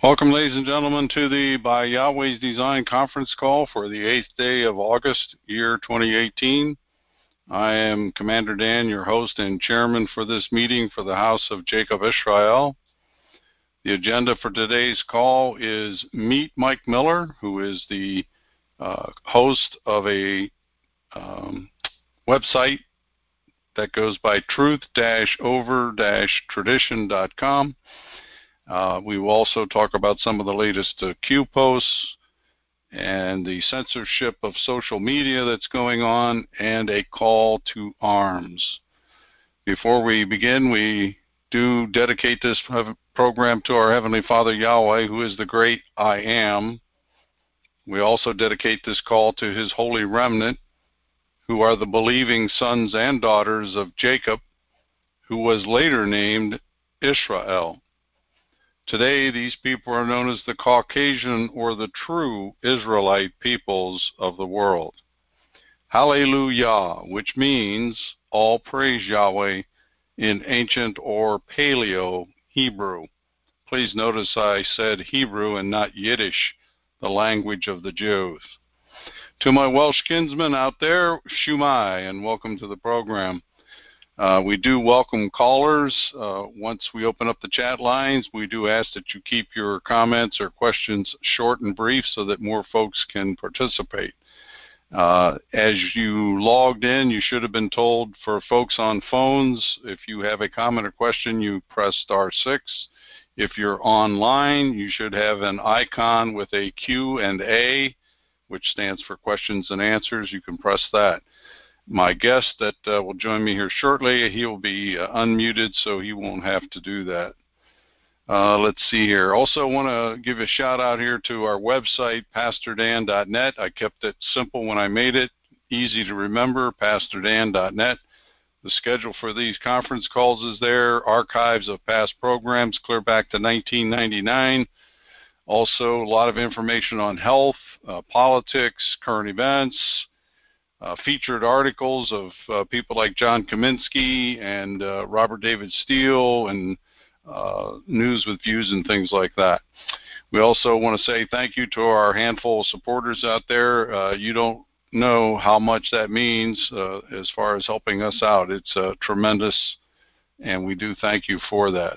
Welcome, ladies and gentlemen, to the By Yahweh's Design conference call for the 8th day of August, year 2018. I am Commander Dan, your host and chairman for this meeting for the House of Jacob Israel. The agenda for today's call is Meet Mike Miller, who is the host of a website that goes by truth-over-tradition.com. We will also talk about some of the latest Q posts and the censorship of social media that's going on, and a call to arms. Before we begin, we do dedicate this program to our Heavenly Father Yahweh, who is the great I Am. We also dedicate this call to His holy remnant, who are the believing sons and daughters of Jacob, who was later named Israel. Today, these people are known as the Caucasian or the true Israelite peoples of the world. Hallelujah, which means all praise Yahweh in ancient or Paleo Hebrew. Please notice I said Hebrew and not Yiddish, the language of the Jews. To my Welsh kinsmen out there, Shumai, and welcome to the program. We do welcome callers. Once we open up the chat lines, we do ask that you keep your comments or questions short and brief so that more folks can participate. As you logged in, you should have been told for folks on phones, if you have a comment or question, you press *6. If you're online, you should have an icon with a Q&A, which stands for questions and answers. You can press that. My guest that will join me here shortly, he will be unmuted, so he won't have to do that. Let's see here. Also want to give a shout out here to our website, pastordan.net. I kept it simple when I made it, easy to remember, pastordan.net. The schedule for these conference calls is there, archives of past programs clear back to 1999. Also, a lot of information on health, politics, current events, featured articles of people like John Kaminsky and Robert David Steele, and news with views and things like that. We also want to say thank you to our handful of supporters out there. You don't know how much that means as far as helping us out. It's tremendous, and we do thank you for that.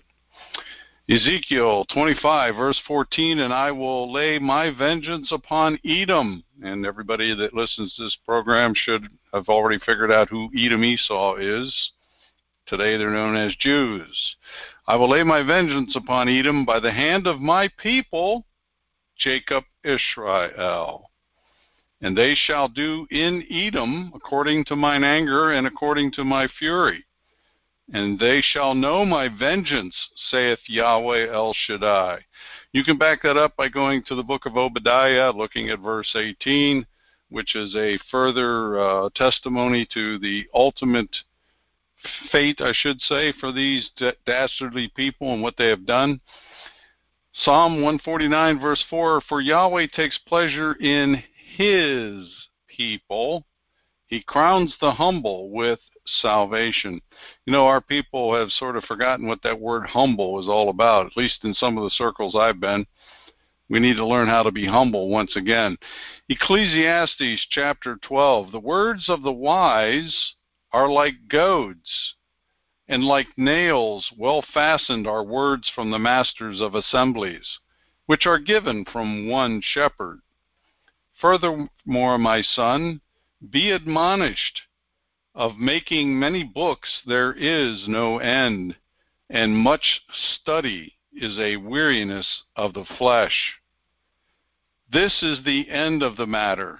Ezekiel 25, verse 14, and I will lay my vengeance upon Edom. And everybody that listens to this program should have already figured out who Edom Esau is. Today they're known as Jews. I will lay my vengeance upon Edom by the hand of my people, Jacob Israel. And they shall do in Edom according to mine anger and according to my fury. And they shall know my vengeance, saith Yahweh El Shaddai. You can back that up by going to the book of Obadiah, looking at verse 18, which is a further testimony to the ultimate fate, I should say, for these dastardly people and what they have done. Psalm 149, verse 4, for Yahweh takes pleasure in His people. He crowns the humble with salvation. You know, our people have sort of forgotten what that word humble is all about, at least in some of the circles I've been. We need to learn how to be humble once again. Ecclesiastes chapter 12, the words of the wise are like goads, and like nails well fastened are words from the masters of assemblies, which are given from one shepherd. Furthermore, my son, be admonished. Of making many books there is no end, and much study is a weariness of the flesh. This is the end of the matter.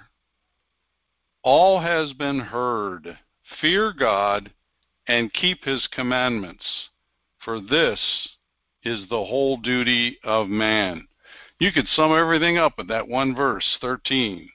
All has been heard. Fear God and keep His commandments, for this is the whole duty of man. You could sum everything up in that one verse, 13.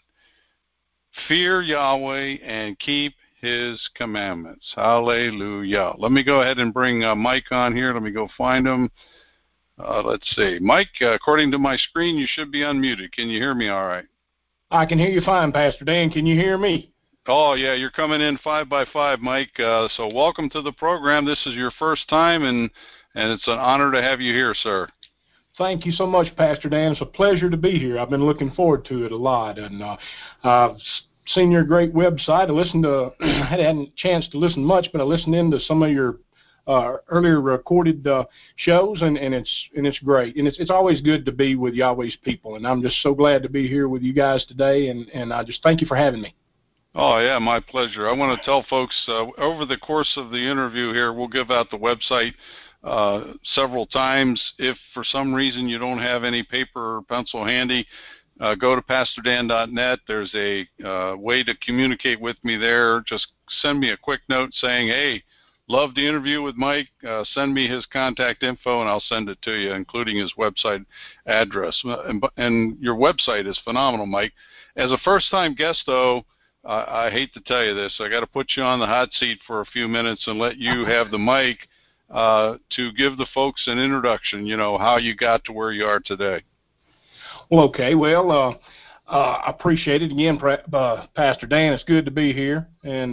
Fear Yahweh and keep His commandments. Hallelujah. Let me go ahead and bring Mike on here. Let me go find him. Let's see. Mike, according to my screen, you should be unmuted. Can you hear me all right? I can hear you fine, Pastor Dan. Can you hear me? Oh, yeah, you're coming in 5 by 5, Mike. So welcome to the program. This is your first time, and it's an honor to have you here, sir. Thank you so much, Pastor Dan. It's a pleasure to be here. I've been looking forward to it a lot, and I've seen your great website. I listened to, I hadn't a chance to listen much, but I listened in to some of your earlier recorded shows, and it's great. And it's always good to be with Yahweh's people, and I'm just so glad to be here with you guys today, and I just thank you for having me. Oh, yeah, my pleasure. I want to tell folks over the course of the interview here, we'll give out the website several times. If for some reason you don't have any paper or pencil handy, go to pastordan.net. There's a way to communicate with me there. Just send me a quick note saying, hey, love the interview with Mike. Send me his contact info, and I'll send it to you, including his website address. And your website is phenomenal, Mike. As a first-time guest, though, I hate to tell you this. I got to put you on the hot seat for a few minutes and let you have the mic to give the folks an introduction, how you got to where you are today. Well, okay. Well, I appreciate it again, Pastor Dan. It's good to be here. And,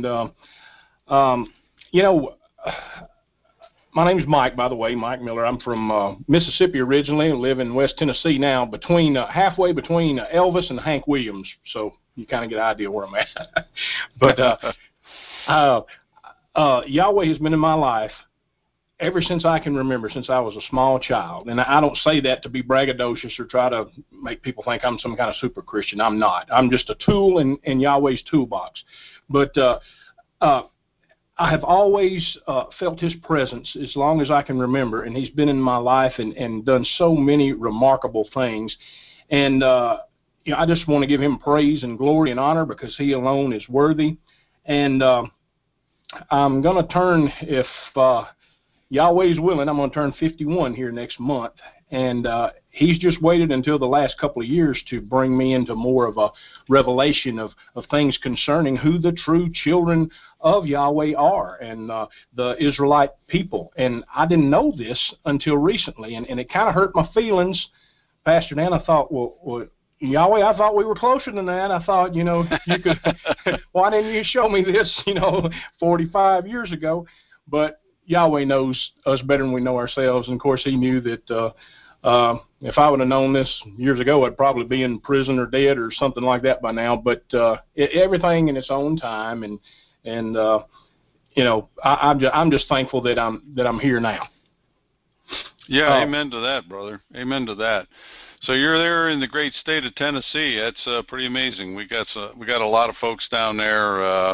my name is Mike, by the way, Mike Miller. I'm from Mississippi originally. I live in West Tennessee now, halfway between Elvis and Hank Williams. So you kind of get an idea where I'm at. But Yahweh has been in my life ever since I can remember, since I was a small child. And I don't say that to be braggadocious or try to make people think I'm some kind of super Christian. I'm not. I'm just a tool in Yahweh's toolbox. But I have always felt his presence as long as I can remember, and he's been in my life and done so many remarkable things. And I just want to give him praise and glory and honor because he alone is worthy. And I'm going to turn, if Yahweh's willing, I'm going to turn 51 here next month. And he's just waited until the last couple of years to bring me into more of a revelation of things concerning who the true children of Yahweh are and the Israelite people. And I didn't know this until recently, and it kind of hurt my feelings. Pastor Dan, I thought, well, Yahweh, I thought we were closer than that. I thought, you could, why didn't you show me this, 45 years ago? But Yahweh knows us better than we know ourselves. And, of course, he knew that if I would have known this years ago, I'd probably be in prison or dead or something like that by now. But everything in its own time. And I'm just thankful that I'm here now. Yeah, amen to that, brother. Amen to that. So you're there in the great state of Tennessee. That's pretty amazing. We got a lot of folks down there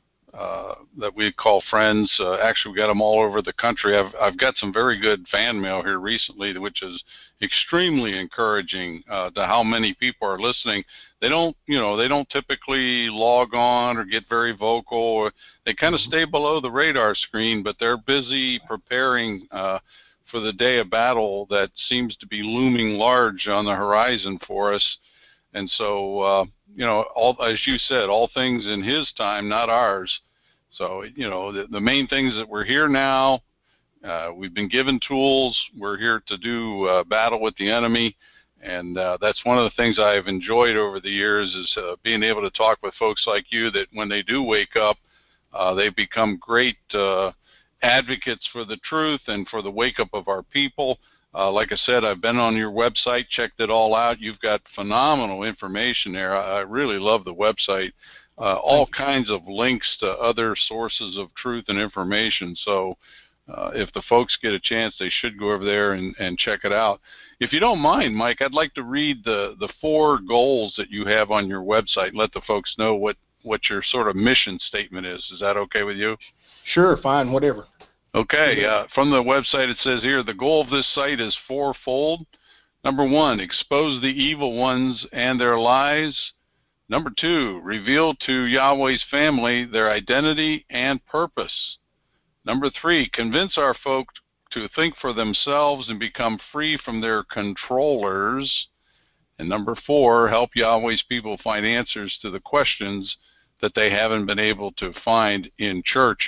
that we call friends. Actually, we got them all over the country. I've got some very good fan mail here recently, which is extremely encouraging to how many people are listening. They don't typically log on or get very vocal, or they kind of stay below the radar screen, but they're busy preparing for the day of battle that seems to be looming large on the horizon for us. And so, all, as you said, all things in his time, not ours. So, the main things that we're here now, we've been given tools. We're here to do battle with the enemy. And that's one of the things I've enjoyed over the years is being able to talk with folks like you that when they do wake up, they become great advocates for the truth and for the wake-up of our people. Like I said, I've been on your website, checked it all out. You've got phenomenal information there. I really love the website. All kinds of links to other sources of truth and information. So if the folks get a chance, they should go over there and check it out. If you don't mind, Mike, I'd like to read the 4 goals that you have on your website and let the folks know what your sort of mission statement is. Is that okay with you? Sure, fine, whatever. Okay, from the website it says here, the goal of this site is 4-fold. Number 1, expose the evil ones and their lies. Number 2, reveal to Yahweh's family their identity and purpose. Number 3, convince our folk to think for themselves and become free from their controllers. And number 4, help Yahweh's people find answers to the questions that they haven't been able to find in church.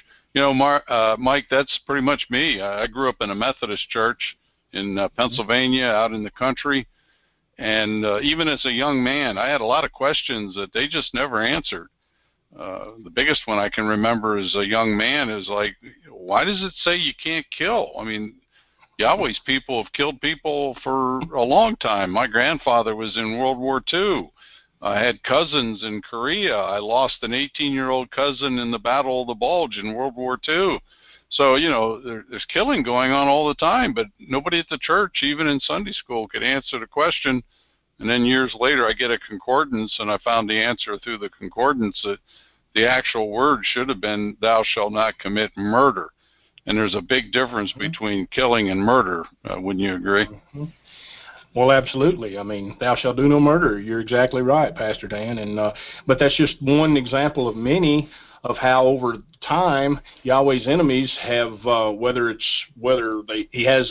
Mike, that's pretty much me. I grew up in a Methodist church in Pennsylvania, out in the country. And even as a young man, I had a lot of questions that they just never answered. The biggest one I can remember as a young man is like, why does it say you can't kill? I mean, Yahweh's people have killed people for a long time. My grandfather was in World War II. I had cousins in Korea. I lost an 18-year-old cousin in the Battle of the Bulge in World War II. So, there's killing going on all the time, but nobody at the church, even in Sunday school, could answer the question. And then years later, I get a concordance, and I found the answer through the concordance that the actual word should have been, thou shalt not commit murder. And there's a big difference between killing and murder. Wouldn't you agree? Mm-hmm. Well, absolutely. I mean, thou shalt do no murder. You're exactly right, Pastor Dan. And but that's just one example of many of how over time Yahweh's enemies have, whether he has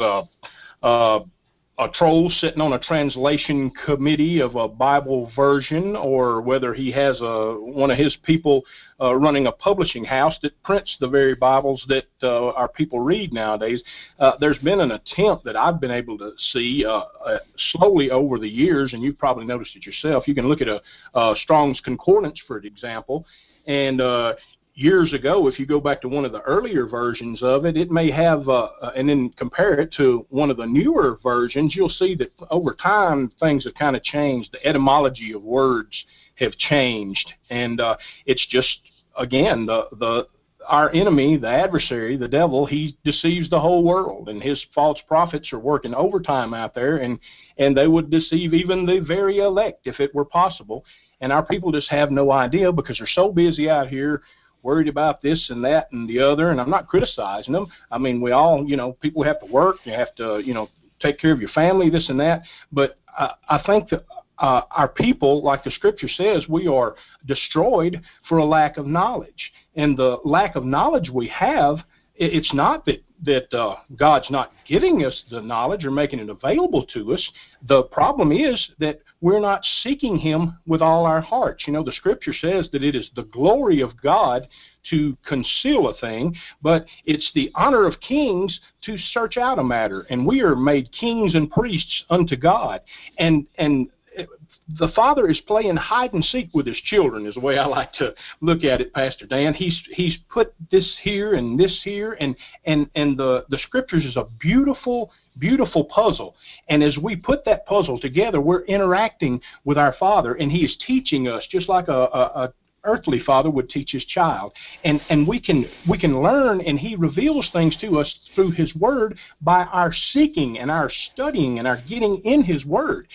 a troll sitting on a translation committee of a Bible version, or whether he has one of his people running a publishing house that prints the very Bibles that our people read nowadays. There's been an attempt that I've been able to see slowly over the years, and you've probably noticed it yourself. You can look at a Strong's Concordance, for example, and years ago, if you go back to one of the earlier versions of it, it may have, and then compare it to one of the newer versions, you'll see that over time things have kind of changed. The etymology of words have changed, and it's just, again, our enemy, the adversary, the devil, he deceives the whole world, and his false prophets are working overtime out there, and they would deceive even the very elect if it were possible. And our people just have no idea because they're so busy out here worried about this and that and the other, and I'm not criticizing them. I mean, we all, people have to work, you have to, take care of your family, this and that, but I think that our people, like the scripture says, we are destroyed for a lack of knowledge. And the lack of knowledge we have, it's not that God's not giving us the knowledge or making it available to us. The problem is that we're not seeking him with all our hearts. The scripture says that it is the glory of God to conceal a thing, but it's the honor of kings to search out a matter. And we are made kings and priests unto God. And the Father is playing hide and seek with his children, is the way I like to look at it, Pastor Dan. He's put this here and this here, and the scriptures is a beautiful, beautiful puzzle. And as we put that puzzle together, we're interacting with our Father, and he is teaching us just like a earthly father would teach his child. And we can learn, and he reveals things to us through his word by our seeking and our studying and our getting in his word.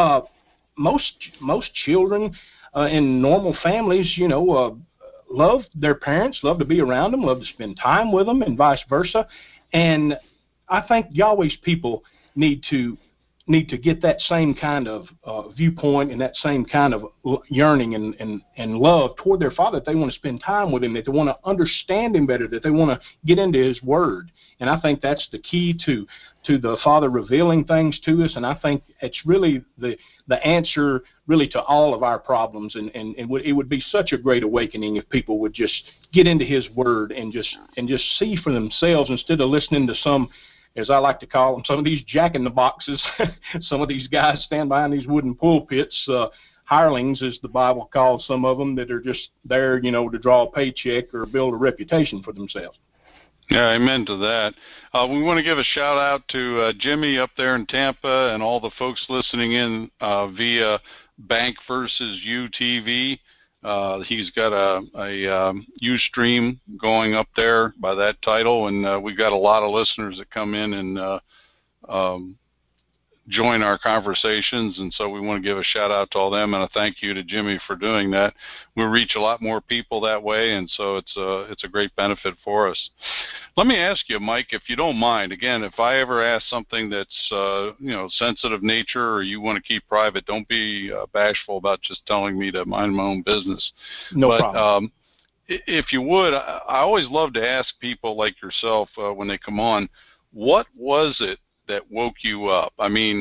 Most children in normal families, love their parents, love to be around them, love to spend time with them, and vice versa. And I think Yahweh's people need to get that same kind of viewpoint and that same kind of yearning and love toward their Father, that they want to spend time with him, that they want to understand him better, that they want to get into his word. And I think that's the key to the Father revealing things to us, and I think it's really the answer really to all of our problems, and it would be such a great awakening if people would just get into his word and just see for themselves, instead of listening to some, as I like to call them, some of these jack-in-the-boxes, some of these guys stand behind these wooden pulpits, hirelings, as the Bible calls some of them, that are just there, to draw a paycheck or build a reputation for themselves. Yeah, amen to that. We want to give a shout out to Jimmy up there in Tampa and all the folks listening in via Bank versus You TV. He's got a Ustream going up there by that title, and we've got a lot of listeners that come in and join our conversations, and so we want to give a shout out to all them, and a thank you to Jimmy for doing that. We'll reach a lot more people that way, and so it's a great benefit for us. Let me ask you, Mike, if you don't mind, again, if I ever ask something that's sensitive nature, or you want to keep private, don't be bashful about just telling me to mind my own business. No problem. If you would, I always love to ask people like yourself when they come on, what was it that woke you up? I mean,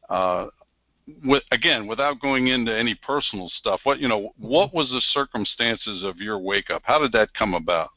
again, without going into any personal stuff, what was the circumstances of your wake up? How did that come about?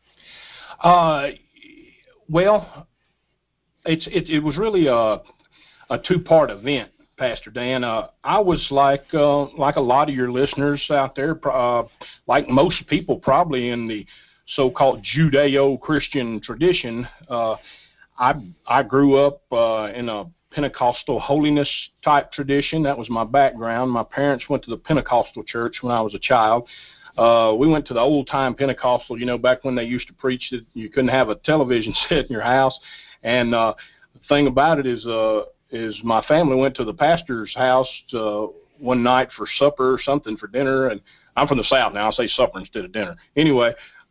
Well, it was really a two-part event, Pastor Dan. I was like a lot of your listeners out there, like most people probably in the so-called Judeo-Christian tradition. I grew up in a Pentecostal holiness type tradition. That was my background. My parents went to the Pentecostal church when I was a child. We went to the old time Pentecostal, back when they used to preach that you couldn't have a television set in your house. And the thing about it is my family went to the pastor's house one night for supper or something for dinner. And I'm from the South now. I say supper instead of dinner. Anyway,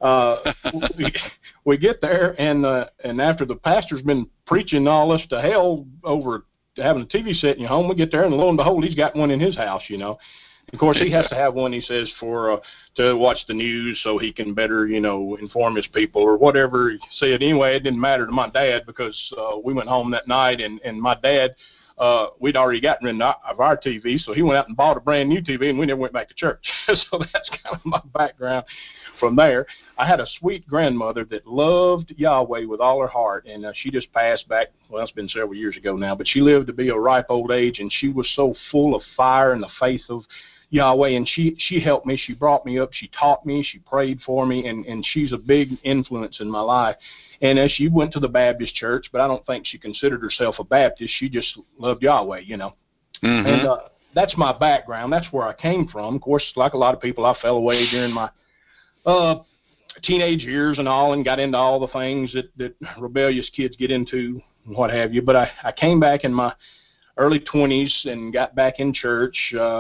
we get there, and after the pastor's been preaching all us to hell over having a TV set in your home, we get there, and lo and behold, he's got one in his house, Of course, he has to have one, he says, for to watch the news so he can better, inform his people or whatever he said. Anyway, it didn't matter to my dad because we went home that night, and my dad, we'd already gotten rid of our TV, so he went out and bought a brand new TV, and we never went back to church. So that's kind of my background from there. I had a sweet grandmother that loved Yahweh with all her heart, and she just passed back, well, it's been several years ago now, but she lived to be a ripe old age, and she was so full of fire and the faith of Yahweh, and she helped me. She brought me up. She taught me. She prayed for me, and she's a big influence in my life. And she went to the Baptist church, but I don't think she considered herself a Baptist. She just loved Yahweh, Mm-hmm. And that's my background. That's where I came from. Of course, like a lot of people, I fell away during my teenage years and all, and got into all the things that rebellious kids get into and what have you. But I came back in my early 20s and got back in church,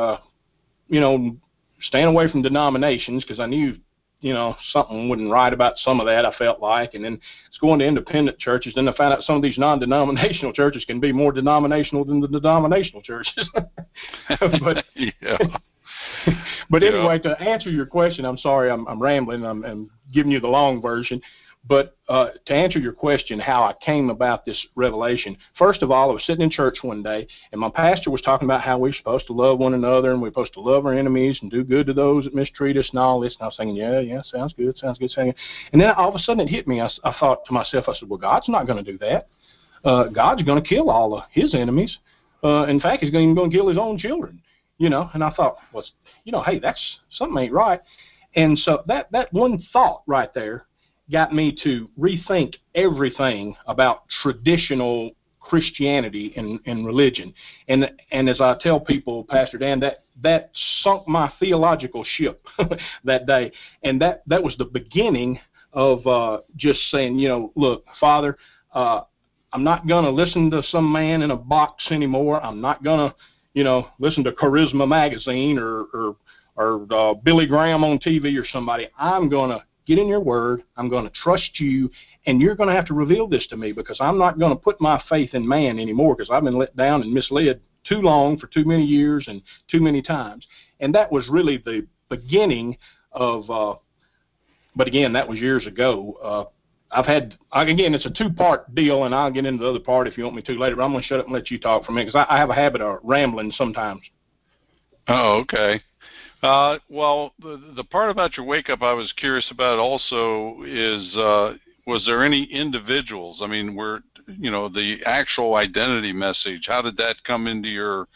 staying away from denominations because I knew, something wasn't right about some of that, I felt like. And then it's going to independent churches. Then I found out some of these non-denominational churches can be more denominational than the denominational churches. But yeah. But anyway, to answer your question, I'm sorry, I'm rambling. I'm giving you the long version. But to answer your question, how I came about this revelation, first of all, I was sitting in church one day, and my pastor was talking about how we're supposed to love one another, and we're supposed to love our enemies and do good to those that mistreat us and all this. And I was thinking, yeah, sounds good. And then all of a sudden it hit me. I thought to myself, I said, well, God's not going to do that. God's going to kill all of his enemies. In fact, he's going to kill his own children. And I thought, well, hey, that's something ain't right. And so that one thought right there got me to rethink everything about traditional Christianity and religion. And as I tell people, Pastor Dan, that sunk my theological ship that day. And that was the beginning of just saying, look, Father, I'm not going to listen to some man in a box anymore. I'm not going to listen to Charisma Magazine or Billy Graham on TV or somebody. I'm going to get in your word. I'm going to trust you, and you're going to have to reveal this to me because I'm not going to put my faith in man anymore because I've been let down and misled too long for too many years and too many times. And that was really the beginning of, but again, that was years ago. Again, it's a two-part deal, and I'll get into the other part if you want me to later, but I'm going to shut up and let you talk for a minute because I have a habit of rambling sometimes. Oh, okay. Well, the part about your wake-up I was curious about also is, was there any individuals? I mean, the actual identity message, how did that come into your,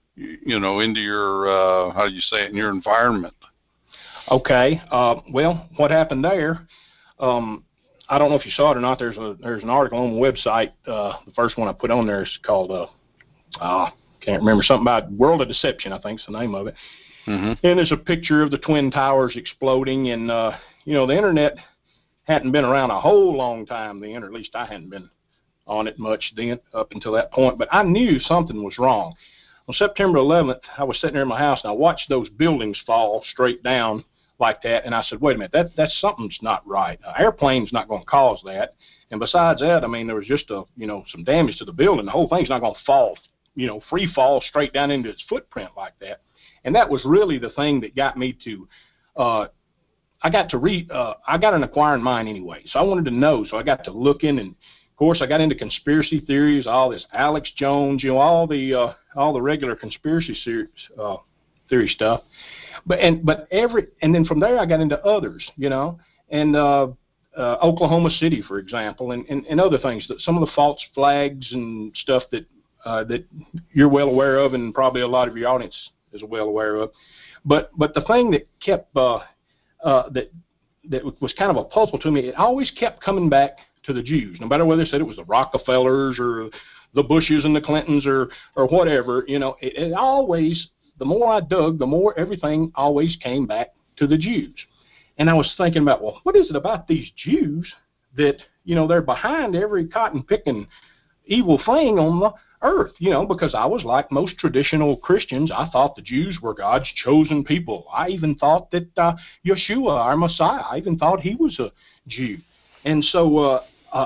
how do you say it, in your environment? Okay. Well, what happened there, I don't know if you saw it or not. There's an article on the website. The first one I put on there is called, can't remember, something about World of Deception, I think is the name of it. Mm-hmm. And there's a picture of the Twin Towers exploding, and the internet hadn't been around a whole long time then, or at least I hadn't been on it much then up until that point. But I knew something was wrong. On September 11th, I was sitting there in my house, and I watched those buildings fall straight down like that, and I said, wait a minute, that's something's not right. An airplane's not going to cause that. And besides that, I mean, there was just some damage to the building. The whole thing's not going to fall, free fall straight down into its footprint like that. And that was really the thing that got me to, I got an inquiring mind anyway. So I wanted to know. So I got to looking, and of course I got into conspiracy theories, all this Alex Jones, all the regular conspiracy theory stuff. But then from there I got into others, and Oklahoma City, for example, and other things, that some of the false flags and stuff that you're well aware of, and probably a lot of your audience is well aware of. But the thing that kept that was kind of a puzzle to me, it always kept coming back to the Jews, no matter whether they said it was the Rockefellers or the Bushes and the Clintons or whatever. It always, the more I dug, the more everything always came back to the Jews. And I was thinking about, well, what is it about these Jews that, they're behind every cotton-picking evil thing on the earth, because I was like most traditional Christians. I thought the Jews were God's chosen people. I even thought that Yeshua, our Messiah, I even thought he was a Jew. And so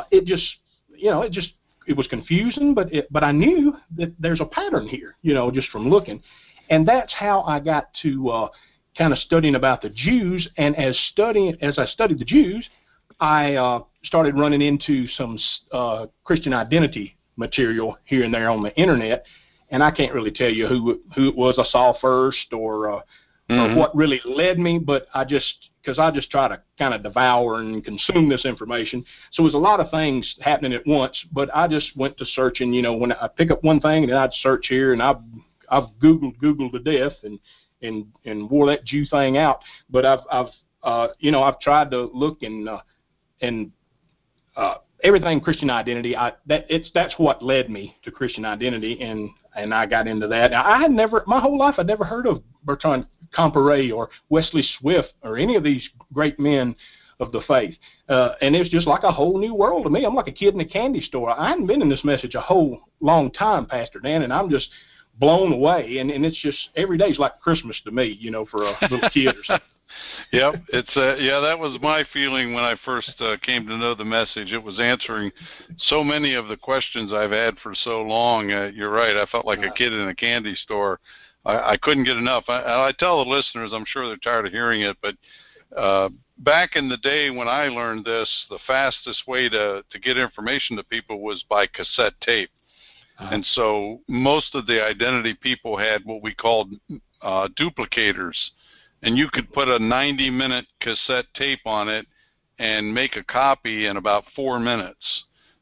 it was confusing, but I knew that there's a pattern here, just from looking. And that's how I got to kind of studying about the Jews. And as I studied the Jews, I started running into some Christian identity material here and there on the internet, and I can't really tell you who it was I saw first or what really led me, but because I just try to kind of devour and consume this information. So there's a lot of things happening at once, but I just went to searching, when I pick up one thing and then I'd search here, and I've Googled to death and wore that Jew thing out. But I've tried to look and everything Christian identity. That's what led me to Christian identity, and I got into that. Now, I had never, my whole life, I'd never heard of Bertrand Comparet or Wesley Swift or any of these great men of the faith, and it's just like a whole new world to me. I'm like a kid in a candy store. I hadn't been in this message a whole long time, Pastor Dan, and I'm just blown away. And it's just every day's like Christmas to me, for a little kid or something. Yep, that was my feeling when I first came to know the message. It was answering so many of the questions I've had for so long. You're right. I felt like a kid in a candy store. I couldn't get enough. I tell the listeners, I'm sure they're tired of hearing it, but back in the day when I learned this, the fastest way to get information to people was by cassette tape. And so most of the identity people had what we called duplicators. And you could put a 90-minute cassette tape on it and make a copy in about 4 minutes.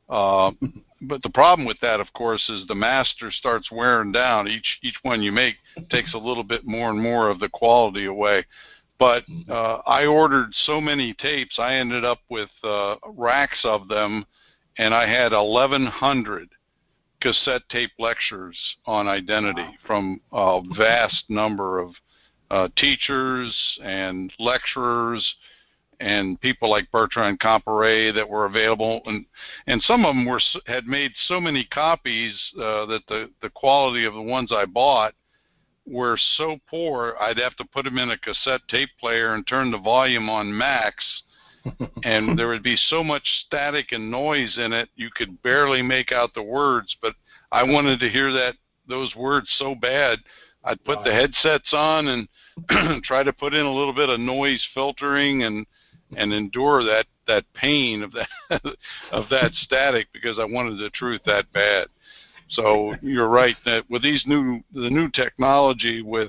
But the problem with that, of course, is the master starts wearing down. Each one you make takes a little bit more and more of the quality away. But I ordered so many tapes, I ended up with racks of them, and I had 1,100 cassette tape lectures on identity from a vast number of teachers and lecturers and people like Bertrand Comparet that were available, and some of them had made so many copies that the quality of the ones I bought were so poor I'd have to put them in a cassette tape player and turn the volume on max, and there would be so much static and noise in it you could barely make out the words. But I wanted to hear those words so bad, I'd put the headsets on and try to put in a little bit of noise filtering and endure that pain of that static, because I wanted the truth that bad. So you're right that with the new technology with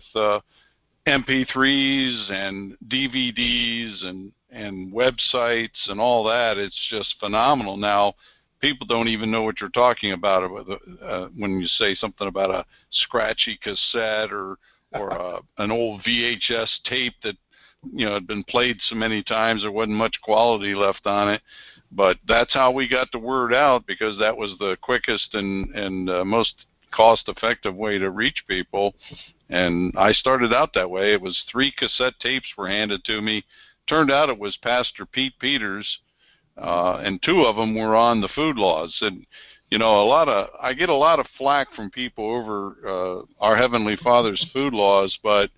MP3s and DVDs and websites and all that, it's just phenomenal. Now people don't even know what you're talking about when you say something about a scratchy cassette or an old VHS tape that had been played so many times there wasn't much quality left on it. But that's how we got the word out, because that was the quickest and most cost-effective way to reach people. And I started out that way. It was 3 cassette tapes were handed to me. Turned out it was Pastor Pete Peters, and 2 of them were on the food laws. And I get a lot of flack from people over our Heavenly Father's food laws, but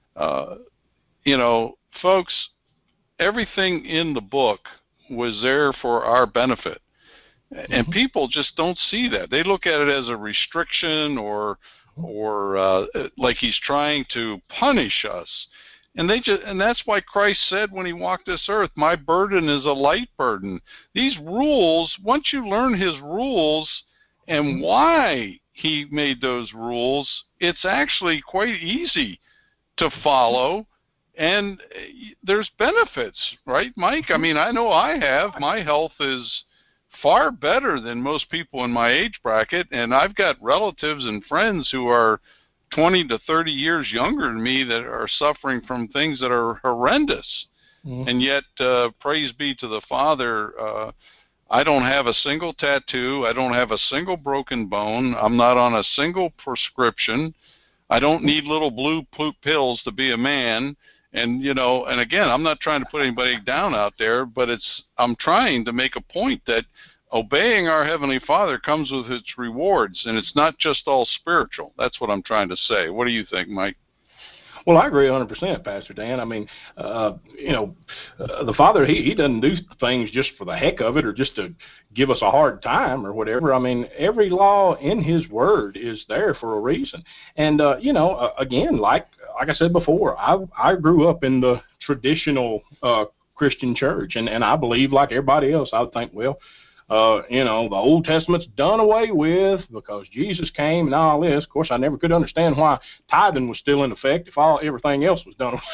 folks, everything in the book was there for our benefit. And people just don't see that. They look at it as a restriction or like he's trying to punish us. And that's why Christ said when he walked this earth, my burden is a light burden. These rules, once you learn his rules and why he made those rules, it's actually quite easy to follow. And there's benefits, right, Mike? I mean, I know I have. My health is far better than most people in my age bracket, and I've got relatives and friends who are 20 to 30 years younger than me that are suffering from things that are horrendous. And yet, praise be to the Father, I don't have a single tattoo. I don't have a single broken bone. I'm not on a single prescription. I don't need little blue pills to be a man. And, and again, I'm not trying to put anybody down out there, but I'm trying to make a point that obeying our Heavenly Father comes with its rewards, and it's not just all spiritual. That's what I'm trying to say. What do you think, Mike? Well, I agree 100%, Pastor Dan. I mean, the Father, he doesn't do things just for the heck of it or just to give us a hard time or whatever. I mean, every law in His Word is there for a reason. And, again, like I said before, I grew up in the traditional Christian church, and I believe like everybody else. I would think, well, the Old Testament's done away with because Jesus came and all this. Of course, I never could understand why tithing was still in effect if everything else was done away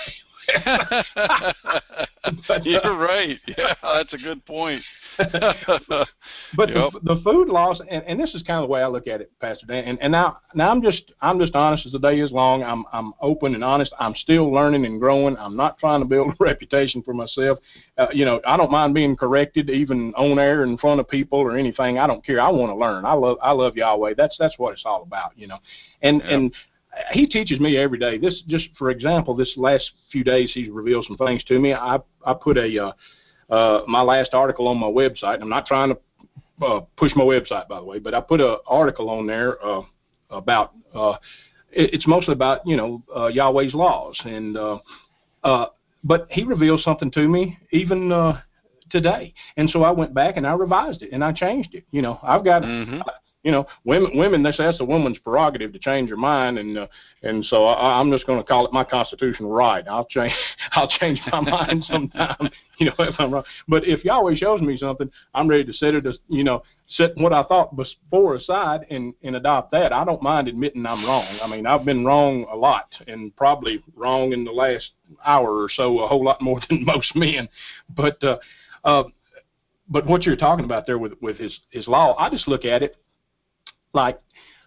with. But, you're right. Yeah, that's a good point. But yep. the food laws, and this is kind of the way I look at it, Pastor Dan. And now I'm just honest as the day is long. I'm open and honest. I'm still learning and growing. I'm not trying to build a reputation for myself. I don't mind being corrected, even on air in front of people or anything. I don't care. I want to learn. I love Yahweh. That's what it's all about. And He teaches me every day. This, just for example, this last few days, He's revealed some things to me. I put my last article on my website. I'm not trying to push my website, by the way, but I put an article on there about it's mostly about Yahweh's laws, and but He revealed something to me even today, and so I went back and I revised it and I changed it. I've got. Mm-hmm. Women, they say that's a woman's prerogative to change her mind, and so I'm just going to call it my constitutional right. I'll change my mind sometime, if I'm wrong. But if Yahweh shows me something, I'm ready to set what I thought before aside and adopt that. I don't mind admitting I'm wrong. I mean, I've been wrong a lot, and probably wrong in the last hour or so a whole lot more than most men. But what you're talking about there with his law, I just look at it like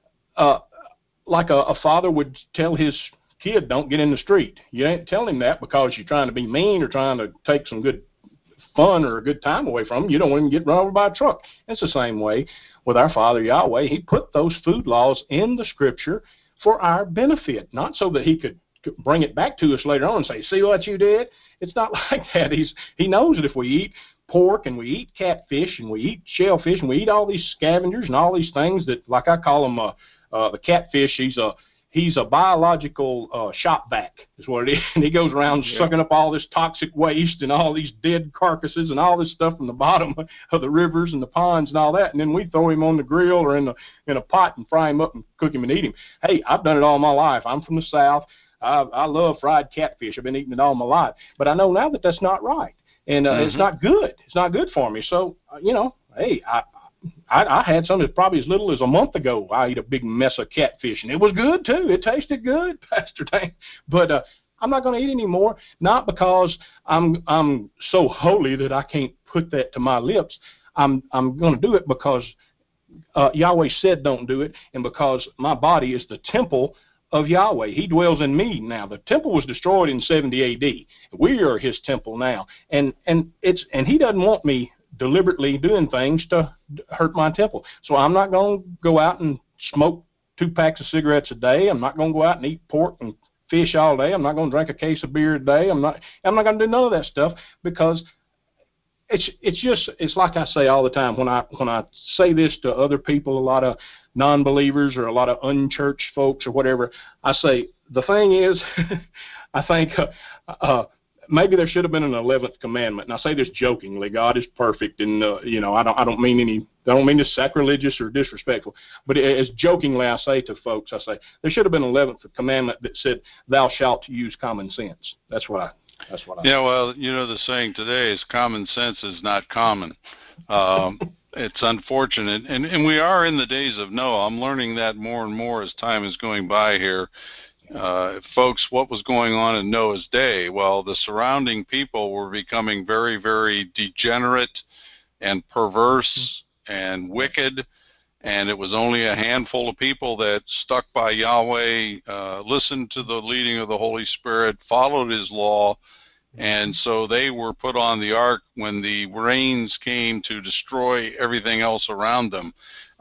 a father would tell his kid, don't get in the street. You ain't telling him that because you're trying to be mean or trying to take some good fun or a good time away from him. You don't want him to get run over by a truck. It's the same way with our Father Yahweh. He put those food laws in the Scripture for our benefit, not so that He could bring it back to us later on and say, see what you did? It's not like that. He knows that if we eat pork and we eat catfish and we eat shellfish and we eat all these scavengers and all these things that, like I call them, the catfish, he's a biological shop vac is what it is. And he goes around sucking up all this toxic waste and all these dead carcasses and all this stuff from the bottom of the rivers and the ponds and all that. And then we throw him on the grill or in a pot and fry him up and cook him and eat him. Hey, I've done it all my life. I'm from the South. I love fried catfish. I've been eating it all my life. But I know now that that's not right. And it's not good. It's not good for me. So, hey, I had some as probably as little as a month ago. I ate a big mess of catfish, and it was good, too. It tasted good, Pastor Dan. But I'm not going to eat any more, not because I'm so holy that I can't put that to my lips. I'm going to do it because Yahweh said don't do it, and because my body is the temple of Yahweh. He dwells in me now. The temple was destroyed in 70 A.D. We are His temple now, and He doesn't want me deliberately doing things to hurt my temple. So I'm not going to go out and smoke 2 packs of cigarettes a day. I'm not going to go out and eat pork and fish all day. I'm not going to drink a case of beer a day. I'm not going to do none of that stuff because it's like I say all the time when I say this to other people, a lot of non-believers or a lot of unchurched folks or whatever, I say the thing is, I think maybe there should have been an 11th commandment. And I say this jokingly. God is perfect, and I don't mean this sacrilegious or disrespectful, but as jokingly I say to folks, I say there should have been an 11th commandment that said, "Thou shalt use common sense." That's what I. Yeah, well, the saying today is common sense is not common. It's unfortunate, and we are in the days of Noah. I'm learning that more and more as time is going by here. Folks, what was going on in Noah's day? Well, the surrounding people were becoming very, very degenerate and perverse and wicked, and it was only a handful of people that stuck by Yahweh, listened to the leading of the Holy Spirit, followed His law, And so they were put on the ark when the rains came to destroy everything else around them.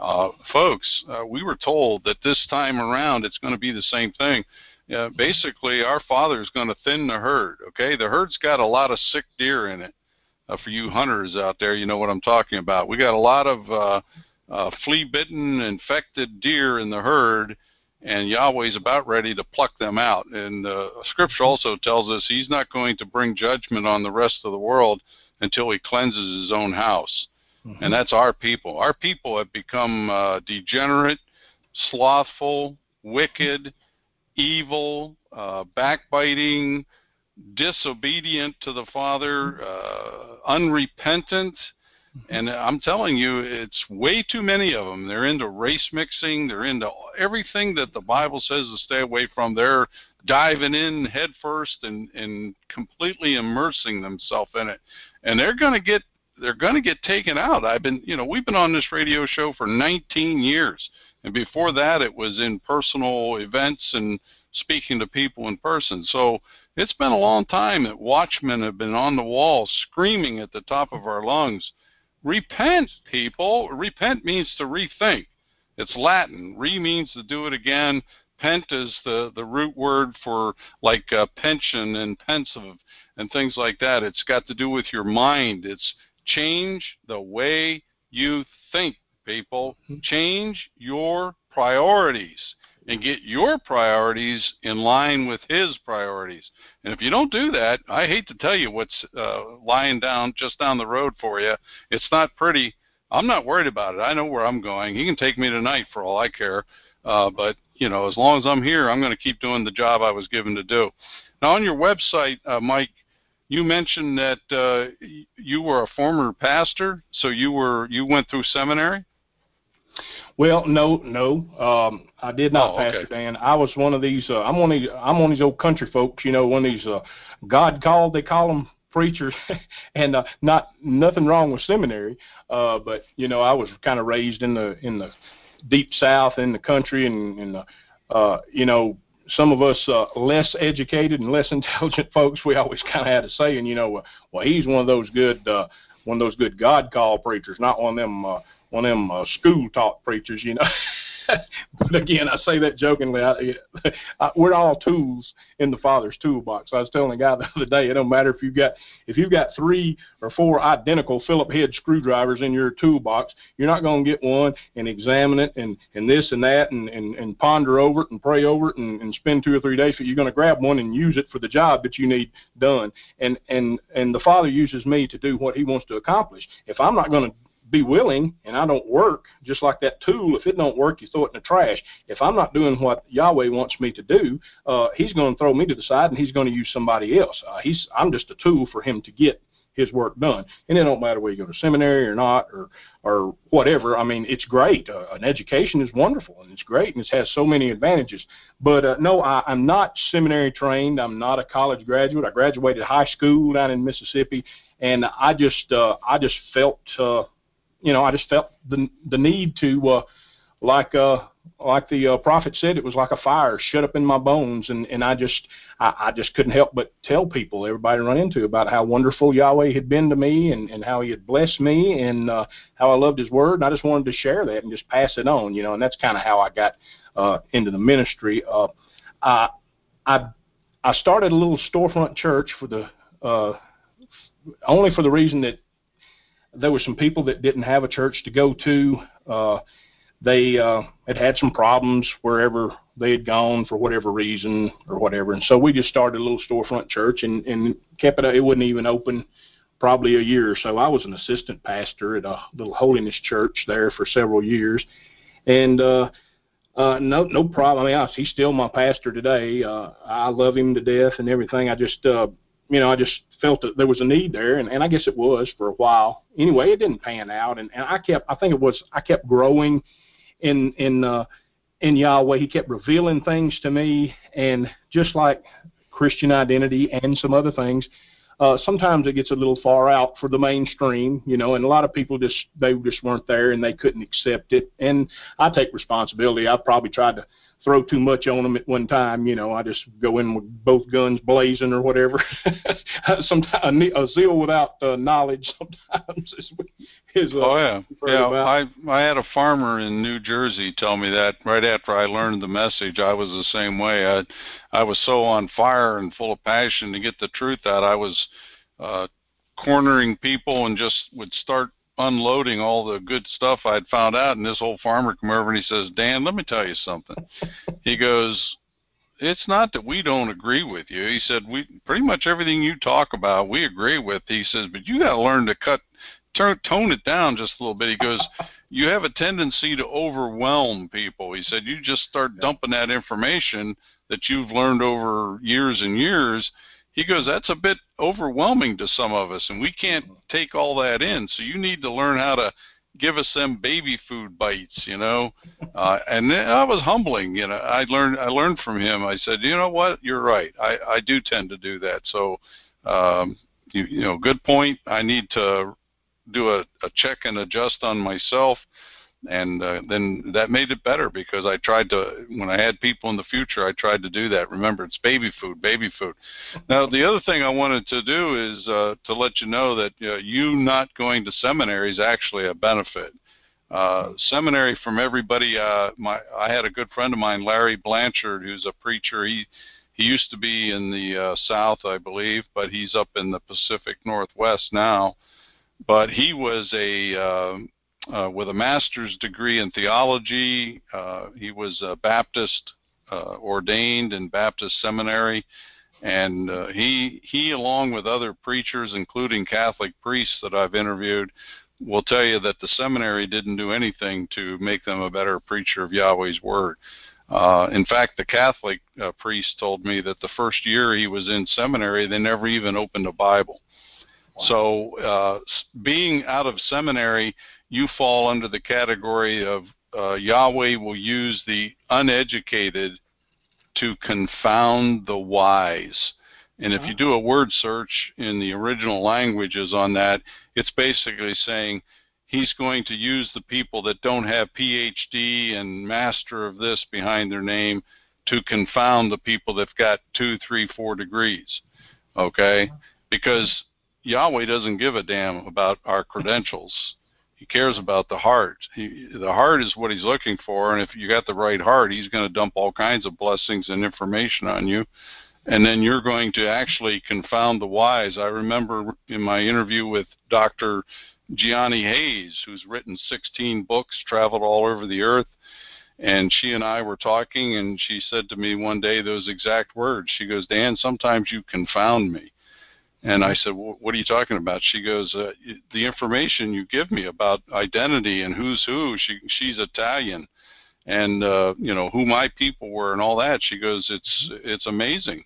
Folks, we were told that this time around it's going to be the same thing. Basically, our Father is going to thin the herd, okay? The herd's got a lot of sick deer in it. For you hunters out there, you know what I'm talking about. We got a lot of flea-bitten, infected deer in the herd, and Yahweh's about ready to pluck them out. And Scripture also tells us he's not going to bring judgment on the rest of the world until he cleanses his own house. Mm-hmm. And that's our people. Our people have become degenerate, slothful, wicked, evil, backbiting, disobedient to the Father, unrepentant. And I'm telling you, it's way too many of them. They're into race mixing. They're into everything that the Bible says to stay away from. They're diving in head first and completely immersing themselves in it. And they're going to get taken out. We've been on this radio show for 19 years. And before that, it was in personal events and speaking to people in person. So it's been a long time that watchmen have been on the wall screaming at the top of our lungs, repent, people. Repent means to rethink. It's Latin. Re means to do it again. Pent is the root word for like pension and pensive and things like that. It's got to do with your mind. It's change the way you think, people. Change your priorities and get your priorities in line with his priorities. And if you don't do that, I hate to tell you what's lying just down the road for you. It's not pretty. I'm not worried about it. I know where I'm going. He can take me tonight for all I care. But, as long as I'm here, I'm going to keep doing the job I was given to do. Now, on your website, Mike, you mentioned that you were a former pastor, so you went through seminary? Well, no. I did not, Pastor Dan. I was one of these. I'm one of these old country folks. One of these God called. They call them preachers, and nothing wrong with seminary. But I was kind of raised in the deep South, in the country, and some of us less educated and less intelligent folks, we always kind of had a saying, well, he's one of those good God called preachers, not one of them school taught preachers, But again, I say that jokingly. We're all tools in the Father's toolbox. I was telling a guy the other day, it don't matter if you've got 3 or 4 identical Phillips head screwdrivers in your toolbox. You're not going to get one and examine it and this and that and ponder over it and pray over it and spend 2 or 3 days. You're going to grab one and use it for the job that you need done. And the Father uses me to do what He wants to accomplish. If I'm not going to be willing and I don't work, just like that tool, if it don't work, you throw it in the trash. If I'm not doing what Yahweh wants me to do, He's going to throw me to the side and He's going to use somebody else. I'm just a tool for Him to get His work done. And it don't matter whether you go to seminary or not or whatever. I mean, it's great. An education is wonderful and it's great and it has so many advantages. But no, I'm not seminary trained. I'm not a college graduate. I graduated high school down in Mississippi, and I just felt I just felt the need to, like the prophet said, it was like a fire shut up in my bones, and I just couldn't help but tell people, everybody I run into, about how wonderful Yahweh had been to me and how He had blessed me and how I loved His Word, and I just wanted to share that and just pass it on, and that's kind of how I got into the ministry. I started a little storefront church only for the reason that there were some people that didn't have a church to go to. They had some problems wherever they had gone for whatever reason or whatever. And so we just started a little storefront church and kept it. It wasn't even open probably a year or so. I was an assistant pastor at a little holiness church there for several years. And no problem. I mean, he's still my pastor today. I love him to death and everything. I just felt that there was a need there, and I guess it was for a while. Anyway, it didn't pan out, and I kept growing in Yahweh. He kept revealing things to me, and just like Christian identity and some other things, sometimes it gets a little far out for the mainstream, and a lot of people they just weren't there and they couldn't accept it. And I take responsibility. I probably tried to throw too much on them at one time. I just go in with both guns blazing or whatever. Sometimes a zeal without knowledge sometimes is oh yeah. I had a farmer in New Jersey tell me that right after I learned the message. I was the same way. I was so on fire and full of passion to get the truth out. I was cornering people and just would start unloading all the good stuff I'd found out, and this old farmer come over and he says, Dan, let me tell you something. He goes, it's not that we don't agree with you. He said, we pretty much everything you talk about we agree with. He says, but you got to learn to tone it down just a little bit. He goes, you have a tendency to overwhelm people. He said, you just start dumping that information that you've learned over years and years. He goes, that's a bit overwhelming to some of us, and we can't take all that in. So you need to learn how to give us them baby food bites, And that was humbling. I learned from him. I said, you know what? You're right. I do tend to do that. So, good point. I need to do a check and adjust on myself. And then that made it better because I tried to, when I had people in the future, I tried to do that. Remember, it's baby food, baby food. Now, the other thing I wanted to do is to let you know that you not going to seminary is actually a benefit. Seminary from everybody. I had a good friend of mine, Larry Blanchard, who's a preacher. He used to be in the South, I believe, but he's up in the Pacific Northwest now. But he was with a master's degree in theology. He was a Baptist, ordained in Baptist seminary, and he, along with other preachers, including Catholic priests that I've interviewed, will tell you that the seminary didn't do anything to make them a better preacher of Yahweh's Word. In fact, the Catholic priest told me that the first year he was in seminary, they never even opened a Bible. Wow. So being out of seminary, you fall under the category of Yahweh will use the uneducated to confound the wise. And if you do a word search in the original languages on that, it's basically saying he's going to use the people that don't have PhD and master of this behind their name to confound the people that've got 2, 3, 4 degrees. Okay? Because Yahweh doesn't give a damn about our credentials. He cares about the heart. The heart is what he's looking for, and if you got the right heart, he's going to dump all kinds of blessings and information on you, and then you're going to actually confound the wise. I remember in my interview with Dr. Gianni Hayes, who's written 16 books, traveled all over the earth, and she and I were talking, and she said to me one day those exact words. She goes, Dan, sometimes you confound me. And I said, well, what are you talking about? She goes, the information you give me about identity and who's who. She's Italian, and who my people were and all that. She goes, it's amazing.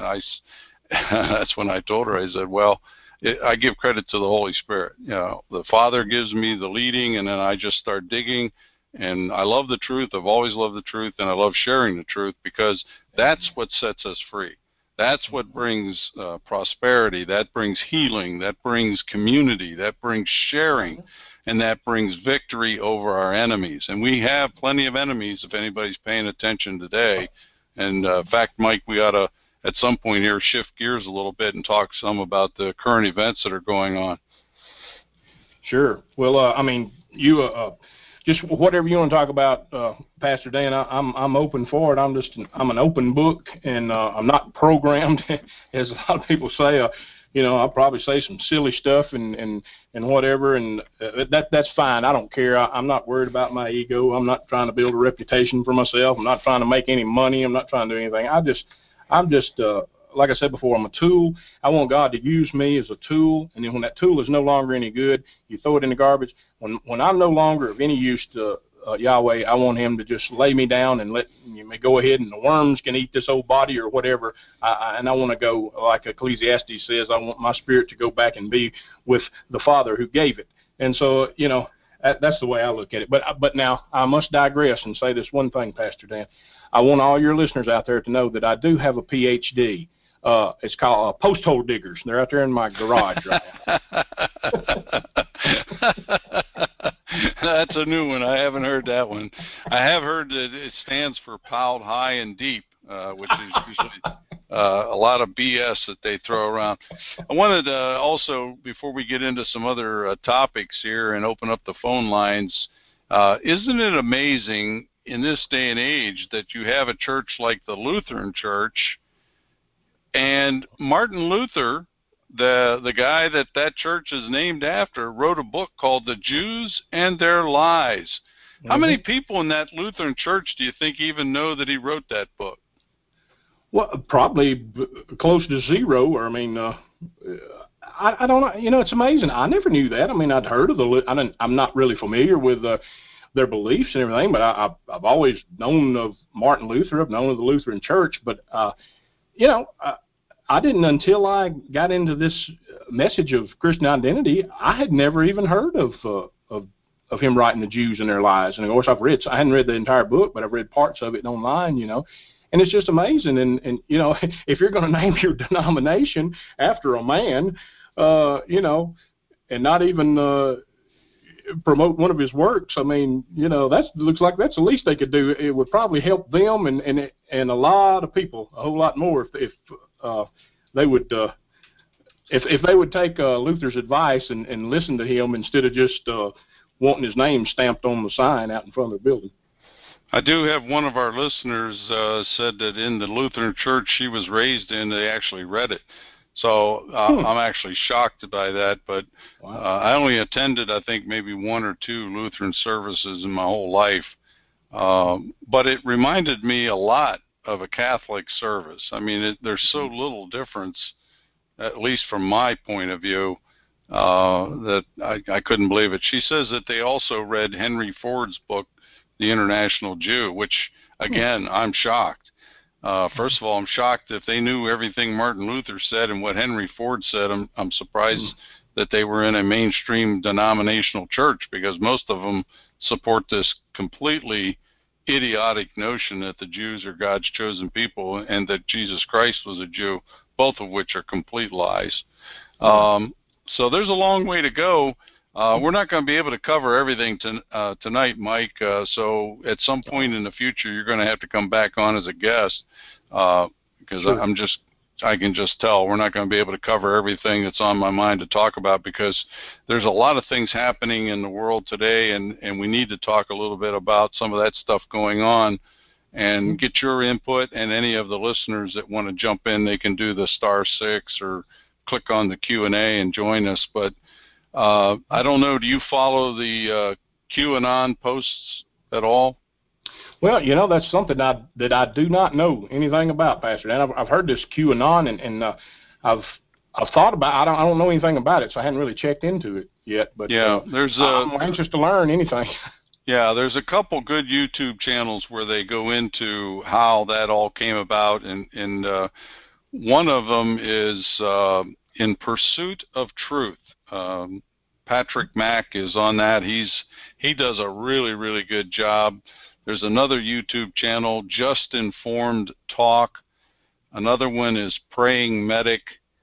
That's when I told her. I said, well, I give credit to the Holy Spirit. The Father gives me the leading, and then I just start digging. And I love the truth. I've always loved the truth, and I love sharing the truth because that's what sets us free. That's what brings prosperity, that brings healing, that brings community, that brings sharing, and that brings victory over our enemies. And we have plenty of enemies if anybody's paying attention today. And in fact, Mike, we ought to, at some point here, shift gears a little bit and talk some about the current events that are going on. Sure. Well, you... just whatever you want to talk about, Pastor Dan, I'm open for it. I'm an open book, and I'm not programmed, as a lot of people say. I'll probably say some silly stuff and whatever, and that's fine. I don't care. I'm not worried about my ego. I'm not trying to build a reputation for myself. I'm not trying to make any money. I'm not trying to do anything. I'm just like I said before, I'm a tool. I want God to use me as a tool, and then when that tool is no longer any good, you throw it in the garbage. When I'm no longer of any use to Yahweh, I want him to just lay me down and let me go ahead, and the worms can eat this old body or whatever. And I want to go, like Ecclesiastes says, I want my spirit to go back and be with the Father who gave it. And so, that's the way I look at it. But now I must digress and say this one thing, Pastor Dan. I want all your listeners out there to know that I do have a PhD. It's called post hole diggers. They're out there in my garage right now. That's a new one. I haven't heard that one. I have heard that it stands for piled high and deep, which is usually a lot of BS that they throw around. I wanted to also, before we get into some other topics here and open up the phone lines, isn't it amazing in this day and age that you have a church like the Lutheran Church, and Martin Luther, the guy that church is named after, wrote a book called The Jews and Their Lies. How many people in that Lutheran church do you think even know that he wrote that book? Well, probably close to zero. Or I mean, I don't know. You know, it's amazing. I never knew that. I mean, I'd heard of I'm not really familiar with their beliefs and everything, but I've always known of Martin Luther. I've known of the Lutheran Church, but you know, I didn't, until I got into this message of Christian identity, I had never even heard of him writing The Jews and Their Lies. And of course, I hadn't read the entire book, but I've read parts of it online, you know. And it's just amazing. And you know, if you're going to name your denomination after a man, you know, and not even promote one of his works, I mean, you know, looks like that's the least they could do. It would probably help them and a lot of people a whole lot more if they would if they would take Luther's advice and listen to him instead of just wanting his name stamped on the sign out in front of the building. I do have one of our listeners said that in the Lutheran church she was raised in, they actually read it. So I'm actually shocked by that, but wow. I only attended, I think, maybe one or two Lutheran services in my whole life. But it reminded me a lot of a Catholic service. I mean, there's so little difference, at least from my point of view, that I couldn't believe it. She says that they also read Henry Ford's book, The International Jew, which, again, I'm shocked. First of all, I'm shocked if they knew everything Martin Luther said and what Henry Ford said. I'm surprised that they were in a mainstream denominational church, because most of them support this completely idiotic notion that the Jews are God's chosen people and that Jesus Christ was a Jew, both of which are complete lies. So there's a long way to go. We're not going to be able to cover everything tonight, Mike. So at some point in the future, you're going to have to come back on as a guest, because sure. I can just tell we're not going to be able to cover everything that's on my mind to talk about, because there's a lot of things happening in the world today, and we need to talk a little bit about some of that stuff going on and get your input. And any of the listeners that want to jump in, they can do the *6 or click on the Q&A and join us. But I don't know, do you follow the QAnon posts at all? Well, you know, that's something that I do not know anything about, Pastor Dan. I've heard this QAnon, and I've thought about. I don't know anything about it, so I hadn't really checked into it yet. But yeah, I'm anxious to learn anything. Yeah, there's a couple good YouTube channels where they go into how that all came about, and one of them is In Pursuit of Truth. Patrick Mack is on that. He does a really, really good job. There's another YouTube channel, Just Informed Talk. Another one is Praying Medic.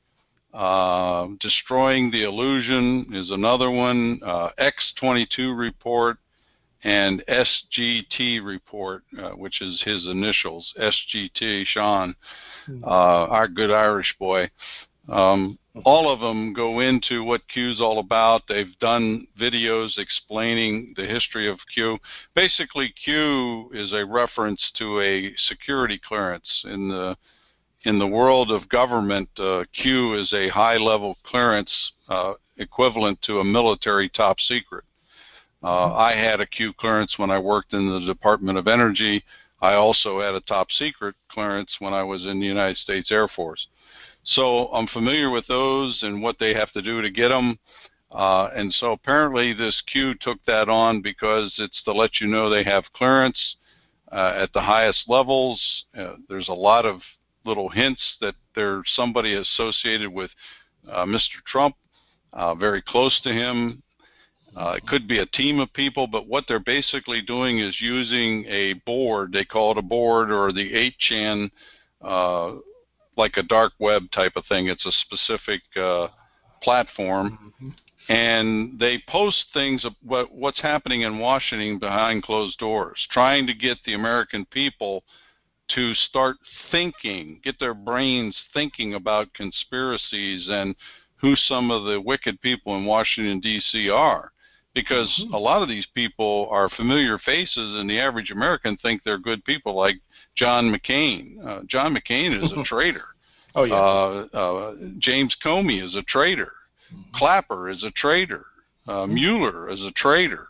Destroying the Illusion is another one. X22 Report and SGT Report, which is his initials, SGT, Sean, our good Irish boy. All of them go into what Q's all about. They've done videos explaining the history of Q. Basically, Q is a reference to a security clearance. In the world of government, Q is a high-level clearance equivalent to a military top secret. I had a Q clearance when I worked in the Department of Energy. I also had a top secret clearance when I was in the United States Air Force. So I'm familiar with those and what they have to do to get them. And so apparently this Q took that on because it's to let you know they have clearance at the highest levels. There's a lot of little hints that there's somebody associated with Mr. Trump, very close to him. It could be a team of people, but what they're basically doing is using a board. They call it a board, or the 8chan, like a dark web type of thing. It's a specific platform, and they post things of what's happening in Washington behind closed doors, trying to get the American people to start thinking, get their brains thinking about conspiracies and who some of the wicked people in Washington, D.C. are. Because a lot of these people are familiar faces, and the average American think they're good people, like John McCain. John McCain is a traitor. Oh, yeah. James Comey is a traitor. Clapper is a traitor. Mueller is a traitor.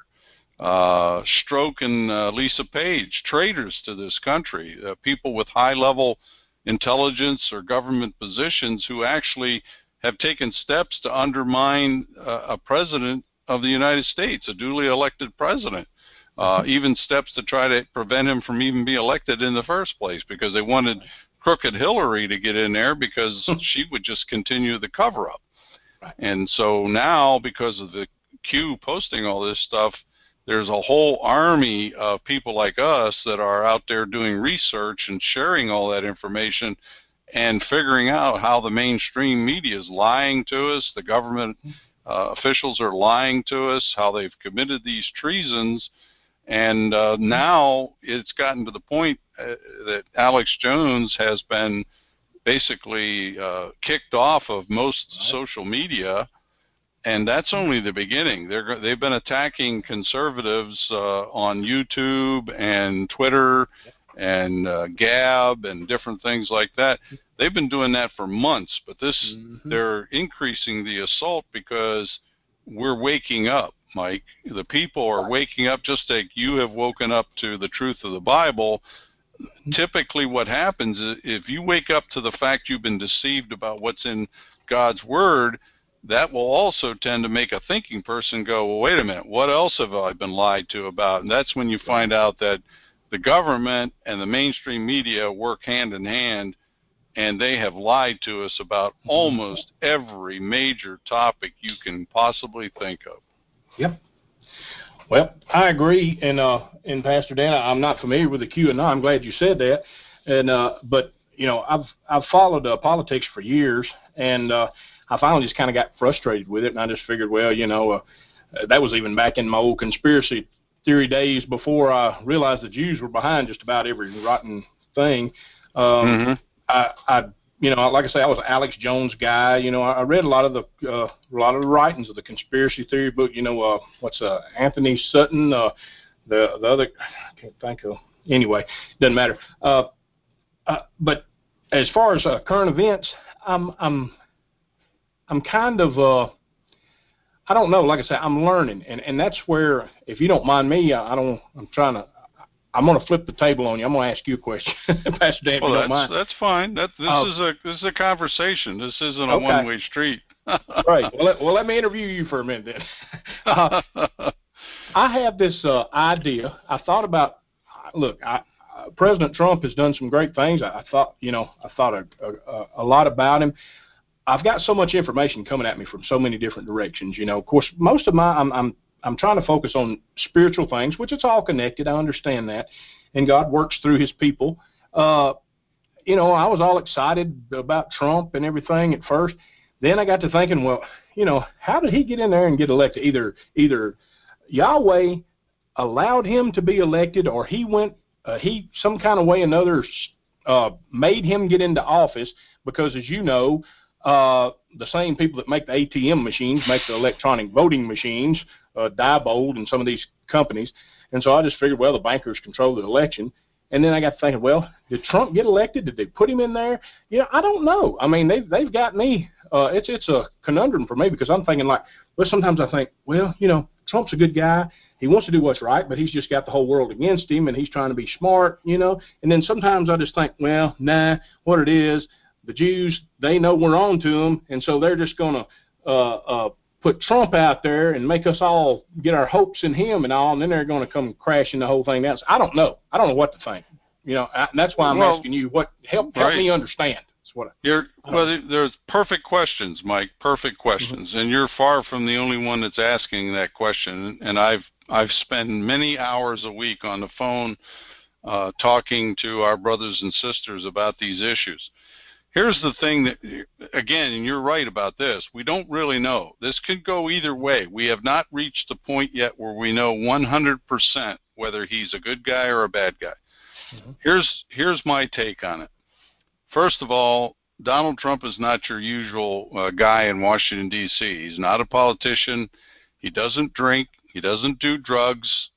Strzok and Lisa Page, traitors to this country. People with high-level intelligence or government positions who actually have taken steps to undermine a president of the United States, a duly elected president. Even steps to try to prevent him from even being elected in the first place, because they wanted crooked Hillary to get in there because she would just continue the cover-up. And so now, because of the Q posting all this stuff, there's a whole army of people like us that are out there doing research and sharing all that information and figuring out how the mainstream media is lying to us, the government officials are lying to us, how they've committed these treasons. And now it's gotten to the point that Alex Jones has been basically kicked off of most social media, and that's only the beginning. They've been attacking conservatives on YouTube and Twitter and Gab and different things like that. They've been doing that for months, but they're increasing the assault because we're waking up, Mike. The people are waking up just like you have woken up to the truth of the Bible. Typically what happens is if you wake up to the fact you've been deceived about what's in God's Word, that will also tend to make a thinking person go, well, wait a minute, what else have I been lied to about? And that's when you find out that the government and the mainstream media work hand in hand, and they have lied to us about almost every major topic you can possibly think of. Yep. Well, I agree, and Pastor Dan, I'm not familiar with the QAnon. I'm glad you said that, and but you know, I've followed politics for years, and I finally just kind of got frustrated with it, and I just figured, well, you know, that was even back in my old conspiracy theory days before I realized the Jews were behind just about every rotten thing. I you know, like I say, I was an Alex Jones guy. You know, I read a lot of the writings of the conspiracy theory book. You know, what's Anthony Sutton, the other, I can't think of. Anyway, doesn't matter. But as far as current events, I'm kind of I don't know. Like I said, I'm learning, and that's where, if you don't mind me, I'm going to flip the table on you. I'm going to ask you a question, Pastor Dan, if you don't mind. That's fine. This is a conversation. This isn't a one-way street. Right. Well, let me interview you for a minute then. I have this idea. I thought about. Look, President Trump has done some great things. I thought a lot about him. I've got so much information coming at me from so many different directions. You know, of course, most of I'm trying to focus on spiritual things, which it's all connected. I understand that. And God works through his people. You know, I was all excited about Trump and everything at first. Then I got to thinking, well, you know, how did he get in there and get elected? Either Yahweh allowed him to be elected, or he went, some kind of way or another made him get into office, because, as you know, the same people that make the ATM machines make the electronic voting machines, Diebold and some of these companies. And so I just figured, well, the bankers control the election. And then I got thinking, well, did Trump get elected? Did they put him in there? You know, I don't know. I mean, they've got me. It's a conundrum for me, because I'm thinking, like, well, sometimes I think, well, you know, Trump's a good guy. He wants to do what's right, but he's just got the whole world against him, and he's trying to be smart, you know. And then sometimes I just think, well, nah, what it is, the Jews, they know we're on to them, and so they're just going to put Trump out there and make us all get our hopes in him and all, and then they're going to come crashing the whole thing down. So I don't know. I don't know what to think. You know, and that's why I'm asking you. Help me understand. There's perfect questions, Mike. Perfect questions, and you're far from the only one that's asking that question. And I've spent many hours a week on the phone talking to our brothers and sisters about these issues. Here's the thing that, again, and you're right about this, we don't really know. This could go either way. We have not reached the point yet where we know 100% whether he's a good guy or a bad guy. Mm-hmm. Here's my take on it. First of all, Donald Trump is not your usual guy in Washington, D.C. He's not a politician. He doesn't drink. He doesn't do drugs.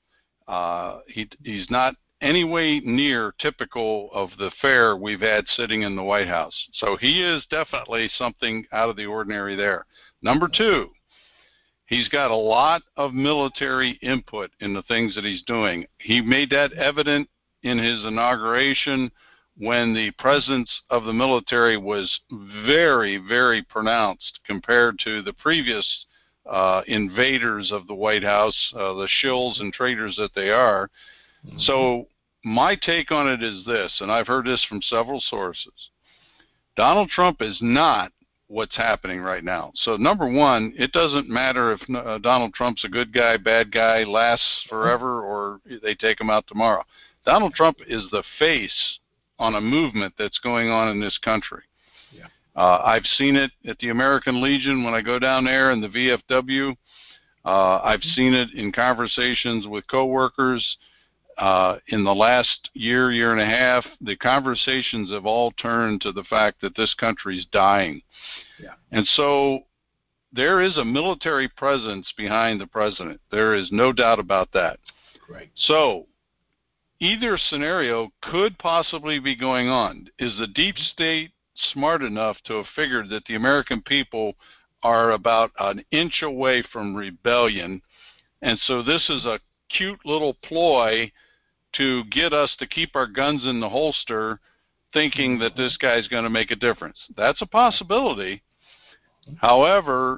He's not any way near typical of the fare we've had sitting in the White House. So he is definitely something out of the ordinary there. Number two, he's got a lot of military input in the things that he's doing. He made that evident in his inauguration when the presence of the military was very, very pronounced compared to the previous invaders of the White House, the shills and traitors that they are. Mm-hmm. So my take on it is this, and I've heard this from several sources. Donald Trump is not what's happening right now. So number one, it doesn't matter if Donald Trump's a good guy, bad guy, lasts forever, or they take him out tomorrow. Donald Trump is the face on a movement that's going on in this country. Yeah. I've seen it at the American Legion when I go down there in the VFW. I've seen it in conversations with coworkers. In the last year and a half, the conversations have all turned to the fact that this country's dying. Yeah. And so there is a military presence behind the president. There is no doubt about that. Right. So either scenario could possibly be going on. Is the deep state smart enough to have figured that the American people are about an inch away from rebellion, and so this is a cute little ploy to get us to keep our guns in the holster, thinking that this guy's going to make a difference? That's a possibility. However,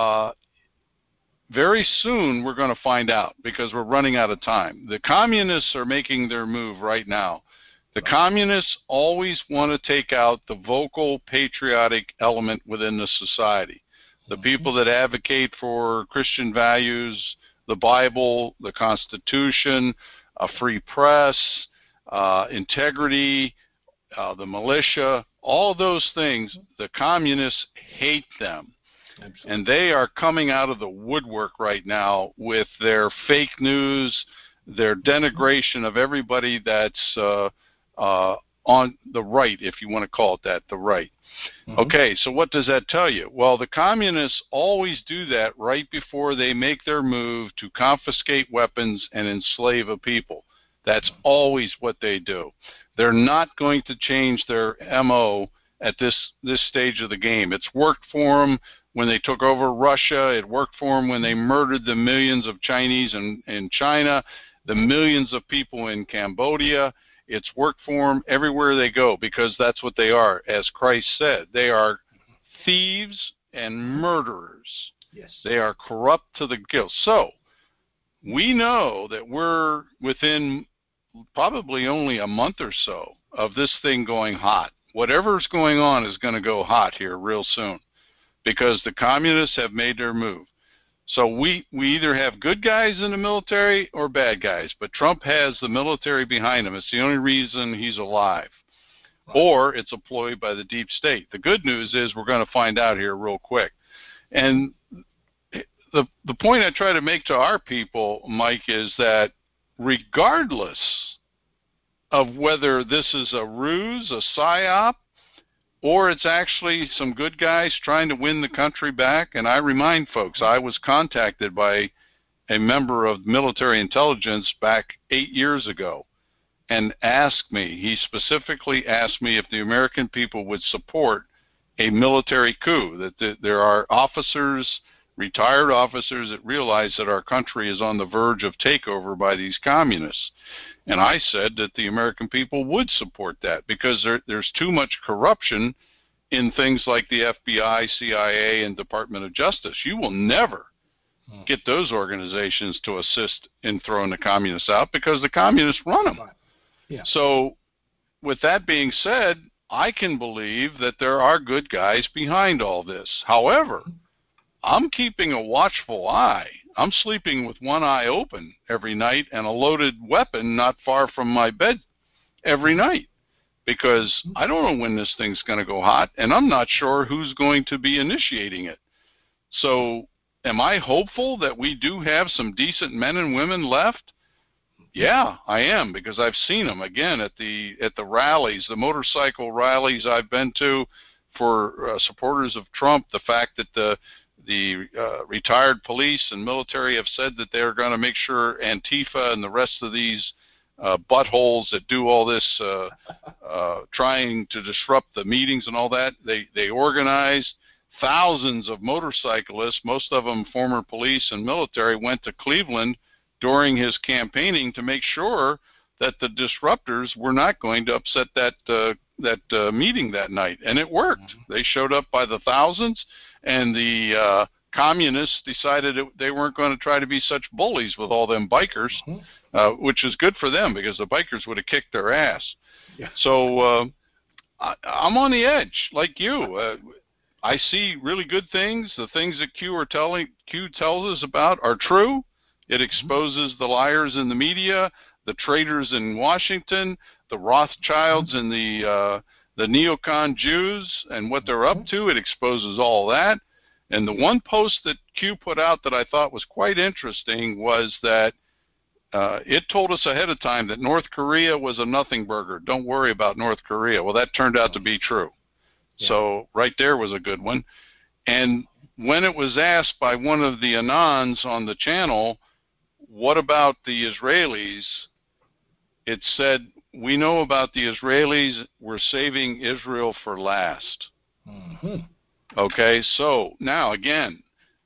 very soon we're going to find out because we're running out of time. The communists are making their move right now. The communists always want to take out the vocal patriotic element within the society. The people that advocate for Christian values, the Bible, the Constitution, a free press, integrity, the militia, all those things, the communists hate them. Absolutely. And they are coming out of the woodwork right now with their fake news, their denigration of everybody that's on the right, if you want to call it that, the right. Mm-hmm. Okay, so what does that tell you? Well, the communists always do that right before they make their move to confiscate weapons and enslave a people. That's always what they do. They're not going to change their MO at this stage of the game. It's worked for them when they took over Russia. It worked for them when they murdered the millions of Chinese in China, the millions of people in Cambodia. It's worked for them everywhere they go because that's what they are. As Christ said, they are thieves and murderers. Yes. They are corrupt to the guilt. So we know that we're within probably only a month or so of this thing going hot. Whatever's going on is going to go hot here real soon because the communists have made their move. So we either have good guys in the military or bad guys, but Trump has the military behind him. It's the only reason he's alive. Right. Or it's a ploy by the deep state. The good news is we're going to find out here real quick. And the point I try to make to our people, Mike, is that regardless of whether this is a ruse, a psyop, or it's actually some good guys trying to win the country back. And I remind folks, I was contacted by a member of military intelligence back 8 years ago and asked me, he specifically asked me if the American people would support a military coup, that there are officers, retired officers, that realize that our country is on the verge of takeover by these communists. And I said that the American people would support that because there's too much corruption in things like the FBI, CIA, and Department of Justice. You will never get those organizations to assist in throwing the communists out because the communists run them. Yeah. So with that being said, I can believe that there are good guys behind all this. However, I'm keeping a watchful eye. I'm sleeping with one eye open every night and a loaded weapon not far from my bed every night because I don't know when this thing's going to go hot, and I'm not sure who's going to be initiating it. So am I hopeful that we do have some decent men and women left? Yeah, I am, because I've seen them again at the rallies, the motorcycle rallies I've been to for supporters of Trump. The fact that the retired police and military have said that they're going to make sure Antifa and the rest of these buttholes that do all this trying to disrupt the meetings and all that, they organized. Thousands of motorcyclists, most of them former police and military, went to Cleveland during his campaigning to make sure that the disruptors were not going to upset that meeting that night. And it worked. Mm-hmm. They showed up by the thousands, and the communists decided they weren't going to try to be such bullies with all them bikers, mm-hmm. Which is good for them, because the bikers would have kicked their ass. Yeah. So I'm on the edge, like you. I see really good things. The things that Q tells us about are true. It exposes the liars in the media, the traitors in Washington, the Rothschilds and the neocon Jews and what they're up to. It exposes all that. And the one post that Q put out that I thought was quite interesting was that it told us ahead of time that North Korea was a nothing burger. Don't worry about North Korea. Well, that turned out to be true. Yeah. So right there was a good one. And when it was asked by one of the Anons on the channel, what about the Israelis? It said, we know about the Israelis. We're saving Israel for last. Mm-hmm. Okay, so now again,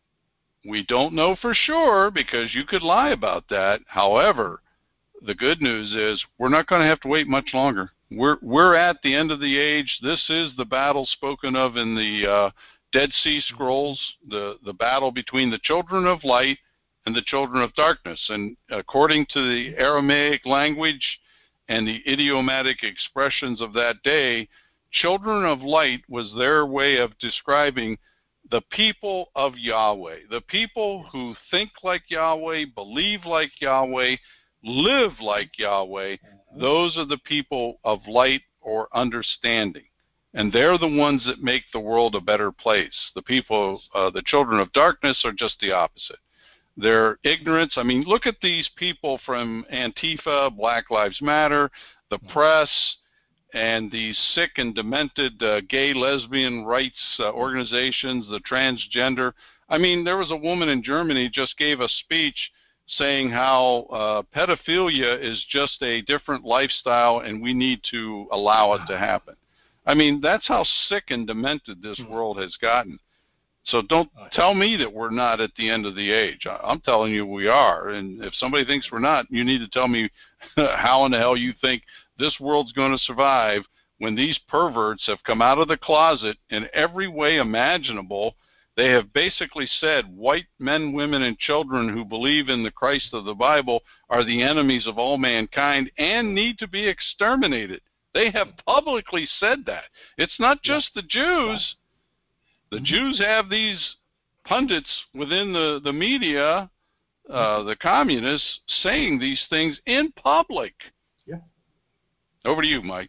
we don't know for sure, because you could lie about that. However, the good news is we're not going to have to wait much longer. We're at the end of the age. This is the battle spoken of in the Dead Sea Scrolls, the battle between the children of light and the children of darkness. And according to the Aramaic language and the idiomatic expressions of that day, children of light was their way of describing the people of Yahweh, the people who think like Yahweh, believe like Yahweh, live like Yahweh. Those are the people of light or understanding. And they're the ones that make the world a better place. The people, the children of darkness, are just the opposite. Their ignorance, I mean, look at these people from Antifa, Black Lives Matter, the press, and these sick and demented gay, lesbian rights organizations, the transgender. I mean, there was a woman in Germany just gave a speech saying how pedophilia is just a different lifestyle and we need to allow it to happen. I mean, that's how sick and demented this world has gotten. So don't tell me that we're not at the end of the age. I'm telling you we are. And if somebody thinks we're not, you need to tell me how in the hell you think this world's going to survive when these perverts have come out of the closet in every way imaginable. They have basically said white men, women, and children who believe in the Christ of the Bible are the enemies of all mankind and need to be exterminated. They have publicly said that. It's not just the Jews. The Jews have these pundits within the media, the communists, saying these things in public. Yeah. Over to you, Mike.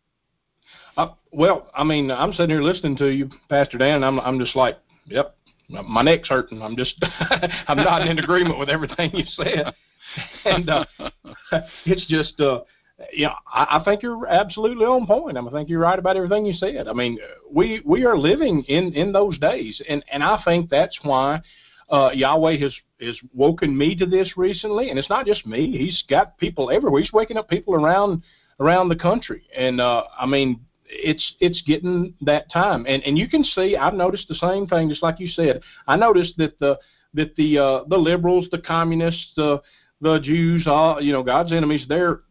Well, I mean, I'm sitting here listening to you, Pastor Dan, and I'm just like, yep, my neck's hurting. I'm just, I'm not in agreement with everything you said. And it's just, I think you're absolutely on point. I think you're right about everything you said. I mean, we are living in those days, and I think that's why Yahweh has woken me to this recently. And it's not just me; He's got people everywhere. He's waking up people around the country, and I mean, it's getting that time. And you can see, I've noticed the same thing, just like you said. I noticed that the liberals, the communists, the Jews, God's enemies, they're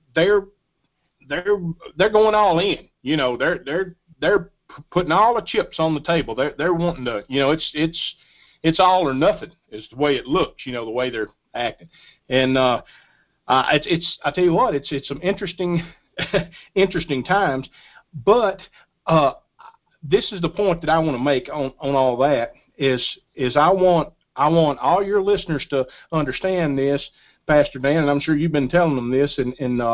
going all in. They're putting all the chips on the table. They're wanting to, it's all or nothing is the way it looks. The way they're acting. And I tell you what, it's some interesting times. But this is the point that I want to make on all that is I want all your listeners to understand this, Pastor Dan, and I'm sure you've been telling them this, and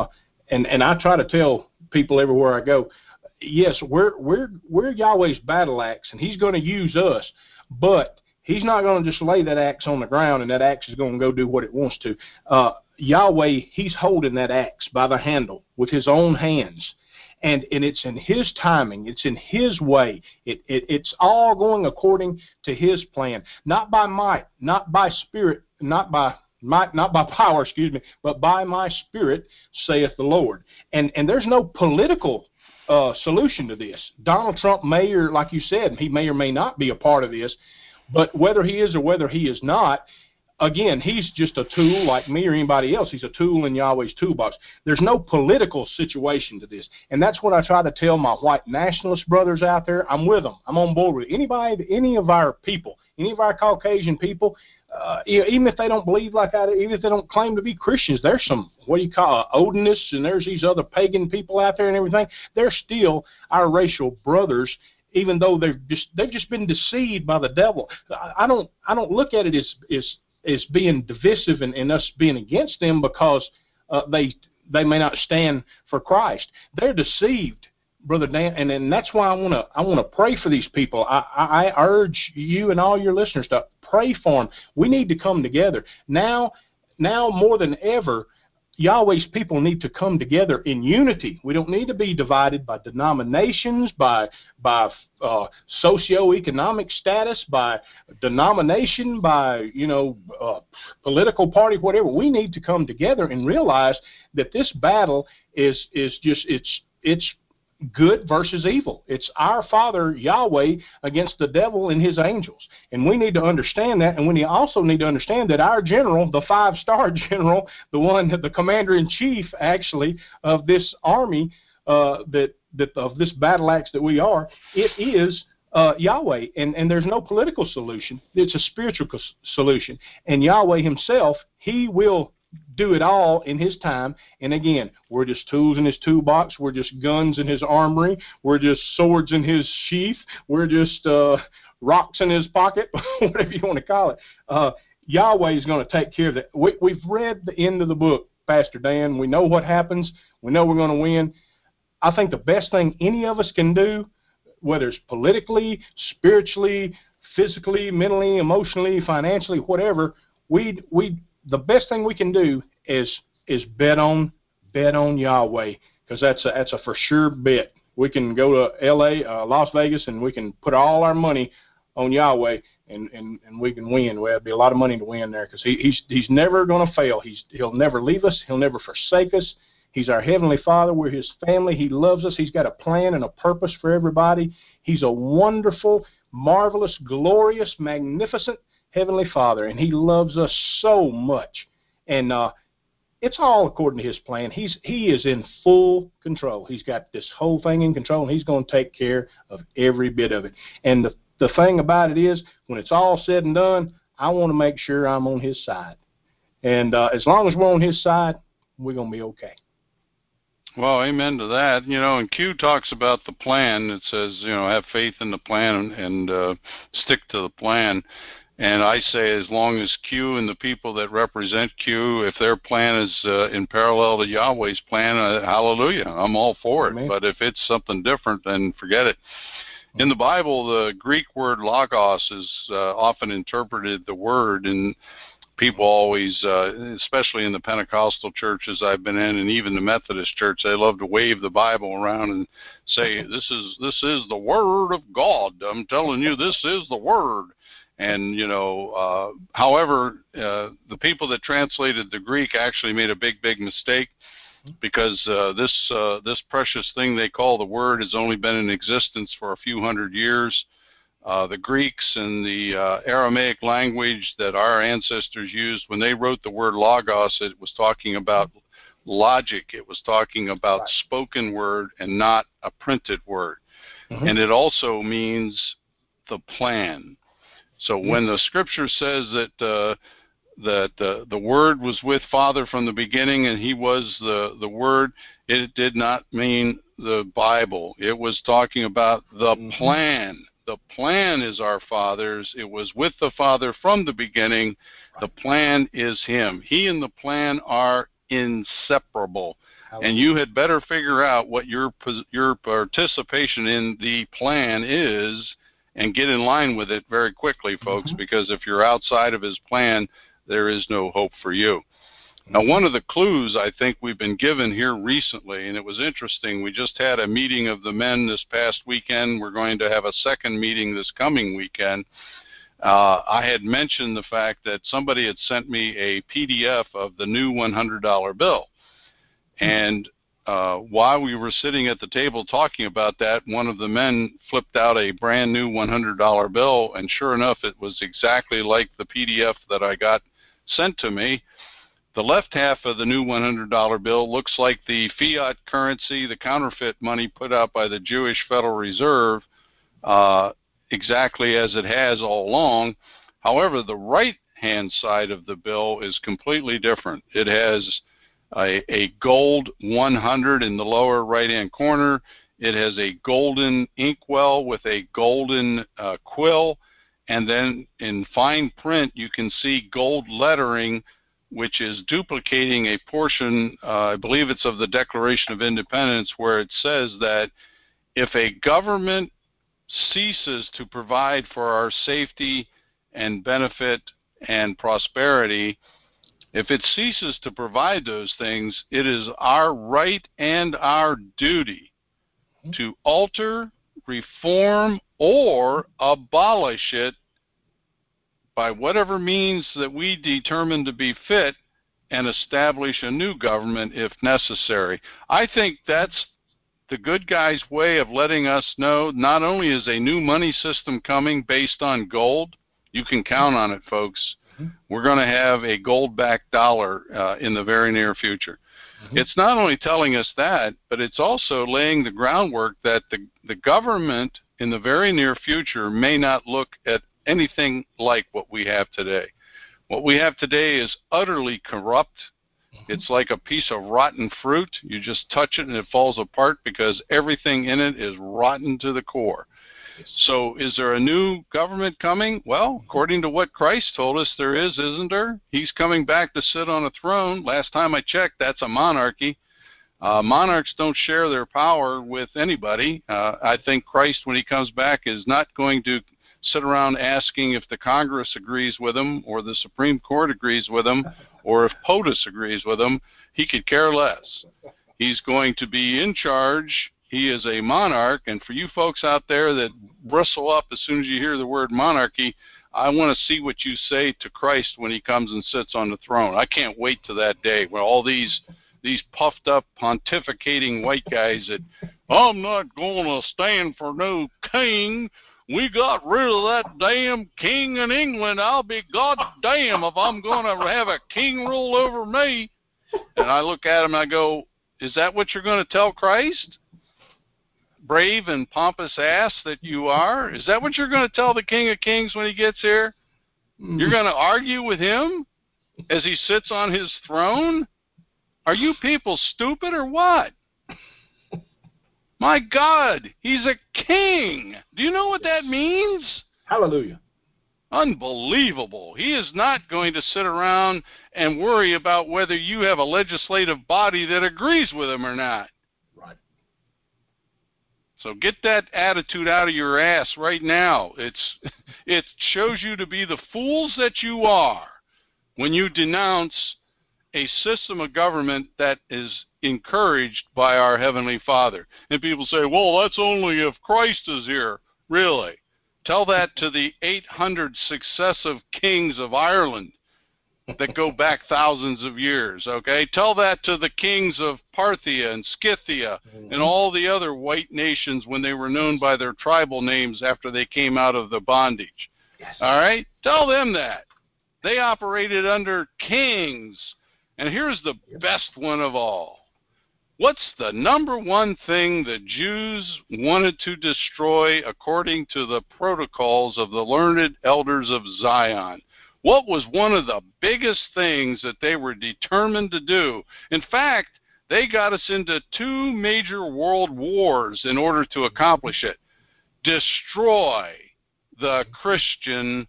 and I try to tell people everywhere I go, yes, we're Yahweh's battle axe, and He's going to use us, but He's not going to just lay that axe on the ground and that axe is going to go do what it wants to. Yahweh, He's holding that axe by the handle with His own hands. And it's in His timing. It's in His way. It's all going according to His plan, not by might, not by spirit, not by might, not by power, but by my Spirit, saith the Lord. And there's no political solution to this. Donald Trump may, or like you said, he may or may not be a part of this, but whether he is or whether he is not, again, he's just a tool like me or anybody else. He's a tool in Yahweh's toolbox. There's no political situation to this. And that's what I try to tell my white nationalist brothers out there. I'm with them. I'm on board with it. Any of our people, any of our Caucasian people, even if they don't believe like I do, even if they don't claim to be Christians, there's some, Odinists, and there's these other pagan people out there and everything. They're still our racial brothers, even though they've just been deceived by the devil. I don't look at it as being divisive and us being against them because they may not stand for Christ. They're deceived, Brother Dan, and that's why I want to pray for these people. I urge you and all your listeners to pray for them. We need to come together now more than ever. Yahweh's people need to come together in unity. We don't need to be divided by denominations, by socioeconomic status, by denomination, by political party, whatever. We need to come together and realize that this battle is just it's good versus evil. It's our Father Yahweh against the devil and his angels, and we need to understand that. And we also need to understand that our general, the 5-star general, the commander-in-chief actually of this army, of this battle axe that we are, it is Yahweh, and there's no political solution. It's a spiritual solution, and Yahweh Himself, He will do it all in His time. And again, we're just tools in His toolbox. We're just guns in His armory. We're just swords in His sheath. We're just rocks in His pocket, whatever you want to call it. Yahweh is going to take care of that. We've read the end of the book, Pastor Dan. We know what happens. We know we're going to win. I think the best thing any of us can do, whether it's politically, spiritually, physically, mentally, emotionally, financially, whatever, the best thing we can do is bet on Yahweh, because that's a for sure bet. We can go to L.A., Las Vegas, and we can put all our money on Yahweh, and we can win. Well, it'd be a lot of money to win there, because he's never going to fail. He'll never leave us. He'll never forsake us. He's our Heavenly Father. We're His family. He loves us. He's got a plan and a purpose for everybody. He's a wonderful, marvelous, glorious, magnificent Heavenly Father, and He loves us so much. And it's all according to His plan. He is in full control. He's got this whole thing in control, and He's going to take care of every bit of it. And the thing about it is, when it's all said and done, I want to make sure I'm on His side. And as long as we're on His side, we're going to be okay. Well, amen to that. And Q talks about the plan. It says, have faith in the plan and stick to the plan. And I say, as long as Q and the people that represent Q, if their plan is in parallel to Yahweh's plan, hallelujah, I'm all for it. Amen. But if it's something different, then forget it. In the Bible, the Greek word logos is often interpreted the word, and people always, especially in the Pentecostal churches I've been in, and even the Methodist church, they love to wave the Bible around and say, this is the Word of God. I'm telling you, this is the Word. And, however, the people that translated the Greek actually made a big mistake, because this precious thing they call the Word has only been in existence for a few hundred years. The Greeks and the Aramaic language that our ancestors used, when they wrote the word logos, it was talking about logic. It was talking about spoken word and not a printed word. Mm-hmm. And it also means the plan. So when the Scripture says that the Word was with Father from the beginning and He was the Word, it did not mean the Bible. It was talking about the plan. The plan is our Father's. It was with the Father from the beginning. The plan is Him. He and the plan are inseparable. and you had better figure out what your participation in the plan is and get in line with it very quickly, folks, because if you're outside of his plan, there is no hope for you. Now, one of the clues I think we've been given here recently, and it was interesting, we just had a meeting of the men this past weekend. We're going to have a second meeting this coming weekend. I had mentioned the fact that somebody had sent me a PDF of the new $100 bill. And while we were sitting at the table talking about that, one of the men flipped out a brand new $100 bill, and sure enough, it was exactly like the PDF that I got sent to me. The left half of the new $100 bill looks like the fiat currency, the counterfeit money put out by the Jewish Federal Reserve, exactly as it has all along. However, the right-hand side of the bill is completely different. It has a gold 100 in the lower right-hand corner. It has a golden inkwell with a golden quill, and then in fine print you can see gold lettering, which is duplicating a portion, I believe it's of the Declaration of Independence, where it says that if a government ceases to provide for our safety and benefit and prosperity, if it ceases to provide those things, it is our right and our duty to alter, reform, or abolish it by whatever means that we determine to be fit, and establish a new government if necessary. I think that's the good guy's way of letting us know not only is a new money system coming based on gold, you can count on it, folks. We're going to have a gold-backed dollar in the very near future. It's not only telling us that, but it's also laying the groundwork that the government in the very near future may not look at anything like what we have today. What we have today is utterly corrupt. It's like a piece of rotten fruit. You just touch it and it falls apart because everything in it is rotten to the core. So is there a new government coming? Well, according to what Christ told us, there is, isn't there? He's coming back to sit on a throne. Last time I checked, that's a monarchy. Monarchs don't share their power with anybody. I think Christ, when he comes back, is not going to sit around asking if the Congress agrees with him or the Supreme Court agrees with him or if POTUS agrees with him. He could care less. He's going to be in charge. He is a monarch, and for you folks out there that bristle up as soon as you hear the word monarchy, I want to see what you say to Christ when he comes and sits on the throne. I can't wait to that day where all these puffed up pontificating white guys that, I'm not going to stand for no king. We got rid of that damn king in England. I'll be goddamn if I'm going to have a king rule over me. And I look at him and I go, is that what you're going to tell Christ? Brave and pompous ass that you are? Is that what you're going to tell the King of Kings when he gets here? You're going to argue with him as he sits on his throne? Are you people stupid or what? My God, he's a king. Do you know what that means? Hallelujah. Unbelievable. He is not going to sit around and worry about whether you have a legislative body that agrees with him or not. Right. So get that attitude out of your ass right now. It shows you to be the fools that you are when you denounce a system of government that is encouraged by our Heavenly Father. And people say, well, that's only if Christ is here. Really? Tell that to the 800 successive kings of Ireland that go back thousands of years, okay? Tell that to the kings of Parthia and Scythia and all the other white nations when they were known by their tribal names after they came out of the bondage. Yes. All right? Tell them that. They operated under kings. And here's the best one of all. What's the number one thing the Jews wanted to destroy according to the protocols of the learned elders of Zion? What was one of the biggest things that they were determined to do? In fact, they got us into 2 major world wars in order to accomplish it. Destroy the Christian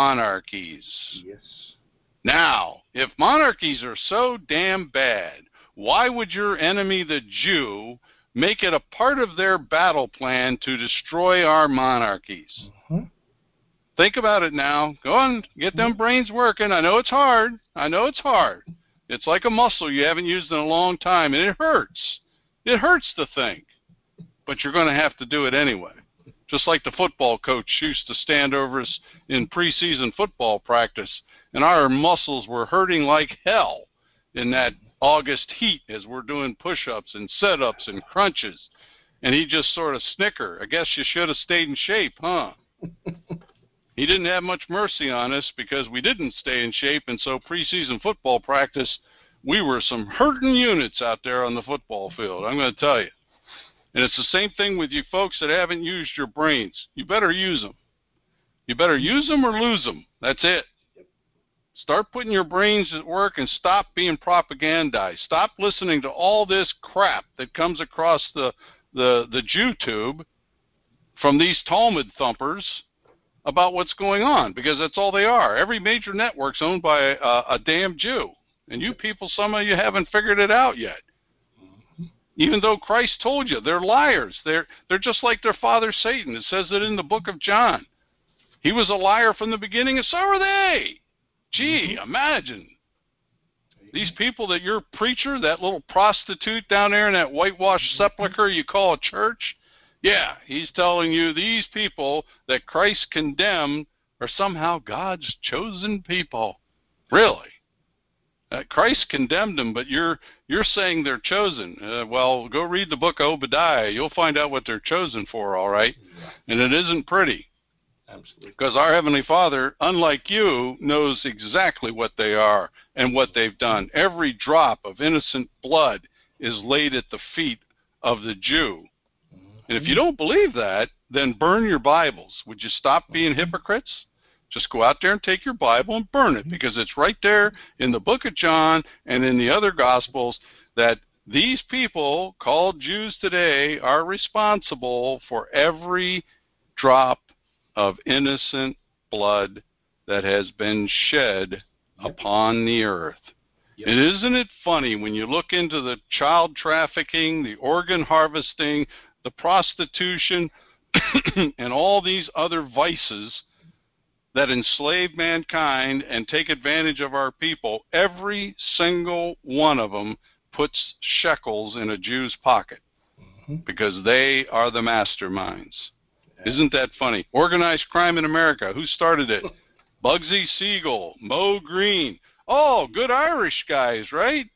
monarchies. Yes. Now, if monarchies are so damn bad, Why would your enemy, the Jew, make it a part of their battle plan to destroy our monarchies? Mm-hmm. Think about it now. Go on, get them brains working. I know it's hard. It's like a muscle you haven't used in a long time, and it hurts. It hurts to think. But you're going to have to do it anyway. Just like the football coach used to stand over us in preseason football practice, and our muscles were hurting like hell in that August heat as we're doing push-ups and sit-ups and crunches. And he just sort of snicker. I guess you should have stayed in shape, huh? He didn't have much mercy on us because we didn't stay in shape, and so preseason football practice, we were some hurting units out there on the football field, I'm going to tell you. And it's the same thing with you folks that haven't used your brains. You better use them. You better use them or lose them. That's it. Start putting your brains at work and stop being propagandized. Stop listening to all this crap that comes across the Jew-tube from these Talmud thumpers about what's going on, because that's all they are. Every major network's owned by a damn Jew. And you people, some of you haven't figured it out yet. Even though Christ told you, they're liars. They're just like their father Satan. It says it in the book of John. He was a liar from the beginning, and so are they. Gee, imagine. These people that your preacher, that little prostitute down there in that whitewashed sepulcher you call a church, yeah, he's telling you these people that Christ condemned are somehow God's chosen people. Really? Christ condemned them, but you're saying they're chosen. Well, go read the book of Obadiah. You'll find out what they're chosen for, all right? Yeah. And it isn't pretty. Absolutely. Because our Heavenly Father, unlike you, knows exactly what they are and what they've done. Every drop of innocent blood is laid at the feet of the Jew. And if you don't believe that, then burn your Bibles. Would you stop being hypocrites? Just go out there and take your Bible and burn it, because it's right there in the book of John and in the other Gospels that these people called Jews today are responsible for every drop of innocent blood that has been shed upon the earth. Yep. And isn't it funny when you look into the child trafficking, the organ harvesting, the prostitution, and all these other vices that enslave mankind and take advantage of our people, every single one of them puts shekels in a Jew's pocket, because they are the masterminds. Yeah. Isn't that funny? Organized crime in America, who started it? Bugsy Siegel, Mo Green. Oh, good Irish guys, right?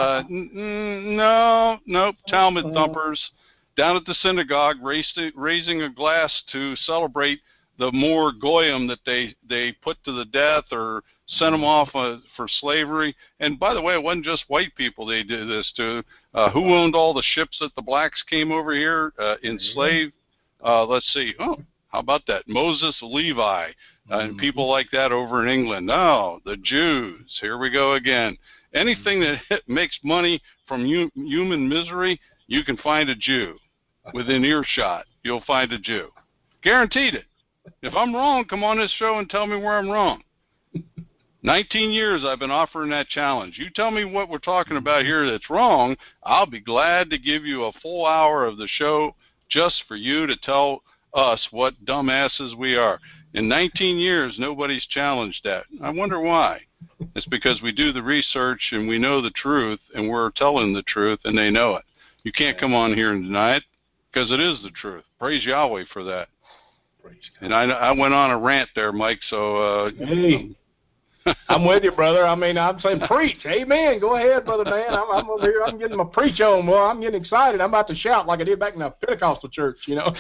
Nope, Talmud thumpers down at the synagogue raising a glass to celebrate the more goyim that they put to the death or sent them off for slavery. And by the way, it wasn't just white people they did this to. Who owned all the ships that the blacks came over here enslaved? Let's see. Oh, how about that? Moses, Levi, and people like that over in England. No, the Jews. Here we go again. Anything that makes money from human misery, you can find a Jew. Within earshot, you'll find a Jew. Guaranteed it. If I'm wrong, come on this show and tell me where I'm wrong. 19 years I've been offering that challenge. You tell me what we're talking about here that's wrong, I'll be glad to give you a full hour of the show just for you to tell us what dumbasses we are. In 19 years, nobody's challenged that. I wonder why. It's because we do the research and we know the truth, and we're telling the truth, and they know it. You can't come on here and deny it, because it is the truth. Praise Yahweh for that. And I went on a rant there, Mike, so... Hey, I'm with you, brother. I mean, I'm saying preach. Amen. Go ahead, brother man. I'm over here. I'm getting my preach on. Well, I'm getting excited. I'm about to shout like I did back in the Pentecostal church, you know.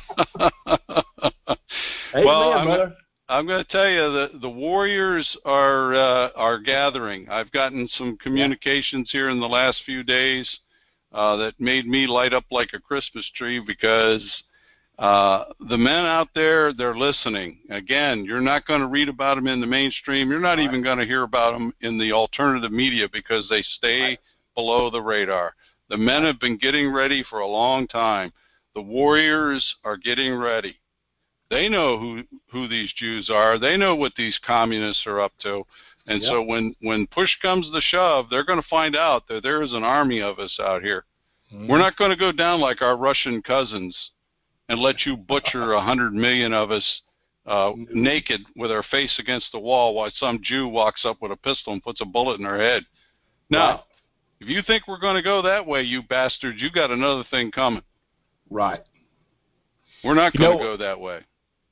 Amen, well, brother. I'm going to tell you that the warriors are gathering. I've gotten some communications here in the last few days that made me light up like a Christmas tree, because... the men out there, they're listening. Again, you're not going to read about them in the mainstream. You're not even going to hear about them in the alternative media, because they stay below the radar. The men have been getting ready for a long time. The warriors are getting ready. They know who these Jews are. They know what these communists are up to. And so when push comes to shove, they're going to find out that there is an army of us out here. We're not going to go down like our Russian cousins and let you butcher 100 million of us naked with our face against the wall while some Jew walks up with a pistol and puts a bullet in our head. Now, if you think we're going to go that way, you bastards, you got another thing coming. Right. We're not going to go that way.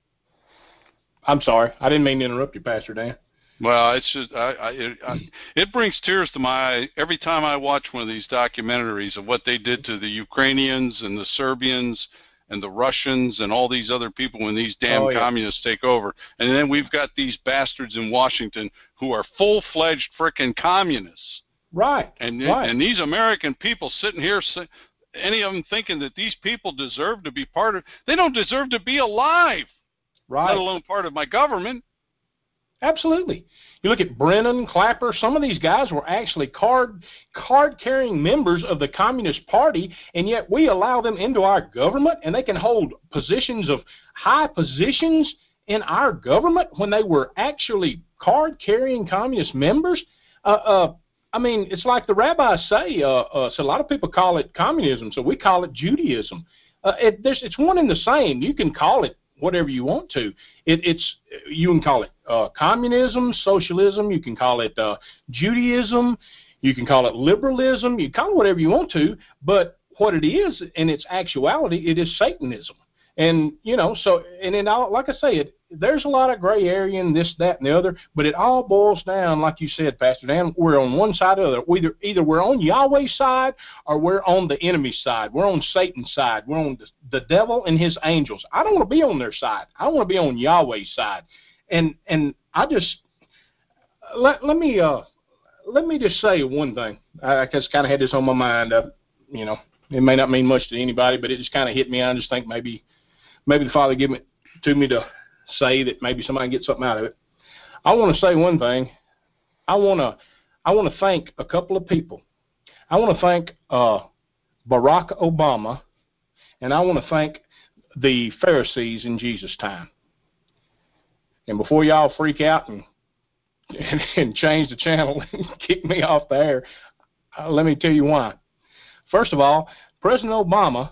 I'm sorry. I didn't mean to interrupt you, Pastor Dan. Well, it's just it brings tears to my eye every time I watch one of these documentaries of what they did to the Ukrainians and the Serbians and the Russians and all these other people when these damn communists take over. And then we've got these bastards in Washington who are full-fledged frickin' communists. Right. And these American people sitting here, any of them thinking that these people deserve to be part of, they don't deserve to be alive, let alone part of my government. Absolutely. You look at Brennan, Clapper, some of these guys were actually card-carrying members of the Communist Party, and yet we allow them into our government, and they can hold positions of high positions in our government when they were actually card-carrying communist members. I mean, it's like the rabbis say, so a lot of people call it communism, so we call it Judaism. It's one and the same. You can call it whatever you want to. You can call it communism, socialism. You can call it Judaism. You can call it liberalism. You can call it whatever you want to. But what it is, in its actuality, it is Satanism. And like I say, there's a lot of gray area in this, that, and the other. But it all boils down, like you said, Pastor Dan. We're on one side or the other. Either we're on Yahweh's side or we're on the enemy's side. We're on Satan's side. We're on the devil and his angels. I don't want to be on their side. I want to be on Yahweh's side. And I just let me just say one thing. I just kind of had this on my mind. It may not mean much to anybody, but it just kind of hit me. I just think maybe the Father gave it to me to say that maybe somebody can get something out of it. I want to say one thing. I want to thank a couple of people. I want to thank Barack Obama, and I want to thank the Pharisees in Jesus' time. And before y'all freak out and change the channel and kick me off the air, let me tell you why. First of all, President Obama,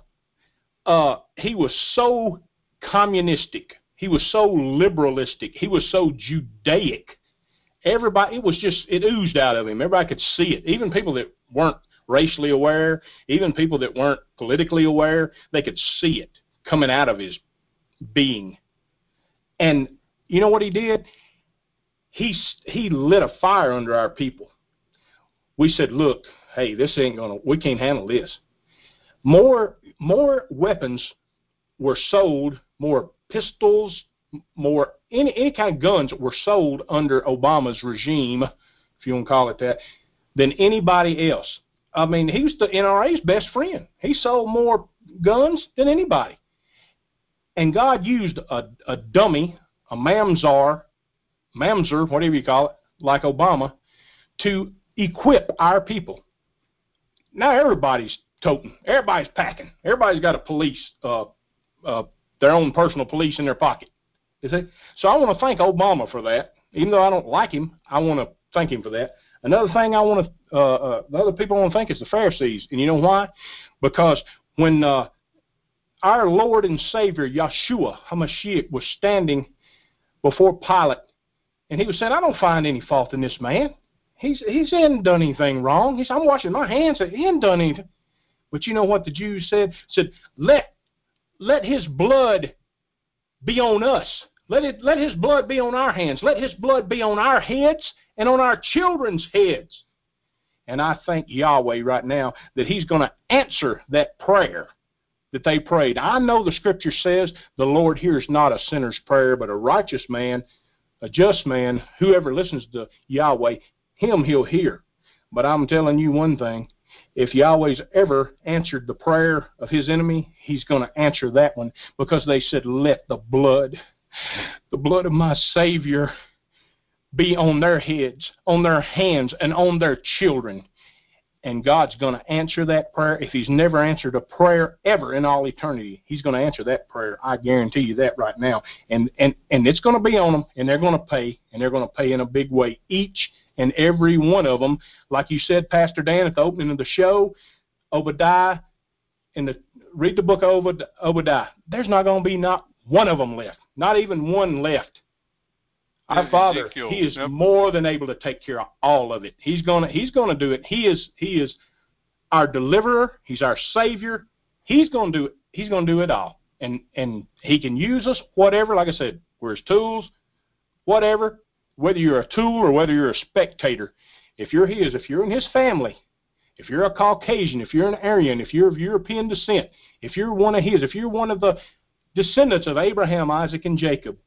he was so communistic. He was so liberalistic. He was so Judaic. It oozed out of him. Everybody could see it. Even people that weren't racially aware, even people that weren't politically aware, they could see it coming out of his being. And you know what he did? He lit a fire under our people. We said, look, hey, we can't handle this. More weapons were sold, more pistols, more any kind of guns were sold under Obama's regime, if you want to call it that, than anybody else. I mean, he was the NRA's best friend. He sold more guns than anybody. And God used a dummy, a mamzer, whatever you call it, like Obama, to equip our people. Now everybody's toting. Everybody's packing. Everybody's got a police, their own personal police in their pocket. You see? So I want to thank Obama for that. Even though I don't like him, I want to thank him for that. Another thing the other people I want to thank is the Pharisees. And you know why? Because when our Lord and Savior, Yahshua HaMashiach, was standing before Pilate, and he was saying, I don't find any fault in this man. He hasn't done anything wrong. He said, I'm washing my hands. He hasn't done anything. But you know what the Jews said? Said, let his blood be on us. Let his blood be on our hands. Let his blood be on our heads and on our children's heads. And I thank Yahweh right now that he's going to answer that prayer that they prayed. I know the scripture says the Lord hears not a sinner's prayer, but a righteous man, a just man, whoever listens to Yahweh, him he'll hear. But I'm telling you one thing. If Yahweh's ever answered the prayer of his enemy, he's going to answer that one, because they said, let the blood of my Savior be on their heads, on their hands, and on their children. and God's going to answer that prayer. If he's never answered a prayer ever in all eternity, he's going to answer that prayer. I guarantee you that right now. And it's going to be on them, and they're going to pay, and they're going to pay in a big way. Each and every one of them, like you said, Pastor Dan, at the opening of the show, Obadiah, read the book of Obadiah. There's not going to be not one of them left, not even one left. Our Father, Ezekiel, he is more than able to take care of all of it. He's going to do it. He is our deliverer. He's our Savior. He's going to do it. He's going to do it all. And he can use us, whatever. Like I said, we're his tools, whatever. Whether you're a tool or whether you're a spectator, if you're his, if you're in his family, if you're a Caucasian, if you're an Aryan, if you're of European descent, if you're one of his, if you're one of the descendants of Abraham, Isaac, and Jacob,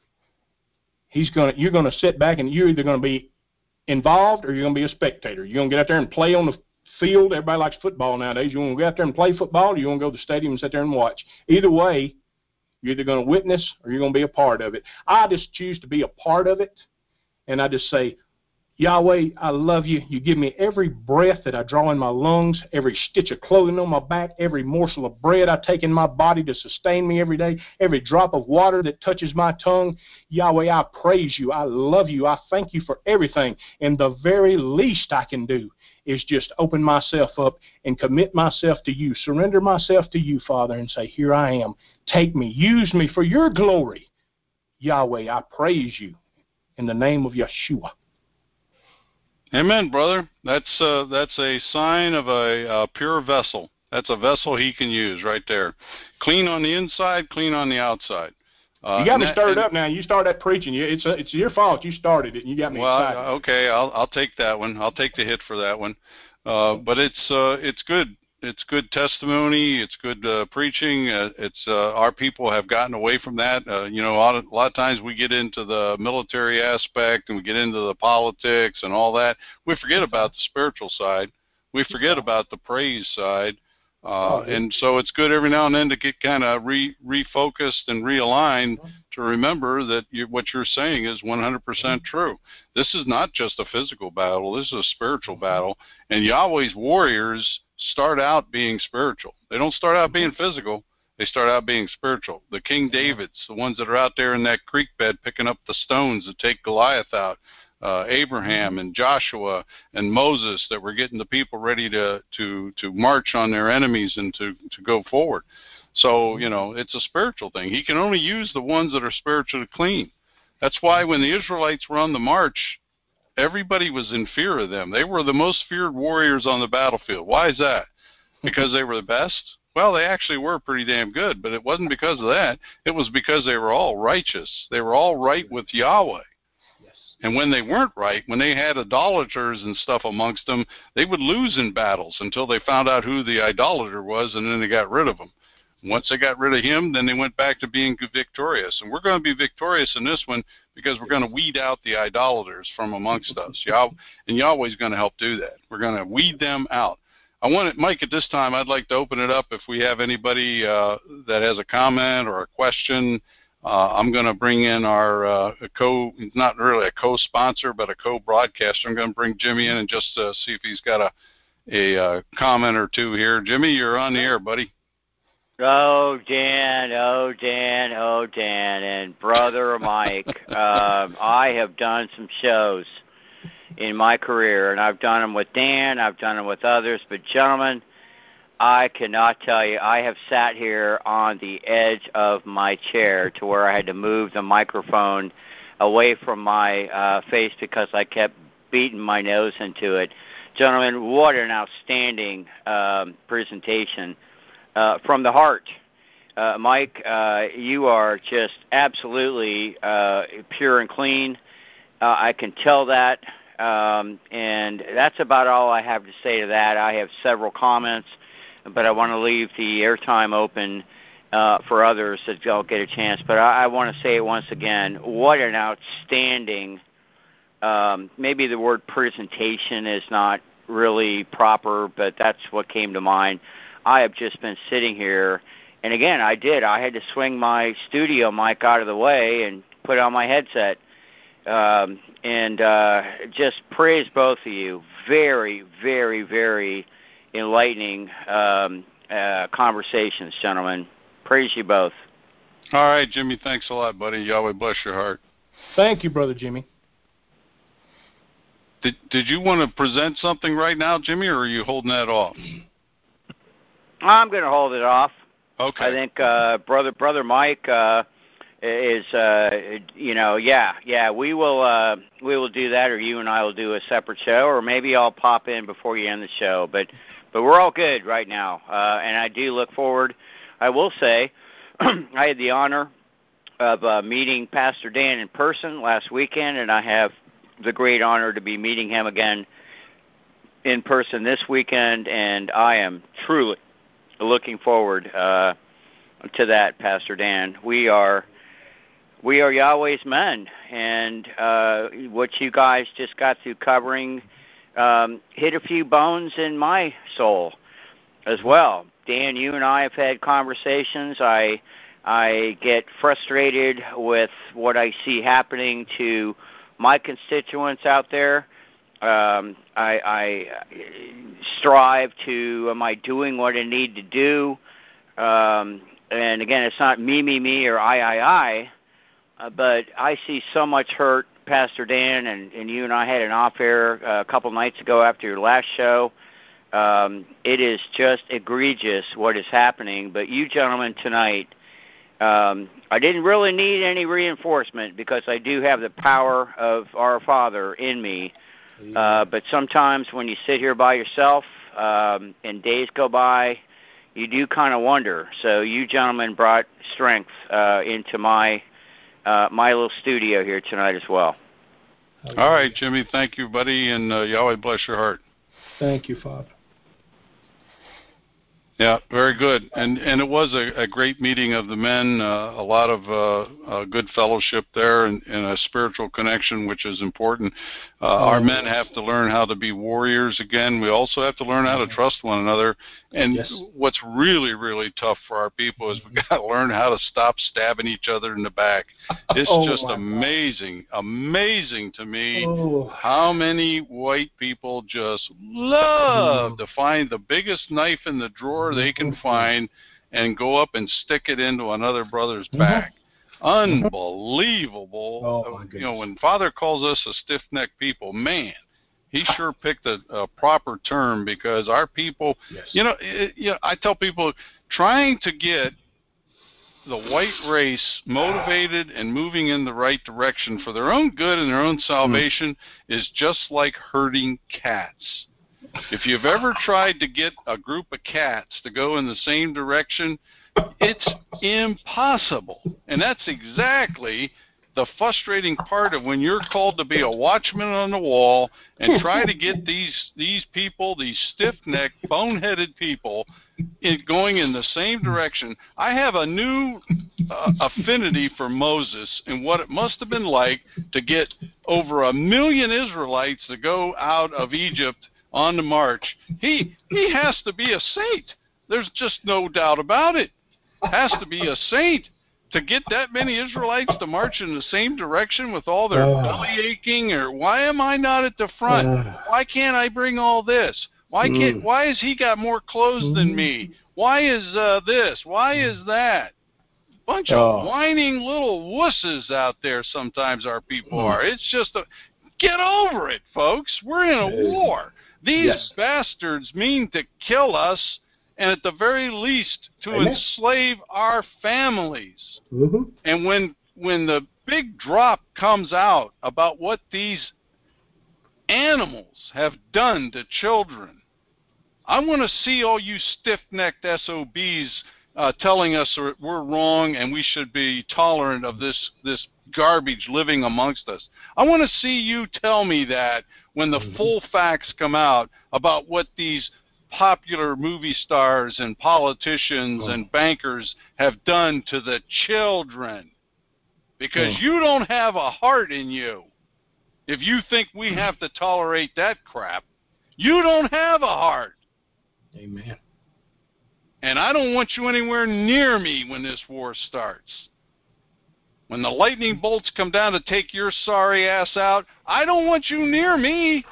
you're going to sit back, and you're either going to be involved or you're going to be a spectator. You're going to get out there and play on the field. Everybody likes football nowadays. You want to go out there and play football, or you want to go to the stadium and sit there and watch. Either way, you're either going to witness or you're going to be a part of it. I just choose to be a part of it, and I just say, Yahweh, I love you. You give me every breath that I draw in my lungs, every stitch of clothing on my back, every morsel of bread I take in my body to sustain me every day, every drop of water that touches my tongue. Yahweh, I praise you. I love you. I thank you for everything. And the very least I can do is just open myself up and commit myself to you, surrender myself to you, Father, and say, here I am. Take me. Use me for your glory. Yahweh, I praise you in the name of Yeshua. Amen, brother. That's a sign of a pure vessel. That's a vessel he can use right there. Clean on the inside, clean on the outside. You got me stirred up now. You started that preaching. It's your fault. You started it, and you got me excited. Well, okay, I'll take that one. I'll take the hit for that one. But it's good. It's good testimony. It's good preaching. Our people have gotten away from that. A lot of times we get into the military aspect and we get into the politics and all that. We forget about the spiritual side. We forget about the praise side. And so it's good every now and then to get kind of refocused and realigned to remember that what you're saying is 100% true. This is not just a physical battle. This is a spiritual battle. And Yahweh's warriors start out being spiritual. They don't start out being physical. They start out being spiritual. The King Davids, the ones that are out there in that creek bed picking up the stones to take Goliath out. Abraham and Joshua and Moses that were getting the people ready to march on their enemies and to go forward. So, it's a spiritual thing. He can only use the ones that are spiritually clean. That's why when the Israelites were on the march, everybody was in fear of them. They were the most feared warriors on the battlefield. Why is that? Because they were the best? Well, they actually were pretty damn good, but it wasn't because of that. It was because they were all righteous. They were all right with Yahweh. And when they weren't right, when they had idolaters and stuff amongst them, they would lose in battles until they found out who the idolater was, and then they got rid of him. Once they got rid of him, then they went back to being victorious. And we're going to be victorious in this one because we're going to weed out the idolaters from amongst us. And Yahweh's going to help do that. We're going to weed them out. Mike, at this time, I'd like to open it up if we have anybody that has a comment or a question. I'm going to bring in our not really a co-sponsor, but a co-broadcaster. I'm going to bring Jimmy in and just see if he's got a comment or two here. Jimmy, you're on the air, buddy. Oh, Dan, and Brother Mike, I have done some shows in my career, and I've done them with Dan, I've done them with others, but gentlemen, I cannot tell you, I have sat here on the edge of my chair to where I had to move the microphone away from my face because I kept beating my nose into it. Gentlemen, what an outstanding presentation from the heart. Mike, you are just absolutely pure and clean. I can tell that, and that's about all I have to say to that. I have several comments, but I want to leave the airtime open for others that don't get a chance. But I want to say it once again, what an outstanding, maybe the word presentation is not really proper, but that's what came to mind. I have just been sitting here, and again, I had to swing my studio mic out of the way and put on my headset. And just praise both of you. Very, very, very enlightening conversations, gentlemen. Praise you both. All right, Jimmy, thanks a lot, buddy. Yahweh bless your heart. Thank you, Brother Jimmy. Did you want to present something right now, Jimmy, or are you holding that off? I'm going to hold it off. Okay. I think brother Mike is we will do that, or you and I will do a separate show, or maybe I'll pop in before you end the show. But we're all good right now, and I do look forward. I will say, I had the honor of meeting Pastor Dan in person last weekend, and I have the great honor to be meeting him again in person this weekend, and I am truly looking forward to that, Pastor Dan. We are Yahweh's men, and what you guys just got through covering hit a few bones in my soul as well. Dan, you and I have had conversations. I get frustrated with what I see happening to my constituents out there. I strive to, am I doing what I need to do? And again, it's not me, or I, but I see so much hurt, Pastor Dan, and you and I had an off-air a couple nights ago after your last show. It is just egregious what is happening. But you gentlemen tonight, I didn't really need any reinforcement because I do have the power of our Father in me. But sometimes when you sit here by yourself and days go by, you do kind of wonder. So you gentlemen brought strength into my little studio here tonight as well. All right, Jimmy. Thank you, buddy, and Yahweh bless your heart. Thank you, Father. Yeah, very good. And it was a great meeting of the men, a lot of good fellowship there and a spiritual connection, which is important. Our men have to learn how to be warriors again. We also have to learn how to trust one another. And what's really, really tough for our people is we've got to learn how to stop stabbing each other in the back. It's just amazing to me how many white people just love to find the biggest knife in the drawer they can find and go up and stick it into another brother's back. Unbelievable. When Father calls us a stiff-necked people, man, he sure picked a proper term, because our people, I tell people, trying to get the white race motivated and moving in the right direction for their own good and their own salvation is just like herding cats. If you've ever tried to get a group of cats to go in the same direction, it's impossible. And that's exactly the frustrating part of when you're called to be a watchman on the wall and try to get these people, these stiff-necked, boneheaded people, going in the same direction. I have a new affinity for Moses and what it must have been like to get over 1 million Israelites to go out of Egypt on the march. He has to be a saint. There's just no doubt about it. Has to be a saint to get that many Israelites to march in the same direction with all their belly aching, or why am I not at the front? Why can't I bring all this? Why has he got more clothes than me? Why is this? Why is that? Bunch of whining little wusses out there sometimes our people are. It's just get over it, folks. We're in a war. These bastards mean to kill us, and at the very least to enslave our families. And when the big drop comes out about what these animals have done to children, I want to see all you stiff-necked SOBs telling us we're wrong and we should be tolerant of this garbage living amongst us. I want to see you tell me that when the full facts come out about what these popular movie stars and politicians and bankers have done to the children. Because you don't have a heart in you. If you think we have to tolerate that crap, you don't have a heart. Amen. And I don't want you anywhere near me when this war starts. When the lightning bolts come down to take your sorry ass out, I don't want you near me.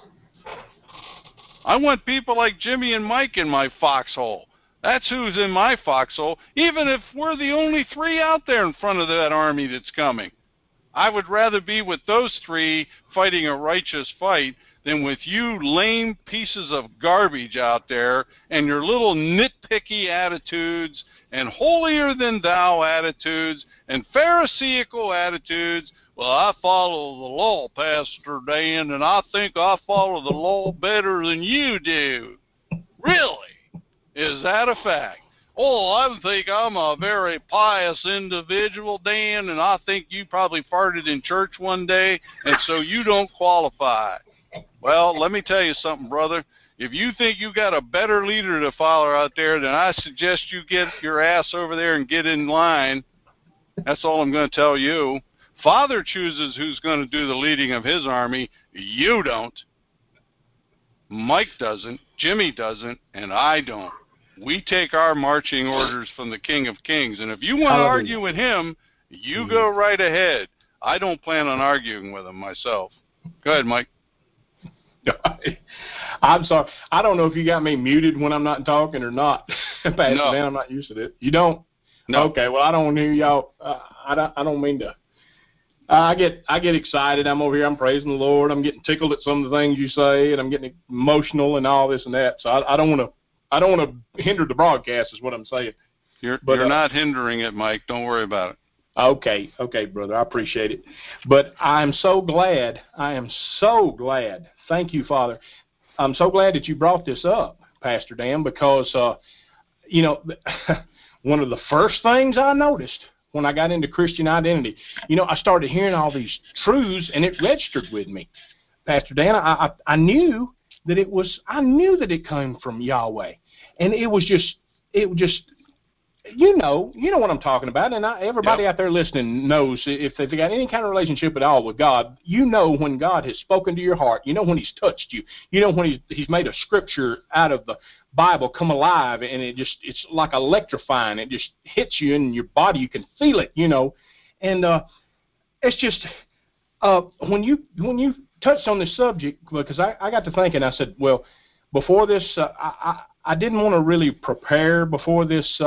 I want people like Jimmy and Mike in my foxhole. That's who's in my foxhole, even if we're the only 3 out there in front of that army that's coming. I would rather be with those 3 fighting a righteous fight than with you lame pieces of garbage out there and your little nitpicky attitudes and holier-than-thou attitudes and pharisaical attitudes. Well, I follow the law, Pastor Dan, and I think I follow the law better than you do. Really? Is that a fact? Oh, I think I'm a very pious individual, Dan, and I think you probably farted in church one day, and so you don't qualify. Well, let me tell you something, brother. If you think you got a better leader to follow out there, then I suggest you get your ass over there and get in line. That's all I'm going to tell you. Father chooses who's going to do the leading of his army. You don't. Mike doesn't, Jimmy doesn't, and I don't. We take our marching orders from the King of Kings, and if you want to argue with him, you go right ahead. I don't plan on arguing with him myself. Go ahead, Mike. I'm sorry. I don't know if you got me muted when I'm not talking or not. Pastor No. Dan, I'm not used to it. You don't? No. Okay. Well, I don't want to hear y'all. I don't mean to. I get excited. I'm over here. I'm praising the Lord. I'm getting tickled at some of the things you say, and I'm getting emotional and all this and that. So I don't want to. I don't want to hinder the broadcast, is what I'm saying. You're not hindering it, Mike. Don't worry about it. Okay, brother. I appreciate it. But I'm so glad. I am so glad. Thank you, Father. I'm so glad that you brought this up, Pastor Dan, because, one of the first things I noticed when I got into Christian identity, I started hearing all these truths, and it registered with me. Pastor Dan, I knew that it came from Yahweh. And it was just you know what I'm talking about, and everybody out there listening knows if they've got any kind of relationship at all with God, when God has spoken to your heart, when He's touched you, when He's made a scripture out of the Bible come alive, and it's like electrifying. It just hits you in your body. You can feel it, and it's just when you touched on this subject, because I got to thinking, I said, well, before this, I didn't want to really prepare before this.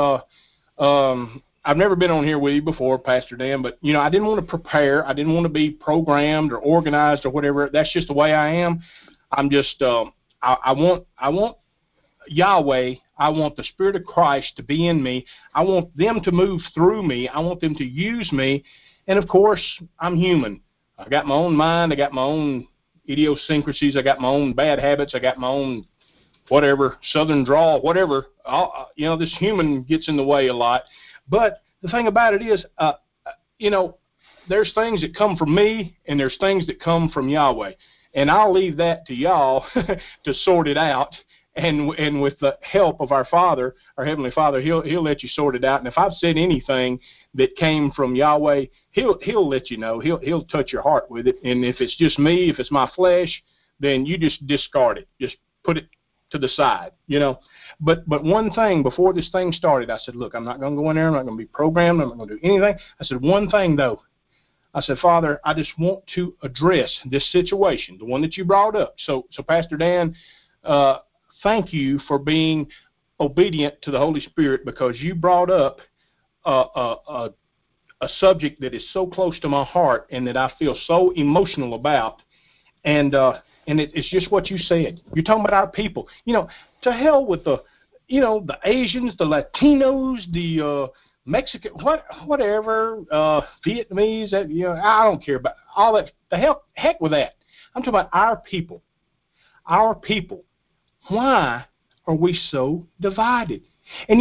I've never been on here with you before, Pastor Dan, but, I didn't want to prepare. I didn't want to be programmed or organized or whatever. That's just the way I am. I'm just, I want Yahweh. I want the Spirit of Christ to be in me. I want them to move through me. I want them to use me. And, of course, I'm human. I got my own mind. I got my own idiosyncrasies. I got my own bad habits. I got my own whatever, southern drawl, whatever. This human gets in the way a lot. But the thing about it is, there's things that come from me, and there's things that come from Yahweh. And I'll leave that to y'all to sort it out. And with the help of our Father, our Heavenly Father, He'll let you sort it out. And if I've said anything that came from Yahweh, He'll let you know. He'll touch your heart with it. And if it's just me, if it's my flesh, then you just discard it. Just put it to the side, But one thing, before this thing started, I said, look, I'm not going to go in there. I'm not going to be programmed. I'm not going to do anything. I said, one thing, though. I said, Father, I just want to address this situation, the one that you brought up. So Pastor Dan, thank you for being obedient to the Holy Spirit, because you brought up a subject that is so close to my heart and that I feel so emotional about. And it's just what you said. You're talking about our people. To hell with the Asians, the Latinos, the Mexican, whatever, Vietnamese. I don't care about all that. The heck with that. I'm talking about our people. Our people. Why are we so divided? And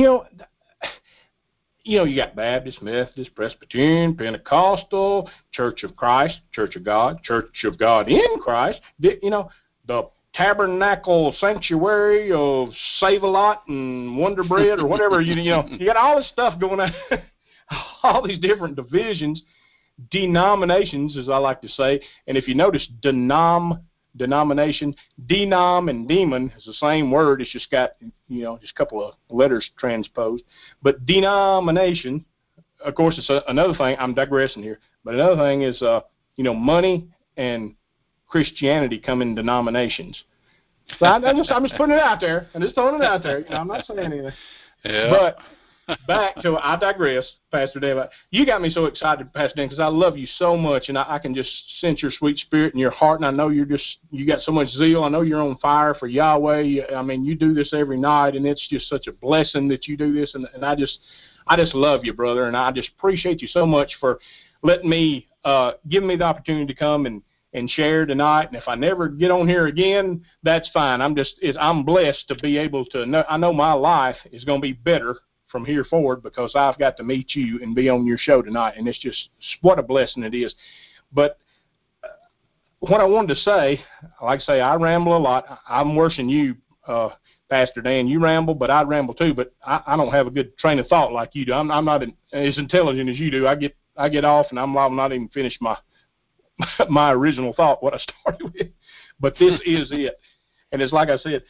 you got Baptist, Methodist, Presbyterian, Pentecostal, Church of Christ, Church of God in Christ, the Tabernacle Sanctuary of Save-A-Lot and Wonder Bread or whatever, you got all this stuff going on, all these different divisions, denominations, as I like to say. And if you notice, denomination, denom and demon is the same word. It's just got, just a couple of letters transposed. But denomination, of course, it's another thing. I'm digressing here, but another thing is, money and Christianity come in denominations. So I'm just putting it out there. I'm just throwing it out there. I'm not saying anything. Yeah. But back to, I digress, Pastor Dave. You got me so excited, Pastor Dan, because I love you so much, and I can just sense your sweet spirit in your heart, and I know you got so much zeal. I know you're on fire for Yahweh. I mean, you do this every night, and it's just such a blessing that you do this, and I just love you, brother, and I just appreciate you so much for letting me, giving me the opportunity to come and share tonight. And if I never get on here again, that's fine. I'm blessed to be able to know. I know my life is going to be better from here forward because I've got to meet you and be on your show tonight, and it's just what a blessing it is. But what I wanted to say, like I say, I ramble a lot. I'm worse than you, Pastor Dan. You ramble, but I ramble too. But I don't have a good train of thought like you do. I'm not as intelligent as you do. I get off, and I'm not even finished my original thought, what I started with. But this is it. And it's like I said,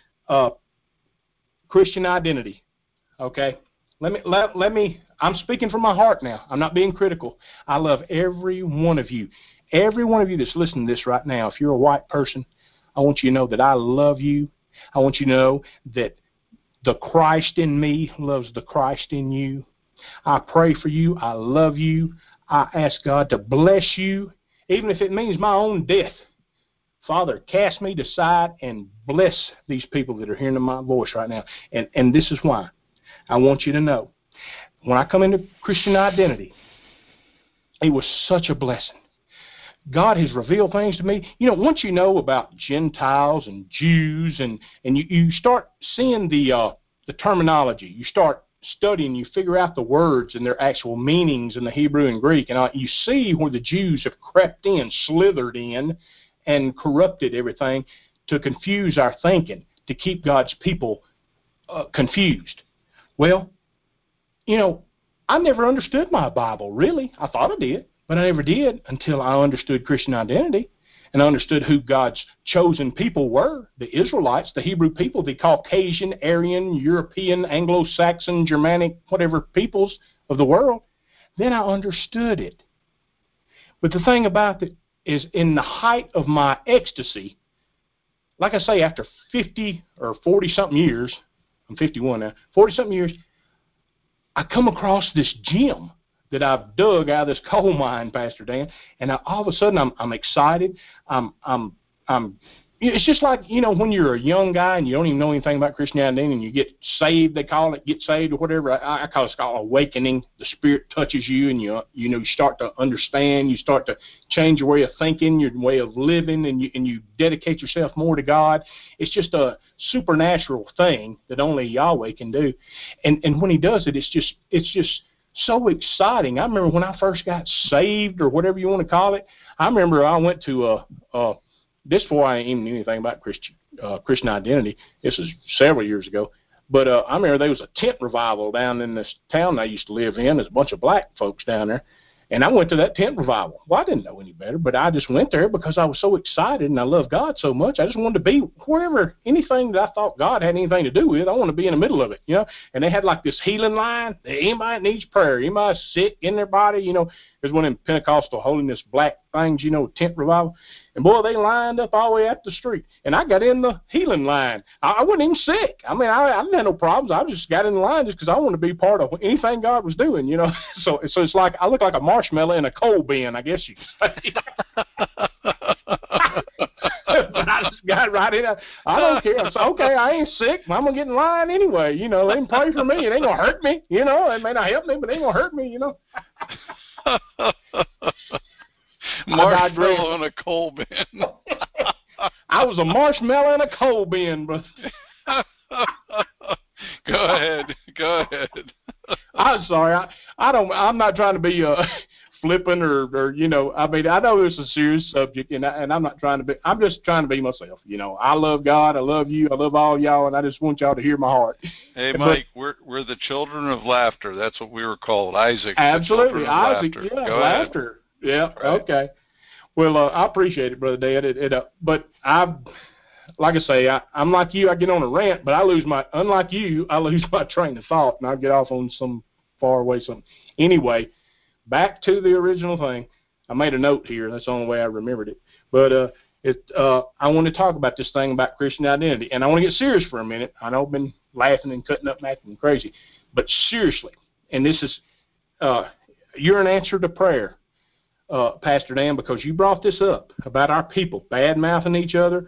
Christian identity. Okay? Let me, I'm speaking from my heart now. I'm not being critical. I love every one of you. Every one of you that's listening to this right now, if you're a white person, I want you to know that I love you. I want you to know that the Christ in me loves the Christ in you. I pray for you. I love you. I ask God to bless you, even if it means my own death. Father, cast me aside and bless these people that are hearing my voice right now. And this is why. I want you to know, when I come into Christian identity, it was such a blessing. God has revealed things to me. Once you know about Gentiles and Jews, and you start seeing the terminology, you start studying, you figure out the words and their actual meanings in the Hebrew and Greek, and you see where the Jews have crept in, slithered in, and corrupted everything to confuse our thinking, to keep God's people confused. Well, I never understood my Bible, really. I thought I did, but I never did until I understood Christian identity and I understood who God's chosen people were, the Israelites, the Hebrew people, the Caucasian, Aryan, European, Anglo-Saxon, Germanic, whatever peoples of the world. Then I understood it. But the thing about it is, in the height of my ecstasy, like I say, after 50 or 40-something years, I'm 51 now, 40-something years, I come across this gem that I've dug out of this coal mine, Pastor Dan, and all of a sudden I'm excited. It's just like, when you're a young guy and you don't even know anything about Christianity and you get saved, they call it, get saved or whatever. I call it called awakening. The Spirit touches you and you start to understand, you start to change your way of thinking, your way of living, and you dedicate yourself more to God. It's just a supernatural thing that only Yahweh can do. And when He does it, it's just so exciting. I remember when I first got saved, or whatever you want to call it. I remember I went to this before I even knew anything about Christian identity. This was several years ago. But I remember there was a tent revival down in this town I used to live in. There's a bunch of black folks down there. And I went to that tent revival. Well, I didn't know any better, but I just went there because I was so excited and I love God so much. I just wanted to be wherever, anything that I thought God had anything to do with, I want to be in the middle of it, And they had like this healing line. Anybody needs prayer, anybody sick in their body, there's one of them Pentecostal holiness black things, tent revival. And boy, they lined up all the way up the street. And I got in the healing line. I wasn't even sick. I mean, I didn't have no problems. I just got in the line just because I wanted to be part of anything God was doing, So it's like I look like a marshmallow in a coal bin, I guess you could say. But I just got right in. I don't care. I said, okay, I ain't sick. I'm going to get in line anyway. Let him pray for me. It ain't going to hurt me. It may not help me, but it ain't going to hurt me, Marshmallow in a coal bin. I was a marshmallow in a coal bin, brother. Go ahead. I'm sorry. I'm not trying to be flippant or I mean, I know it's a serious subject, and I'm not trying to be. I'm just trying to be myself. I love God. I love you. I love all y'all, and I just want y'all to hear my heart. Hey, Mike, we're the children of laughter. That's what we were called, Isaac. Absolutely, Isaac. Laughter. Yeah, Go laughter. ahead. Yeah. Right. Okay. Well, I appreciate it, Brother Dad. But like I say, I'm like you. I get on a rant, but unlike you, I lose my train of thought, and I get off on some far away something. Anyway, back to the original thing. I made a note here. That's the only way I remembered it. But I want to talk about this thing about Christian identity. And I want to get serious for a minute. I know I've been laughing and cutting up and acting crazy. But seriously, and this is, you're an answer to prayer, Pastor Dan, because you brought this up about our people bad-mouthing each other,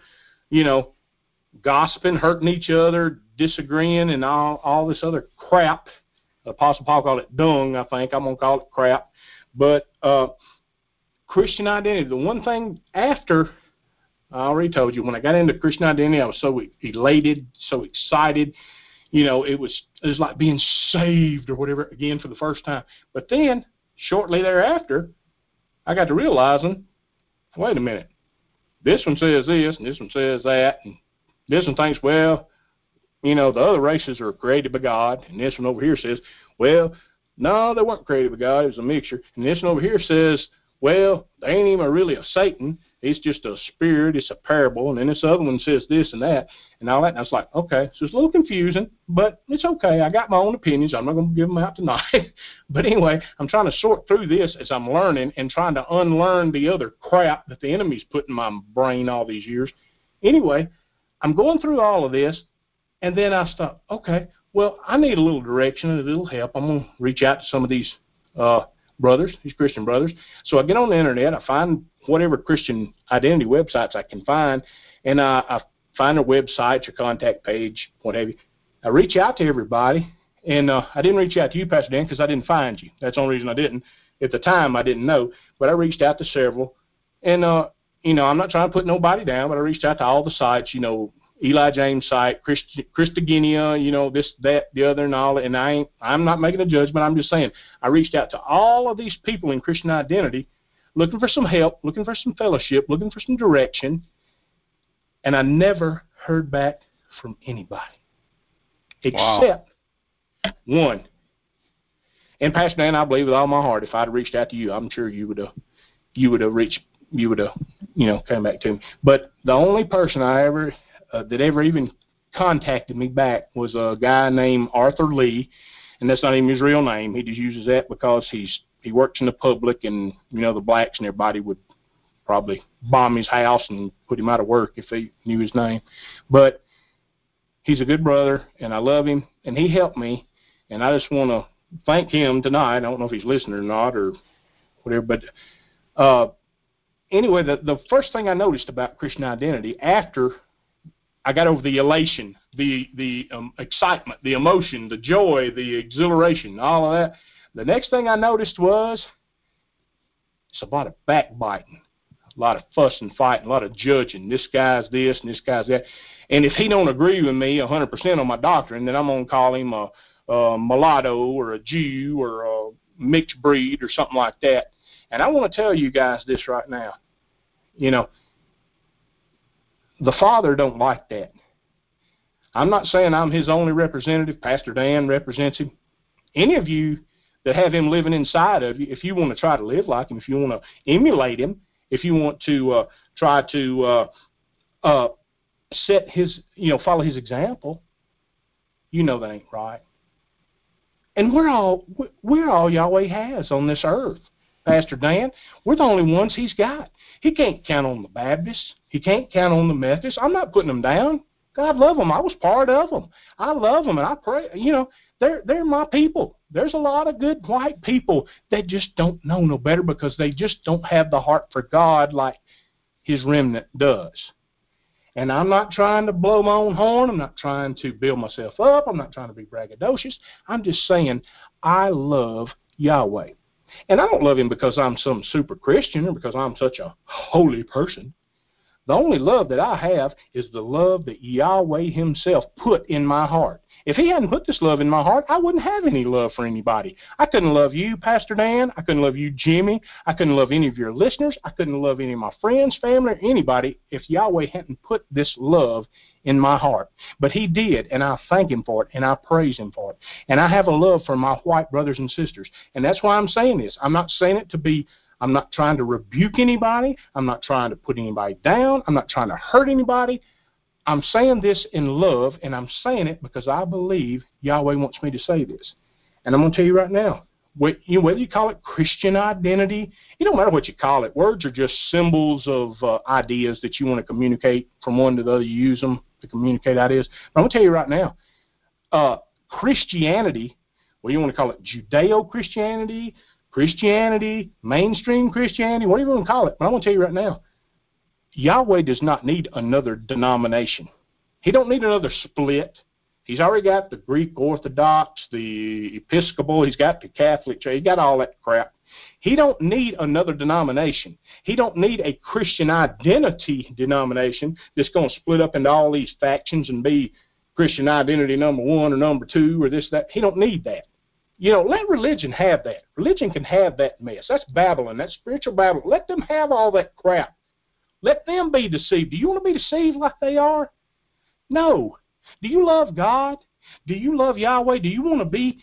gossiping, hurting each other, disagreeing, and all this other crap. Apostle Paul called it dung, I think. I'm going to call it crap. But Christian identity, the one thing after, I already told you, when I got into Christian identity, I was so elated, so excited. It was like being saved or whatever, again, for the first time. But then, shortly thereafter, I got to realizing, wait a minute, this one says this, and this one says that, and this one thinks, well, the other races are created by God, and this one over here says, well, no, they weren't created by God, it was a mixture. And this one over here says, well, they ain't even really a Satan, it's just a spirit, it's a parable. And then this other one says this and that, and all that. And I was like, okay, so it's a little confusing, but it's okay. I got my own opinions. I'm not going to give them out tonight. But anyway, I'm trying to sort through this as I'm learning and trying to unlearn the other crap that the enemy's put in my brain all these years. Anyway, I'm going through all of this, and then I thought, okay, well, I need a little direction and a little help. I'm going to reach out to some of these brothers, these Christian brothers. So I get on the internet, I find whatever Christian identity websites I can find, and I find their websites or contact page, what have you. I reach out to everybody, and I didn't reach out to you, Pastor Dan, because I didn't find you. That's the only reason I didn't. At the time, I didn't know, but I reached out to several, and I'm not trying to put nobody down, but I reached out to all the sites, Eli James site, Christogenea, this, that, the other, and all. And I'm not making a judgment. I'm just saying I reached out to all of these people in Christian identity, looking for some help, looking for some fellowship, looking for some direction, and I never heard back from anybody except one. And Pastor Dan, I believe with all my heart, if I'd reached out to you, I'm sure you would have come back to me. But the only person that ever even contacted me back was a guy named Arthur Lee, and that's not even his real name. He just uses that because he works in the public, and the blacks and everybody would probably bomb his house and put him out of work if they knew his name. But he's a good brother, and I love him, and he helped me, and I just want to thank him tonight. I don't know if he's listening or not or whatever, but anyway, the first thing I noticed about Christian identity after I got over the elation, the excitement, the emotion, the joy, the exhilaration, all of that, the next thing I noticed was it's a lot of backbiting, a lot of fuss and fighting, a lot of judging. This guy's this and this guy's that. And if he don't agree with me 100% on my doctrine, then I'm going to call him a mulatto or a Jew or a mixed breed or something like that. And I want to tell you guys this right now. The Father don't like that. I'm not saying I'm his only representative. Pastor Dan represents him. Any of you that have him living inside of you, if you want to try to live like him, if you want to emulate him, if you want to try to set his, follow his example, that ain't right. And we're all Yahweh has on this earth. Pastor Dan, we're the only ones he's got. He can't count on the Baptists. He can't count on the Methodists. I'm not putting them down. God love them. I was part of them. I love them, and I pray. They're my people. There's a lot of good white people that just don't know no better because they just don't have the heart for God like his remnant does. And I'm not trying to blow my own horn. I'm not trying to build myself up. I'm not trying to be braggadocious. I'm just saying I love Yahweh. And I don't love him because I'm some super Christian or because I'm such a holy person. The only love that I have is the love that Yahweh himself put in my heart. If he hadn't put this love in my heart, I wouldn't have any love for anybody. I couldn't love you, Pastor Dan. I couldn't love you, Jimmy. I couldn't love any of your listeners. I couldn't love any of my friends, family, or anybody if Yahweh hadn't put this love in my heart. But he did, and I thank him for it, and I praise him for it. And I have a love for my white brothers and sisters. And that's why I'm saying this. I'm not saying it to be, I'm not trying to rebuke anybody. I'm not trying to put anybody down. I'm not trying to hurt anybody. I'm saying this in love, and I'm saying it because I believe Yahweh wants me to say this. And I'm going to tell you right now, whether you call it Christian identity, it don't matter what you call it. Words are just symbols of ideas that you want to communicate from one to the other. You use them to communicate ideas. But I'm going to tell you right now, Christianity, what do you want to call it? Judeo-Christianity, Christianity, mainstream Christianity, whatever you want to call it. But I'm going to tell you right now, Yahweh does not need another denomination. He don't need another split. He's already got the Greek Orthodox, the Episcopal, he's got the Catholic Church, he's got all that crap. He don't need another denomination. He don't need a Christian identity denomination that's going to split up into all these factions and be Christian identity number 1 or number 2 or this, that. He don't need that. Let religion have that. Religion can have that mess. That's Babylon. That's spiritual Babylon. Let them have all that crap. Let them be deceived. Do you want to be deceived like they are? No. Do you love God? Do you love Yahweh? Do you want to be?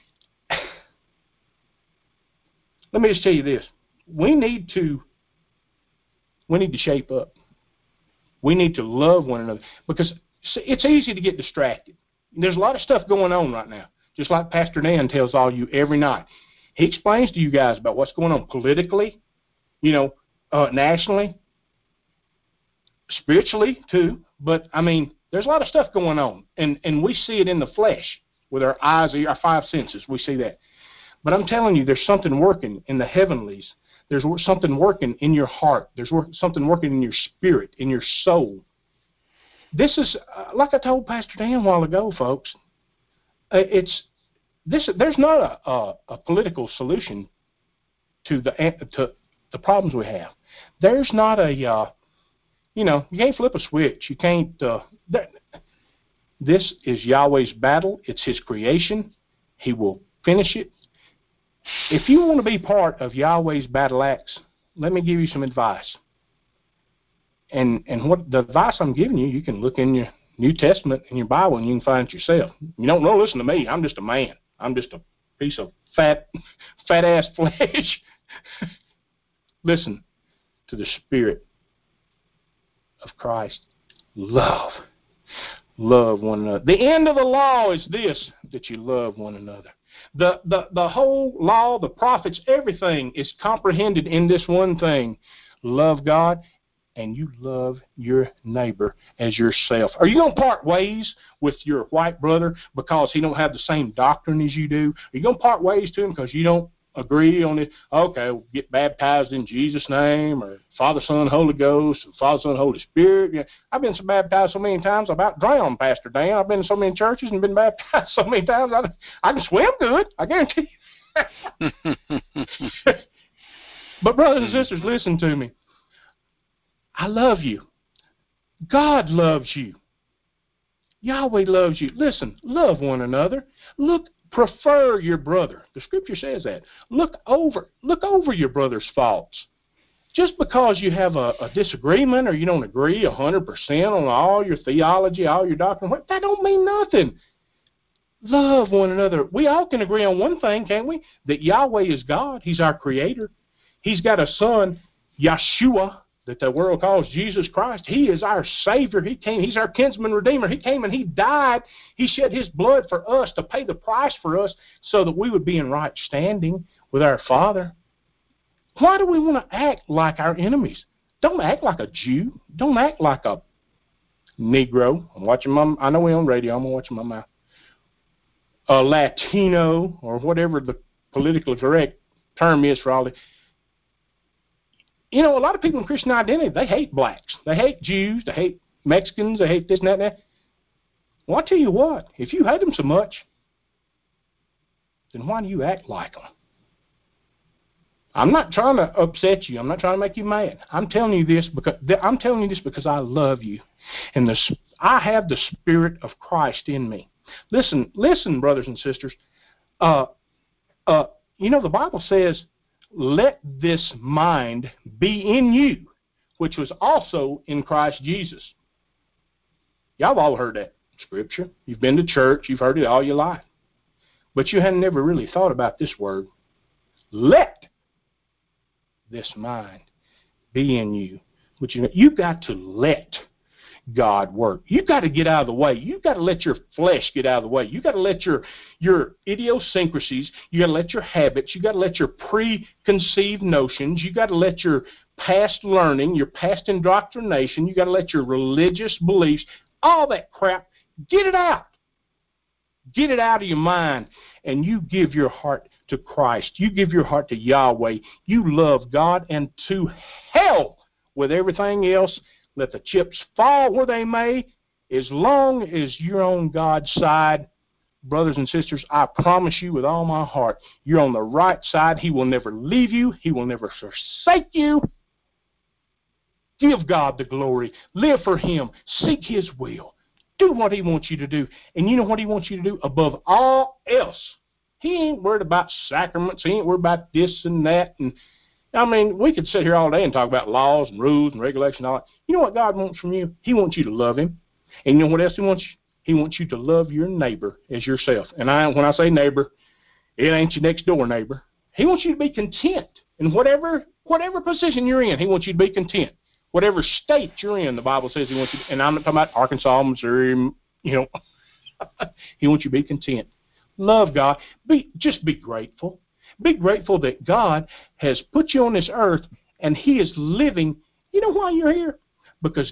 Let me just tell you this. We need to shape up. We need to love one another because it's easy to get distracted. There's a lot of stuff going on right now, just like Pastor Dan tells all you every night. He explains to you guys about what's going on politically, nationally, spiritually too. But, there's a lot of stuff going on, and we see it in the flesh with our eyes, our 5 senses. We see that. But I'm telling you, there's something working in the heavenlies. There's something working in your heart. There's something working in your spirit, in your soul. This is, like I told Pastor Dan a while ago, folks, there's not a political solution to the problems we have. There's not you can't flip a switch. You can't. This is Yahweh's battle. It's His creation. He will finish it. If you want to be part of Yahweh's battle axe, let me give you some advice. And what the advice I'm giving you, you can look in your New Testament in your Bible and you can find it yourself. You don't know. Listen to me. I'm just a man. I'm just a piece of fat ass flesh. Listen to the Spirit of Christ. Love one another. The end of the law is this, that you love one another. The whole law, the prophets, everything is comprehended in this one thing. Love God and you love your neighbor as yourself. Are you going to part ways with your white brother because he don't have the same doctrine as you do? Are you going to part ways to him because you don't agree on it? Okay, we'll get baptized in Jesus' name, or Father, Son, Holy Ghost, or Father, Son, Holy Spirit. Yeah, I've been so baptized so many times, I about drowned, Pastor Dan. I've been in so many churches and been baptized so many times, I can swim good, I guarantee you. But brothers and sisters, listen to me. I love you. God loves you. Yahweh loves you. Listen, love one another. Prefer your brother. The Scripture says that. Look over your brother's faults. Just because you have a disagreement or you don't agree 100% on all your theology, all your doctrine, that don't mean nothing. Love one another. We all can agree on one thing, can't we? That Yahweh is God. He's our Creator. He's got a Son, Yeshua, that the world calls Jesus Christ. He is our Savior. He came. He's our kinsman redeemer. He came and He died. He shed His blood for us to pay the price for us so that we would be in right standing with our Father. Why do we want to act like our enemies? Don't act like a Jew. Don't act like a Negro. I know we're on radio. I'm watching my mouth. A Latino, or whatever the politically correct term is for all this. A lot of people in Christian identity, they hate blacks. They hate Jews. They hate Mexicans. They hate this and that and that. Well, I tell you what, if you hate them so much, then why do you act like them? I'm not trying to upset you. I'm not trying to make you mad. I'm telling you this because I love you. And I have the Spirit of Christ in me. Listen, brothers and sisters. The Bible says, let this mind be in you, which was also in Christ Jesus. Y'all have all heard that Scripture. You've been to church. You've heard it all your life. But you hadn't never really thought about this word. Let this mind be in you. Which you've got to let. God work. You've got to get out of the way. You've got to let your flesh get out of the way. You've got to let your idiosyncrasies, you got to let your habits, you got to let your preconceived notions, you got to let your past learning, your past indoctrination, you got to let your religious beliefs, all that crap, get it out. Get it out of your mind, and you give your heart to Christ. You give your heart to Yahweh. You love God, and to hell with everything else. Let the chips fall where they may. As long as you're on God's side, brothers and sisters, I promise you with all my heart, you're on the right side. He will never leave you. He will never forsake you. Give God the glory. Live for Him. Seek His will. Do what He wants you to do. And you know what He wants you to do? Above all else, He ain't worried about sacraments. He ain't worried about this and that. And I mean, we could sit here all day and talk about laws and rules and regulations and all that. You know what God wants from you? He wants you to love Him. And you know what else He wants you? He wants you to love your neighbor as yourself. And when I say neighbor, it ain't your next door neighbor. He wants you to be content in whatever position you're in. He wants you to be content. Whatever state you're in, the Bible says He wants you to, and I'm not talking about Arkansas, Missouri, He wants you to be content. Love God. Just be grateful. Be grateful that God has put you on this earth and He is living. You know why you're here? Because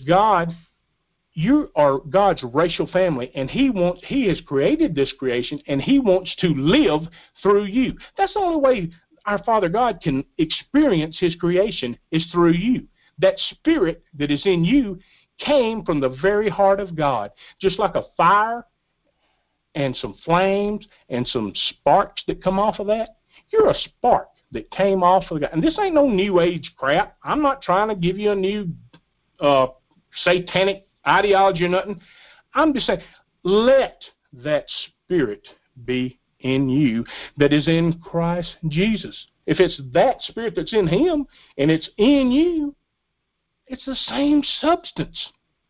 you are God's racial family, and He has created this creation, and He wants to live through you. That's the only way our Father God can experience His creation is through you. That spirit that is in you came from the very heart of God. Just like a fire and some flames and some sparks that come off of that, you're a spark that came off of God. And this ain't no new age crap. I'm not trying to give you a new satanic ideology or nothing. I'm just saying, let that spirit be in you that is in Christ Jesus. If it's that spirit that's in Him and it's in you, it's the same substance.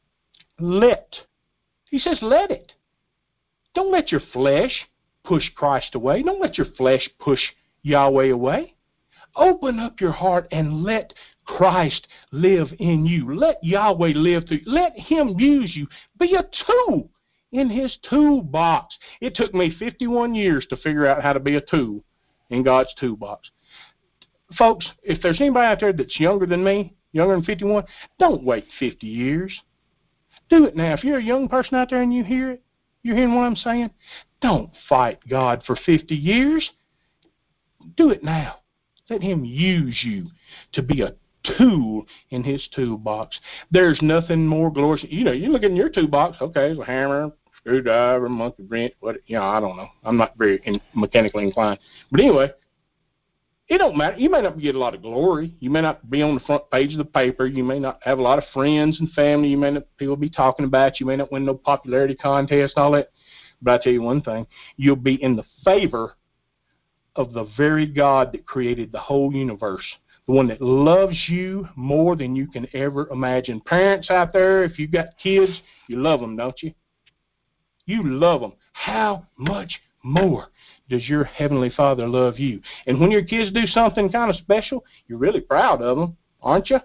He says, let it. Don't let your flesh push Christ away. Don't let your flesh push Yahweh away. Open up your heart and let Christ live in you. Let Yahweh live through you. Let Him use you. Be a tool in His toolbox. It took me 51 years to figure out how to be a tool in God's toolbox. Folks, if there's anybody out there that's younger than me, younger than 51, don't wait 50 years. Do it now. If you're a young person out there and you hear it, you're hearing what I'm saying, don't fight God for 50 years. Do it now. Let Him use you to be a tool in His toolbox. There's nothing more glorious. You look in your toolbox, okay, there's a hammer, screwdriver, monkey wrench, I don't know. I'm not very mechanically inclined. But anyway, it don't matter. You may not get a lot of glory. You may not be on the front page of the paper. You may not have a lot of friends and family. You may not people be talking about you. You may not win no popularity contest, all that. But I tell you one thing, you'll be in the favor of the very God that created the whole universe, the one that loves you more than you can ever imagine. Parents out there, if you've got kids, you love them, don't you? You love them. How much more does your Heavenly Father love you? And when your kids do something kind of special, you're really proud of them, aren't you?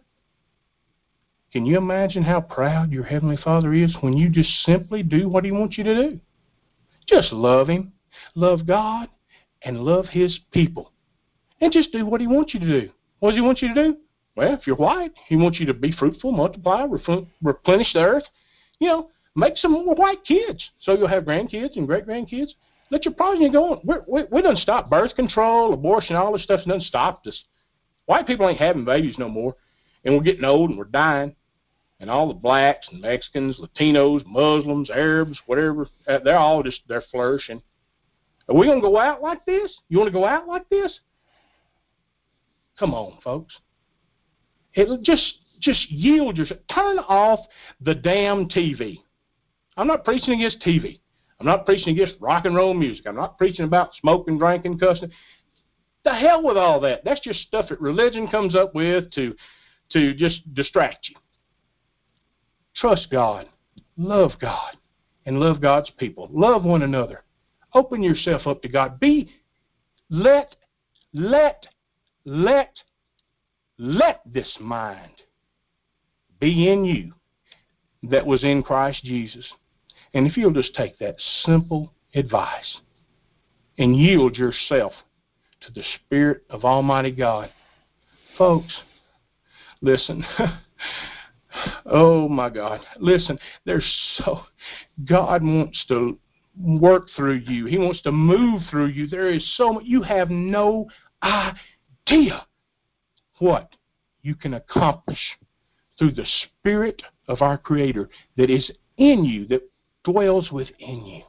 Can you imagine how proud your Heavenly Father is when you just simply do what He wants you to do? Just love Him, love God, and love His people. And just do what He wants you to do. What does He want you to do? Well, if you're white, He wants you to be fruitful, multiply, replenish the earth. Make some more white kids so you'll have grandkids and great-grandkids. Let your progeny go on. We done stop birth control, abortion, all this stuff done stopped us. White people ain't having babies no more. And we're getting old and we're dying. And all the blacks and Mexicans, Latinos, Muslims, Arabs, whatever, they're flourishing. Are we going to go out like this? You want to go out like this? Come on, folks. Just yield yourself. Turn off the damn TV. I'm not preaching against TV. I'm not preaching against rock and roll music. I'm not preaching about smoking, drinking, cussing. The hell with all that. That's just stuff that religion comes up with to just distract you. Trust God. Love God. And love God's people. Love one another. Open yourself up to God. Let this mind be in you. that was in Christ Jesus. And if you'll just take that simple advice and yield yourself to the Spirit of Almighty God. Folks, listen. Oh, my God. Listen, God wants to work through you. He wants to move through you. There is so much. You have no idea what you can accomplish through the Spirit of our Creator that is in you, that dwells within you.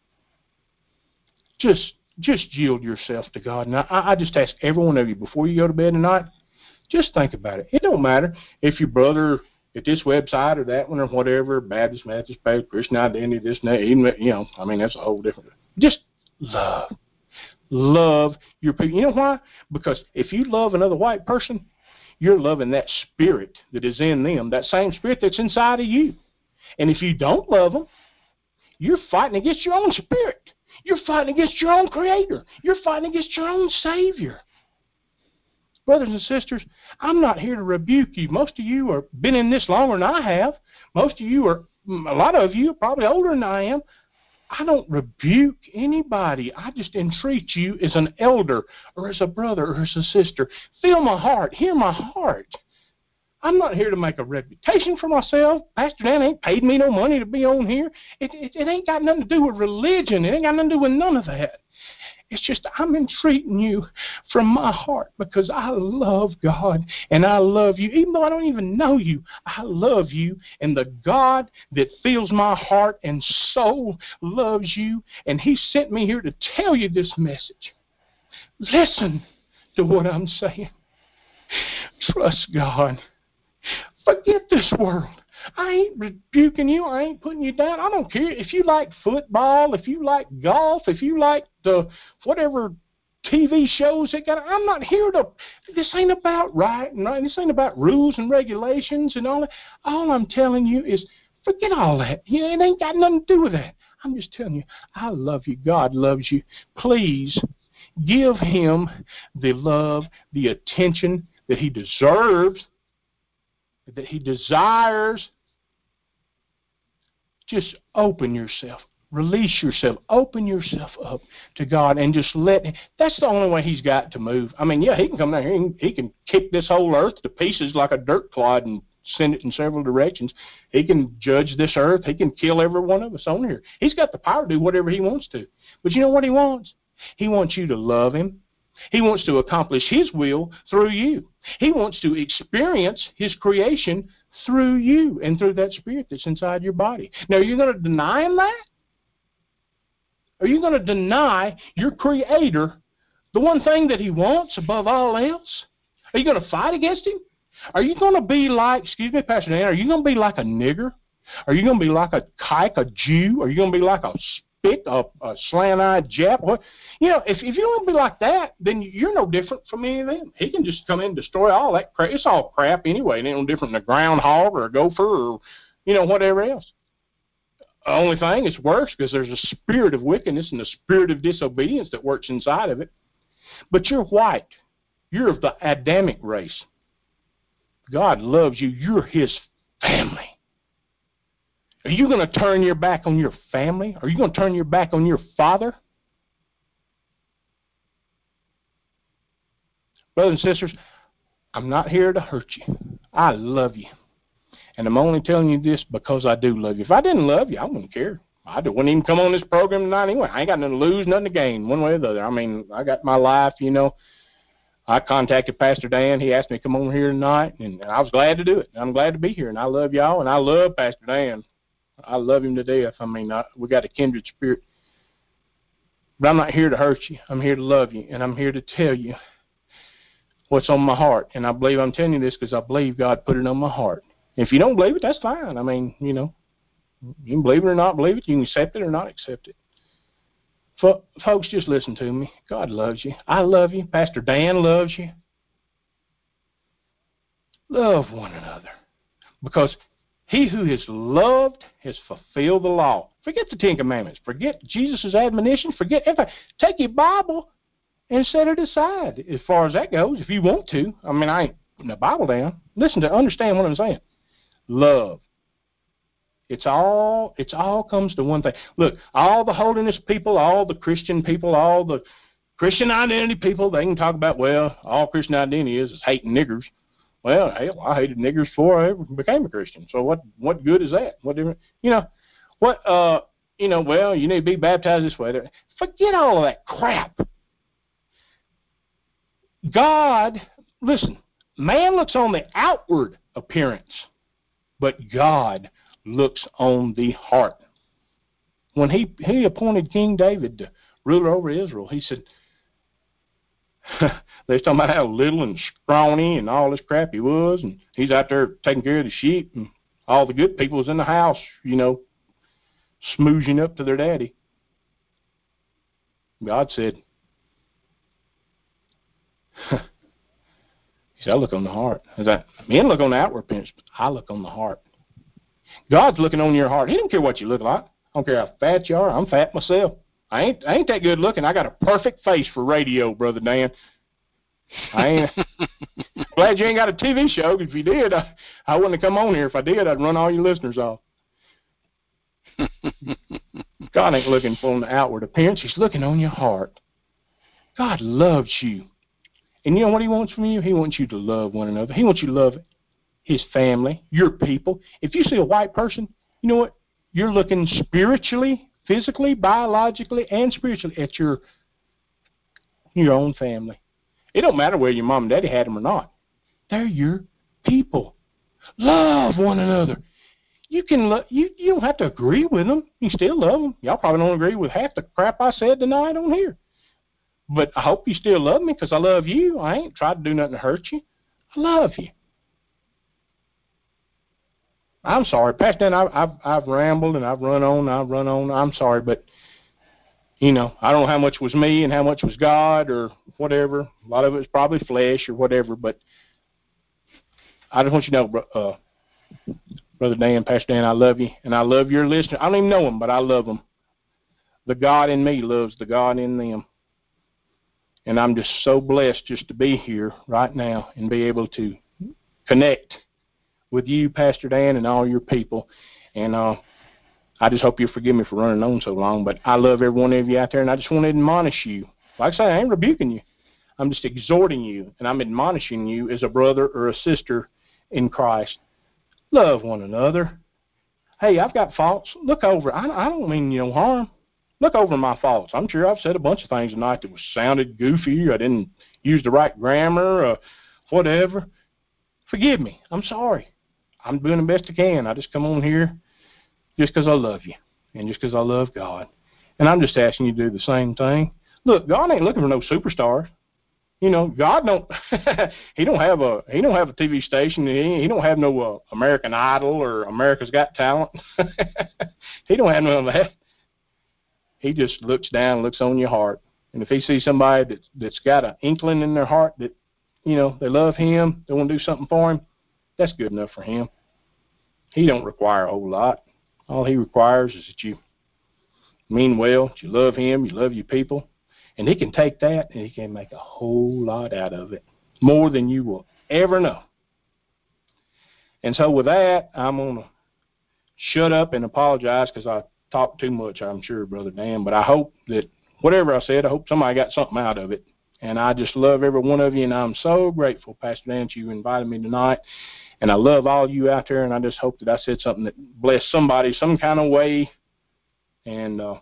Just yield yourself to God. And I just ask every one of you, before you go to bed tonight, just think about it. It don't matter if your brother at this website or that one or whatever, Baptist, Methodist, Christian Identity, this and that, even, that's a whole different. Just love. Love your people. You know why? Because if you love another white person, you're loving that spirit that is in them, that same spirit that's inside of you. And if you don't love them, you're fighting against your own spirit. You're fighting against your own Creator. You're fighting against your own Savior. Brothers and sisters, I'm not here to rebuke you. Most of you have been in this longer than I have. A lot of you are probably older than I am. I don't rebuke anybody. I just entreat you as an elder or as a brother or as a sister. Feel my heart. Hear my heart. I'm not here to make a reputation for myself. Pastor Dan ain't paid me no money to be on here. It ain't got nothing to do with religion. It ain't got nothing to do with none of that. It's just I'm entreating you from my heart because I love God and I love you. Even though I don't even know you, I love you. And the God that fills my heart and soul loves you. And He sent me here to tell you this message. Listen to what I'm saying. Trust God. Forget this world. I ain't rebuking you. I ain't putting you down. I don't care if you like football, if you like golf, if you like the whatever TV shows that got. I'm not here to. This ain't about right and right. This ain't about rules and regulations and all that. All I'm telling you is forget all that. It ain't got nothing to do with that. I'm just telling you, I love you. God loves you. Please give Him the love, the attention that He deserves, that He desires. Just open yourself, release yourself, open yourself up to God and just let Him. That's the only way He's got to move. I mean, yeah, He can come down here and He can kick this whole earth to pieces like a dirt clod and send it in several directions. He can judge this earth. He can kill every one of us on here. He's got the power to do whatever He wants to. But you know what He wants? He wants you to love Him. He wants to accomplish His will through you. He wants to experience His creation through you and through that spirit that's inside your body. Now, are you going to deny Him that? Are you going to deny your Creator the one thing that He wants above all else? Are you going to fight against Him? Are you going to be like, excuse me, Pastor Dan, are you going to be like a nigger? Are you going to be like a kike, a Jew? Are you going to be like a spick, a slant-eyed Jap? What? If you don't be like that, then you're no different from any of them. He can just come in and destroy all that crap. It's all crap anyway. It ain't no different than a groundhog or a gopher or, whatever else. The only thing is worse because there's a spirit of wickedness and a spirit of disobedience that works inside of it. But you're white. You're of the Adamic race. God loves you. You're His family. Are you going to turn your back on your family? Are you going to turn your back on your father? Brothers and sisters, I'm not here to hurt you. I love you. And I'm only telling you this because I do love you. If I didn't love you, I wouldn't care. I wouldn't even come on this program tonight anyway. I ain't got nothing to lose, nothing to gain, one way or the other. I mean, I got my life, I contacted Pastor Dan. He asked me to come on here tonight, and I was glad to do it. I'm glad to be here, and I love y'all, and I love Pastor Dan. I love him to death. I mean, we got a kindred spirit. But I'm not here to hurt you. I'm here to love you, and I'm here to tell you what's on my heart. And I believe I'm telling you this because I believe God put it on my heart. If you don't believe it, that's fine. I mean, you can believe it or not believe it. You can accept it or not accept it. Folks, just listen to me. God loves you. I love you. Pastor Dan loves you. Love one another. Because he who is loved has fulfilled the law. Forget the Ten Commandments. Forget Jesus' admonition. Forget everything. Take your Bible and set it aside as far as that goes, if you want to. I mean, I ain't putting the Bible down. Listen to understand what I'm saying. Love. It's all comes to one thing. Look, all the holiness people, all the Christian people, all the Christian identity people, they can talk about, well, all Christian identity is hating niggers. Well, hell, I hated niggers before I ever became a Christian. So what good is that? What different? Well, you need to be baptized this way. Forget all of that crap. God, listen, man looks on the outward appearance, but God looks on the heart. When he appointed King David to ruler over Israel, he said, they was talking about how little and scrawny and all this crap he was, and he's out there taking care of the sheep, and all the good people was in the house, smoozing up to their daddy. God said, he said, I look on the heart. Men look on the outward appearance, but I look on the heart. God's looking on your heart. He don't care what you look like. I don't care how fat you are. I'm fat myself. I ain't that good looking. I got a perfect face for radio, Brother Dan. I ain't. Glad you ain't got a TV show. If you did, I wouldn't have come on here. If I did, I'd run all your listeners off. God ain't looking for the outward appearance. He's looking on your heart. God loves you. And you know what he wants from you? He wants you to love one another. He wants you to love his family, your people. If you see a white person, you know what? You're looking spiritually, physically, biologically, and spiritually at your own family. It don't matter whether your mom and daddy had them or not. They're your people. Love one another. You can you don't have to agree with them. You still love them. Y'all probably don't agree with half the crap I said tonight on here. But I hope you still love me because I love you. I ain't tried to do nothing to hurt you. I love you. I'm sorry, Pastor Dan, I've rambled and I've run on. I'm sorry, but I don't know how much was me and how much was God or whatever. A lot of it was probably flesh or whatever, but I just want you to know, Brother Dan, Pastor Dan, I love you, and I love your listeners. I don't even know them, but I love them. The God in me loves the God in them. And I'm just so blessed just to be here right now and be able to connect with you, Pastor Dan, and all your people. And I just hope you forgive me for running on so long, but I love every one of you out there, and I just want to admonish you. Like I say, I ain't rebuking you. I'm just exhorting you, and I'm admonishing you as a brother or a sister in Christ. Love one another. Hey, I've got faults. Look over. I don't mean no harm. Look over my faults. I'm sure I've said a bunch of things tonight that sounded goofy. I didn't use the right grammar or whatever. Forgive me. I'm sorry. I'm doing the best I can. I just come on here just because I love you and just because I love God. And I'm just asking you to do the same thing. Look, God ain't looking for no superstars. God don't. He don't have a TV station. He don't have no American Idol or America's Got Talent. He don't have none of that. He just looks down, looks on your heart, and if he sees somebody that's got an inkling in their heart that they love him, they want to do something for him, that's good enough for him. He don't require a whole lot. All he requires is that you mean well, that you love him, you love your people. And he can take that and he can make a whole lot out of it, more than you will ever know. And so with that, I'm going to shut up and apologize because I talked too much, I'm sure, Brother Dan. But I hope that whatever I said, I hope somebody got something out of it. And I just love every one of you, and I'm so grateful, Pastor Dan, that you invited me tonight. And I love all you out there, and I just hope that I said something that blessed somebody some kind of way. And all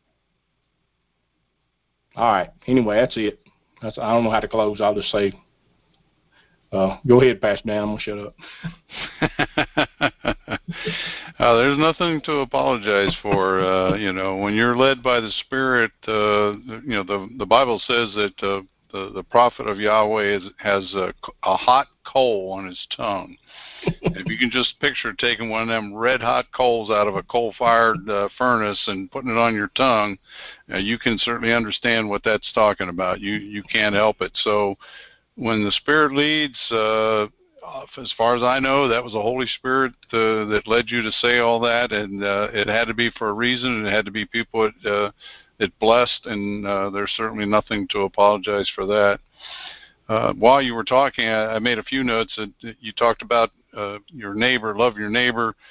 right. Anyway, that's it. I don't know how to close. I'll just say, go ahead, Pastor Dan. I'm going to shut up. There's nothing to apologize for. When you're led by the Spirit, the Bible says that the prophet of Yahweh has a hot coal on his tongue. If you can just picture taking one of them red-hot coals out of a coal-fired furnace and putting it on your tongue, you can certainly understand what that's talking about. You can't help it. So when the Spirit leads, as far as I know, that was the Holy Spirit that led you to say all that, and it had to be for a reason, and it had to be people it blessed, and there's certainly nothing to apologize for that. While you were talking, I made a few notes that you talked about your neighbor, love your neighbor.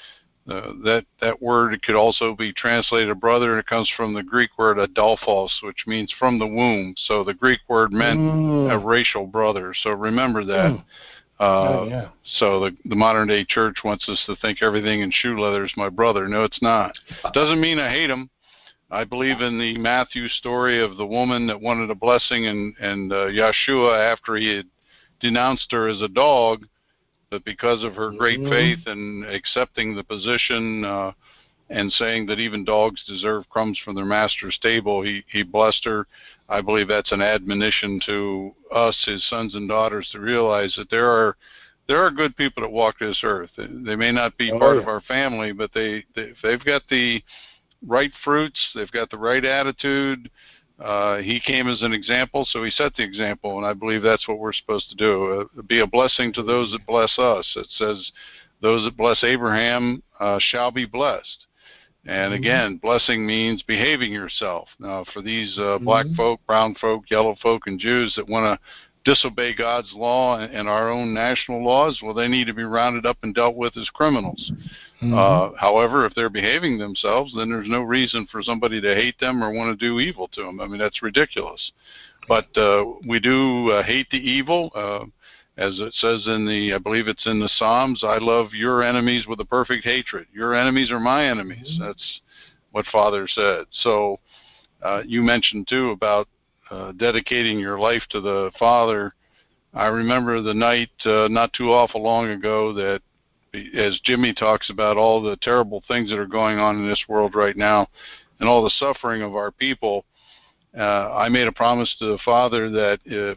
That word could also be translated brother, and it comes from the Greek word adelphos, which means from the womb. So the Greek word meant a racial brother. So remember that. Yeah. So the modern day church wants us to think everything in shoe leather is my brother. No, it's not. Doesn't mean I hate him. I believe in the Matthew story of the woman that wanted a blessing and Yeshua after he had denounced her as a dog, but because of her great faith and accepting the position and saying that even dogs deserve crumbs from their master's table, he blessed her. I believe that's an admonition to us, his sons and daughters, to realize that there are good people that walk this earth. They may not be part of our family, but if they've got the right fruits, they've got the right attitude. He came as an example, so he set the example, and I believe that's what we're supposed to do. Be a blessing to those that bless us. It says, those that bless Abraham shall be blessed. And again, blessing means behaving yourself. Now, for these black folk, brown folk, yellow folk, and Jews that want to disobey God's law and our own national laws, well, they need to be rounded up and dealt with as criminals. However, if they're behaving themselves, then there's no reason for somebody to hate them or want to do evil to them. I mean, that's ridiculous. But we do hate the evil. As it says I believe it's in the Psalms, I love your enemies with a perfect hatred. Your enemies are my enemies. That's what Father said. So you mentioned, too, about dedicating your life to the Father. I remember the night not too awful long ago that, as Jimmy talks about all the terrible things that are going on in this world right now and all the suffering of our people, I made a promise to the Father that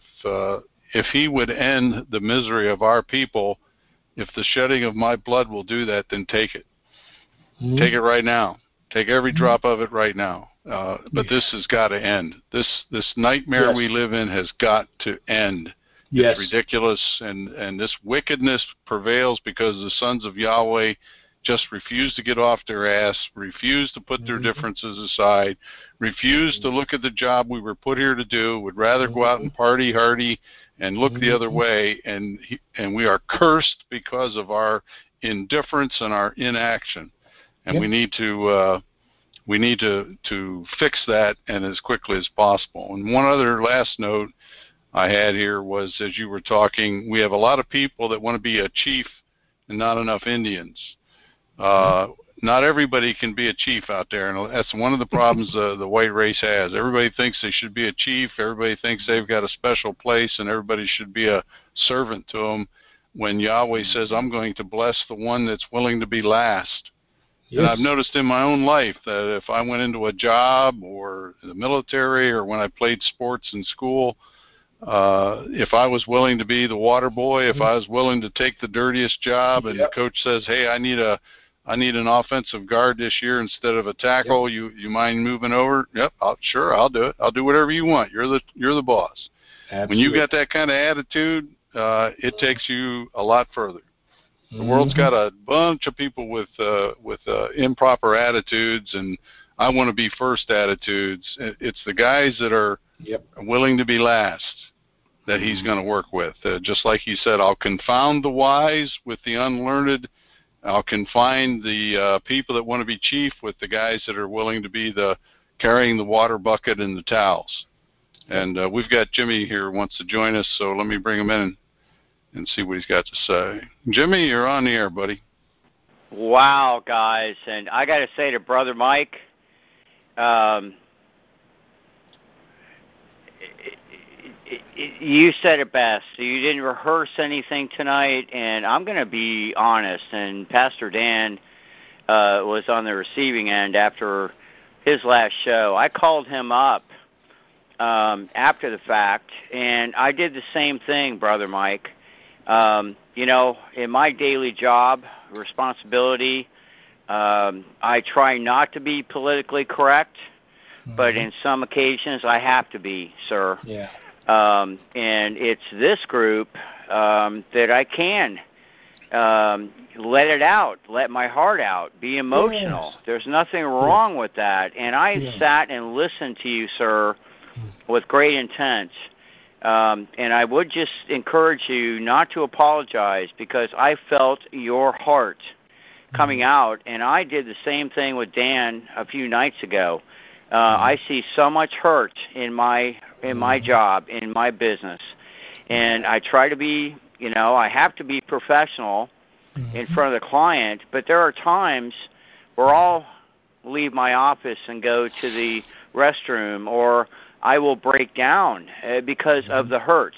if he would end the misery of our people, if the shedding of my blood will do that, then take it. Take it right now. Take every drop of it right now. But this has got to end. This nightmare we live in has got to end. It's ridiculous, and this wickedness prevails because the sons of Yahweh just refuse to get off their ass, refuse to put their differences aside, refuse to look at the job we were put here to do, would rather go out and party hardy and look the other way, and we are cursed because of our indifference and our inaction, and we need to fix that, and as quickly as possible. And one other last note I had here was, as you were talking, we have a lot of people that want to be a chief and not enough Indians. Not everybody can be a chief out there, and that's one of the problems the white race has. Everybody thinks they should be a chief. Everybody thinks they've got a special place, and everybody should be a servant to them, when Yahweh says, I'm going to bless the one that's willing to be last. And I've noticed in my own life that if I went into a job or the military or when I played sports in school, if I was willing to be the water boy, if I was willing to take the dirtiest job, and the coach says, hey, I need an offensive guard this year instead of a tackle, you mind moving over? Yep, sure, I'll do it. I'll do whatever you want. You're the boss. Absolutely. When you got that kind of attitude, it takes you a lot further. The world's got a bunch of people with improper attitudes, and I want to be first attitudes. It's the guys that are willing to be last that he's going to work with. Just like he said, I'll confound the wise with the unlearned. I'll confine the people that want to be chief with the guys that are willing to be carrying the water bucket and the towels. And we've got Jimmy here who wants to join us, so let me bring him in and see what he's got to say. Jimmy, you're on the air, buddy. Wow, guys. And I got to say to Brother Mike, you said it best. You didn't rehearse anything tonight, and I'm going to be honest, and Pastor Dan was on the receiving end after his last show. I called him up after the fact, and I did the same thing, Brother Mike. In my daily job, responsibility, I try not to be politically correct, but in some occasions I have to be, sir. Yeah. And it's this group that I can let it out, let my heart out, be emotional. Yes. There's nothing wrong with that. And I sat and listened to you, sir, with great intent. And I would just encourage you not to apologize, because I felt your heart coming out, and I did the same thing with Dan a few nights ago. I see so much hurt in my job, in my business, and I try to be, I have to be professional in front of the client, but there are times where I'll leave my office and go to the restroom, or I will break down because of the hurt.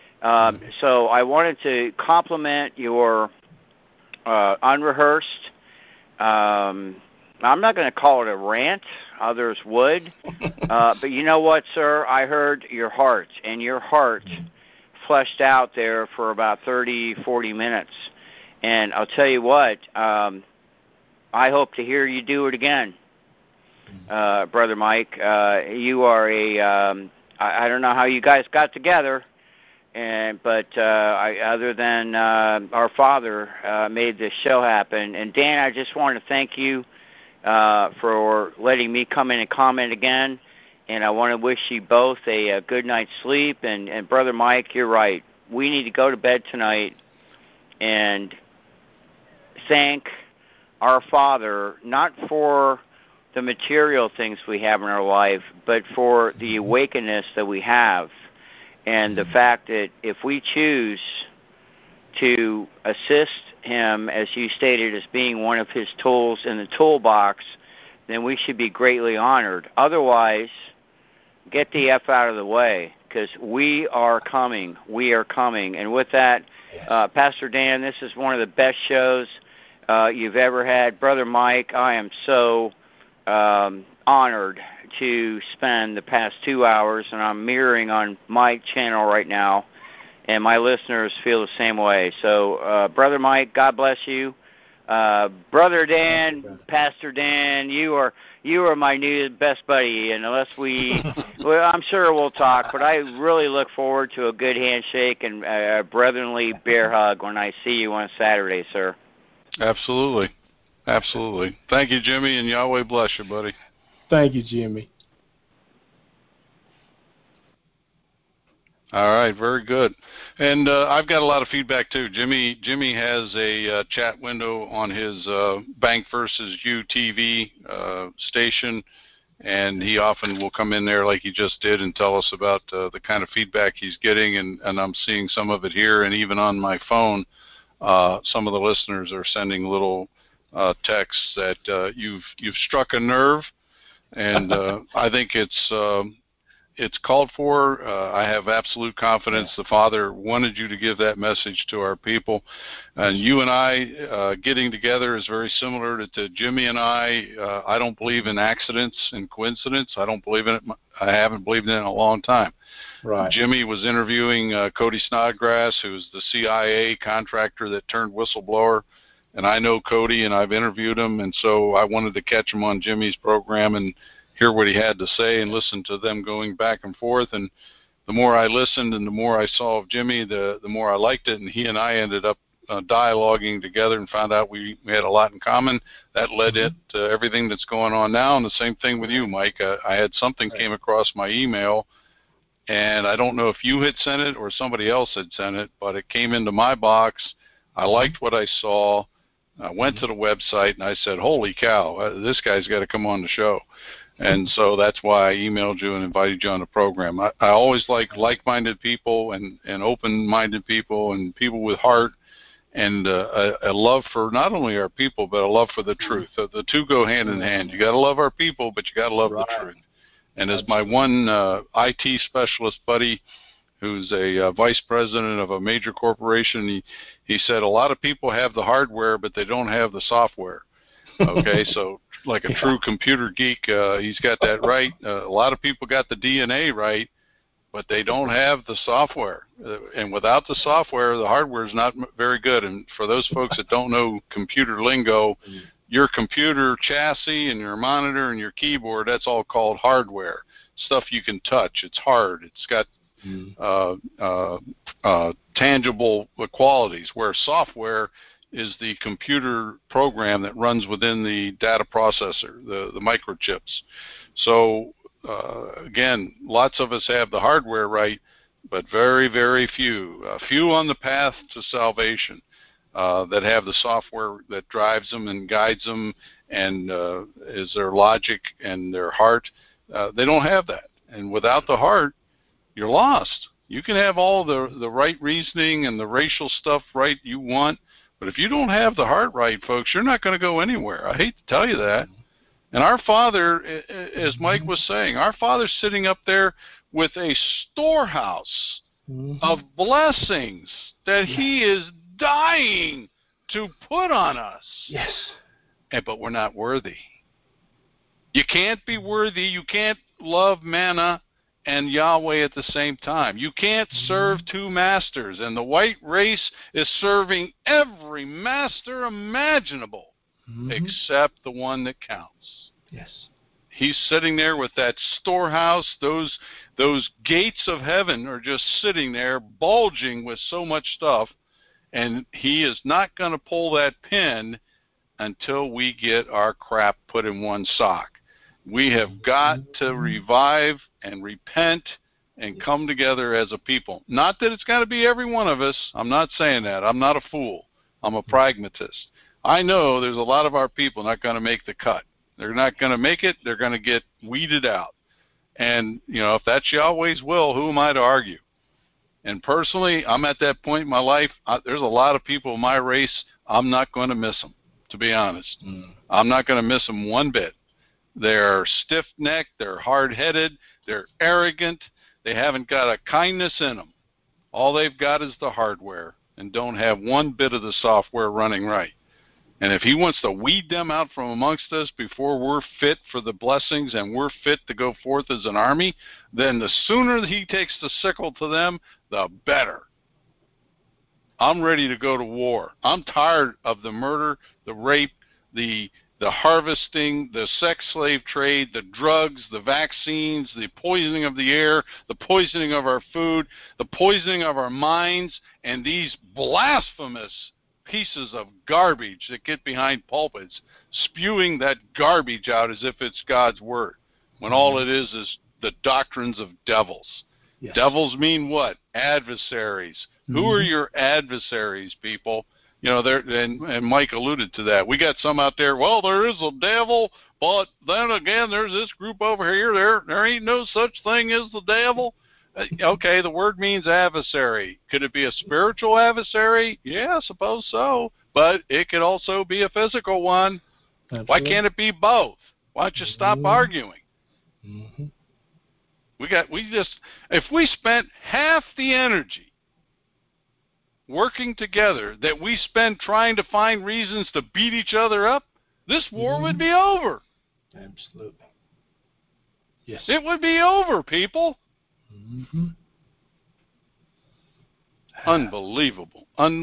So I wanted to compliment your unrehearsed, I'm not going to call it a rant, others would, but you know what, sir? I heard your heart, and your heart fleshed out there for about 30, 40 minutes. And I'll tell you what, I hope to hear you do it again, Brother Mike. You are I don't know how you guys got together, but other than our Father made this show happen. And Dan, I just want to thank you for letting me come in and comment again. And I want to wish you both a good night's sleep. And Brother Mike, you're right. We need to go to bed tonight and thank our Father, not for the material things we have in our life, but for the awakeness that we have, and the fact that if we choose to assist him, as you stated, as being one of his tools in the toolbox, then we should be greatly honored. Otherwise, get the F out of the way, because we are coming. We are coming. And with that, Pastor Dan, this is one of the best shows you've ever had. Brother Mike, I am so honored to spend the past 2 hours, and I'm mirroring on my channel right now, and my listeners feel the same way. So, Brother Mike, God bless you. Brother Dan, Pastor Dan, you are my new best buddy, and unless well, I'm sure we'll talk, but I really look forward to a good handshake and a brotherly bear hug when I see you on Saturday, sir. Absolutely. Absolutely. Thank you, Jimmy, and Yahweh bless you, buddy. Thank you, Jimmy. All right, very good. And I've got a lot of feedback too. Jimmy has a chat window on his Bank versus You TV station, and he often will come in there like he just did and tell us about the kind of feedback he's getting, and I'm seeing some of it here, and even on my phone, some of the listeners are sending little texts that you've struck a nerve, and I think it's called for. I have absolute confidence the Father wanted you to give that message to our people. And you and I getting together is very similar to Jimmy and I. I don't believe in accidents and coincidence. I don't believe in it. I haven't believed in it in a long time. Right. Jimmy was interviewing Cody Snodgrass, who's the CIA contractor that turned whistleblower. And I know Cody, and I've interviewed him, and so I wanted to catch him on Jimmy's program and hear what he had to say and listen to them going back and forth. And the more I listened and the more I saw of Jimmy, the more I liked it. And he and I ended up dialoguing together and found out we had a lot in common. That led it to everything that's going on now. And the same thing with you, Mike. I had something came across my email, and I don't know if you had sent it or somebody else had sent it, but it came into my box. I liked what I saw. I went to the website and I said, holy cow, this guy's got to come on the show. And so that's why I emailed you and invited you on the program. I always like-minded people and open-minded people and people with heart, and a love for not only our people, but a love for the truth. The two go hand in hand. You got to love our people, but you got to love the truth. And as my one IT specialist buddy, who's a vice president of a major corporation, he said, a lot of people have the hardware, but they don't have the software. Okay, so like a true computer geek, he's got that right. A lot of people got the DNA right, but they don't have the software. And without the software, the hardware is not very good. And for those folks that don't know computer lingo, your computer chassis and your monitor and your keyboard, that's all called hardware. Stuff you can touch. It's hard. It's got tangible qualities, where software is the computer program that runs within the data processor, the microchips. So, again, lots of us have the hardware right, but very, very few. Few on the path to salvation. that have the software that drives them and guides them and is their logic and their heart. They don't have that. And without the heart, you're lost. You can have all the right reasoning and the racial stuff right you want, but if you don't have the heart right, folks, you're not going to go anywhere. I hate to tell you that. And our Father, as Mike was saying, our Father's sitting up there with a storehouse of blessings that He is dying to put on us. Yes. But we're not worthy. You can't be worthy. You can't love manna and Yahweh at the same time. You can't serve two masters, and the white race is serving every master imaginable except the one that counts. Yes. He's sitting there with that storehouse. Those gates of heaven are just sitting there bulging with so much stuff, and He is not going to pull that pin until we get our crap put in one sock. We have got to revive and repent and come together as a people. Not that it's got to be every one of us. I'm not saying that. I'm not a fool. I'm a pragmatist. I know there's a lot of our people not going to make the cut. They're not going to make it. They're going to get weeded out. And, if that's Yahweh's will, who am I to argue? And personally, I'm at that point in my life. There's a lot of people in my race. I'm not going to miss them, to be honest. I'm not going to miss them one bit. They're stiff-necked. They're hard-headed. They're arrogant. They haven't got a kindness in them. All they've got is the hardware and don't have one bit of the software running right. And if He wants to weed them out from amongst us before we're fit for the blessings and we're fit to go forth as an army, then the sooner He takes the sickle to them, the better. I'm ready to go to war. I'm tired of the murder, the rape, the harvesting, the sex slave trade, the drugs, the vaccines, the poisoning of the air, the poisoning of our food, the poisoning of our minds, and these blasphemous pieces of garbage that get behind pulpits, spewing that garbage out as if it's God's word, when all it is the doctrines of devils. Yes. Devils mean what? Adversaries. Who are your adversaries, people? And Mike alluded to that. We got some out there, well, there is a devil, but then again, there's this group over here. There ain't no such thing as the devil. Okay, the word means adversary. Could it be a spiritual adversary? Yeah, I suppose so. But it could also be a physical one. Absolutely. Why can't it be both? Why don't you stop arguing? If we spent half the energy working together that we spend trying to find reasons to beat each other up, this war would be over. Absolutely. Yes. It would be over, people. Unbelievable.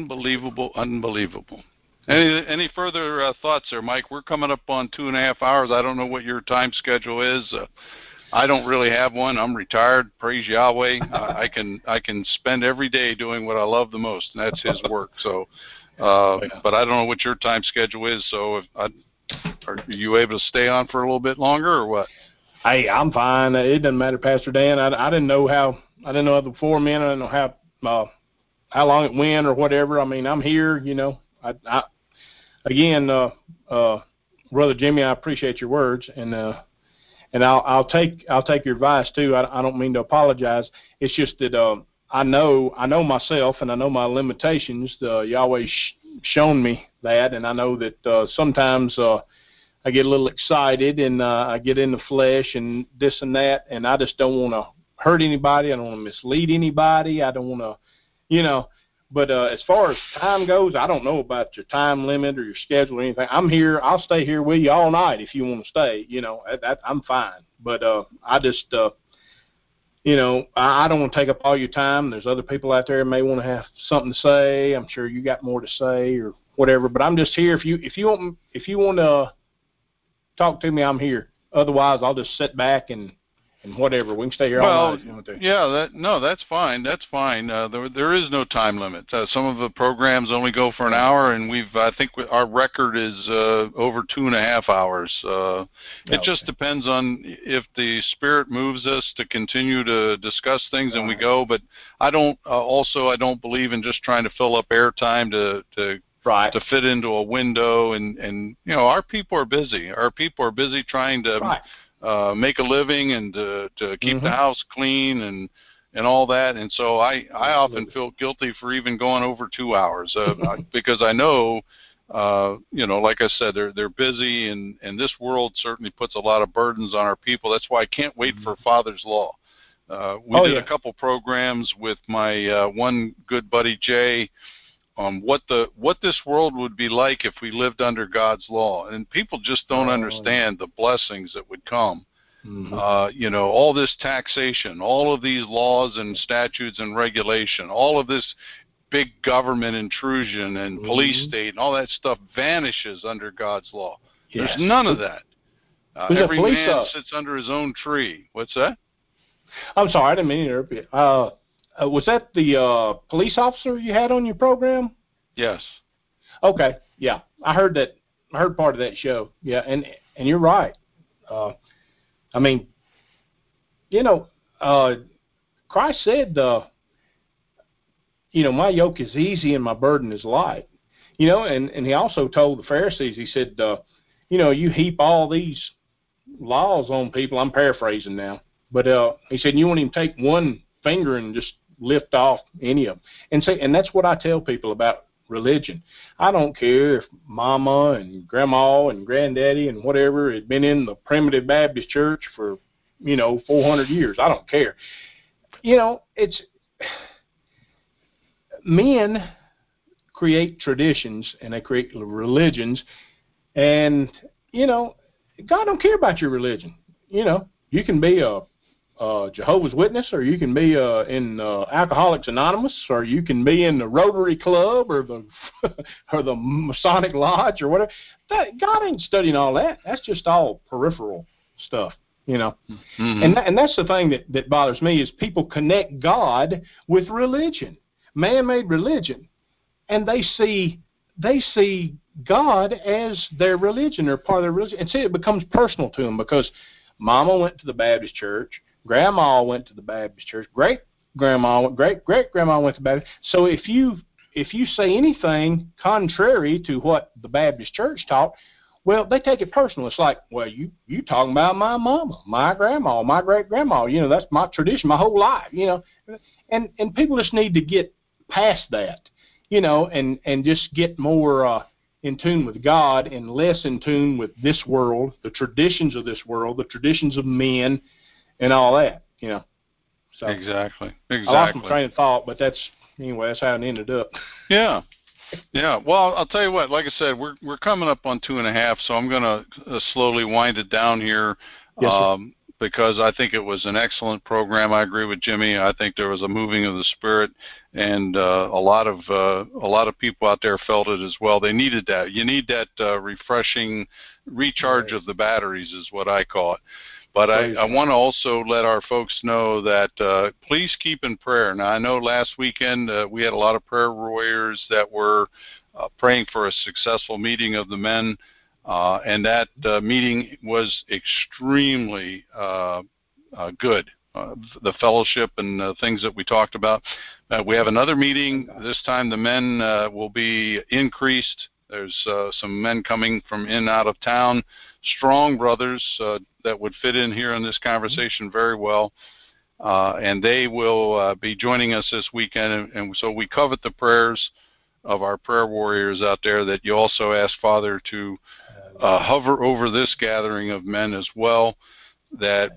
Any further thoughts there, Mike? We're coming up on 2.5 hours. I don't know what your time schedule is. I don't really have one. I'm retired. Praise Yahweh. I can spend every day doing what I love the most, and that's His work. So, but I don't know what your time schedule is. So, are you able to stay on for a little bit longer, or what? Hey, I'm fine. It doesn't matter, Pastor Dan. I didn't know the 4 men. I didn't know how long it went or whatever. I mean, I'm here. Again, Brother Jimmy, I appreciate your words, and I'll take your advice too. I don't mean to apologize. It's just that I know myself, and I know my limitations. Yahweh's shown me that, and I know that sometimes I get a little excited and I get in the flesh and this and that, and I just don't want to hurt anybody. I don't want to mislead anybody. I don't want to, But as far as time goes, I don't know about your time limit or your schedule or anything. I'm here. I'll stay here with you all night if you want to stay. I'm fine. But I just, I don't want to take up all your time. There's other people out there who may want to have something to say. I'm sure you got more to say or whatever. But I'm just here. If you want to talk to me, I'm here. Otherwise, I'll just sit back and whatever. We can stay here all night if you want to. Yeah, that's fine. That's fine. There is no time limit. Some of the programs only go for an hour, and I think our record is over 2.5 hours. It just depends on if the Spirit moves us to continue to discuss things, and we go. But I don't believe in just trying to fill up airtime to right. to fit into a window. And our people are busy. Our people are busy trying to right. make a living and to keep the house clean and all that. And so I often feel guilty for even going over 2 hours because I know, like I said, they're busy, and this world certainly puts a lot of burdens on our people. That's why I can't wait for Father's Law. We did a couple programs with my one good buddy Jay on what this world would be like if we lived under God's law, and people just don't understand the blessings that would come. All this taxation, all of these laws and statutes and regulation, all of this big government intrusion and police state and all that stuff vanishes under God's law. Yes. There's none of that. Every man sits under his own tree. What's that? I'm sorry, I didn't mean to interrupt you. Was that the police officer you had on your program? Yes. Okay. Yeah, I heard that. I heard part of that show. Yeah, and you're right. I mean, Christ said, my yoke is easy and my burden is light. And he also told the Pharisees, he said, you heap all these laws on people. I'm paraphrasing now. But he said, you won't even take one finger and just lift off any of them. And that's what I tell people about religion. I don't care if mama and grandma and granddaddy and whatever had been in the primitive Baptist church for, 400 years. I don't care. It's men create traditions and they create religions, and God don't care about your religion. You can be a Jehovah's Witness, or you can be in Alcoholics Anonymous, or you can be in the Rotary Club or the or the Masonic Lodge or whatever. God ain't studying all that. That's just all peripheral stuff, And that's the thing that bothers me is people connect God with religion, man-made religion, and they see God as their religion or part of their religion, and see it becomes personal to them because Mama went to the Baptist church. Grandma went to the Baptist church. Great grandma went to Baptist. So if you say anything contrary to what the Baptist church taught, well, they take it personal. It's like, well, you talking about my mama, my grandma, my great grandma. That's my tradition, my whole life. And people just need to get past that, and just get more in tune with God and less in tune with this world, the traditions of this world, the traditions of men, and all that, So Exactly. I lost my train of thought, but that's how it ended up. Yeah. Well, I'll tell you what. Like I said, we're coming up on 2.5, so I'm going to slowly wind it down here. Yes, because I think it was an excellent program. I agree with Jimmy. I think there was a moving of the spirit, and a lot of people out there felt it as well. They needed that. You need that refreshing recharge of the batteries, is what I call it. But I want to also let our folks know that please keep in prayer. Now, I know last weekend we had a lot of prayer warriors that were praying for a successful meeting of the men. And that meeting was extremely good. The fellowship and things that we talked about. We have another meeting. This time the men will be increased. There's some men coming from in and out of town, strong brothers that would fit in here in this conversation very well. And they will be joining us this weekend. And so we covet the prayers of our prayer warriors out there, that you also ask Father to hover over this gathering of men as well, that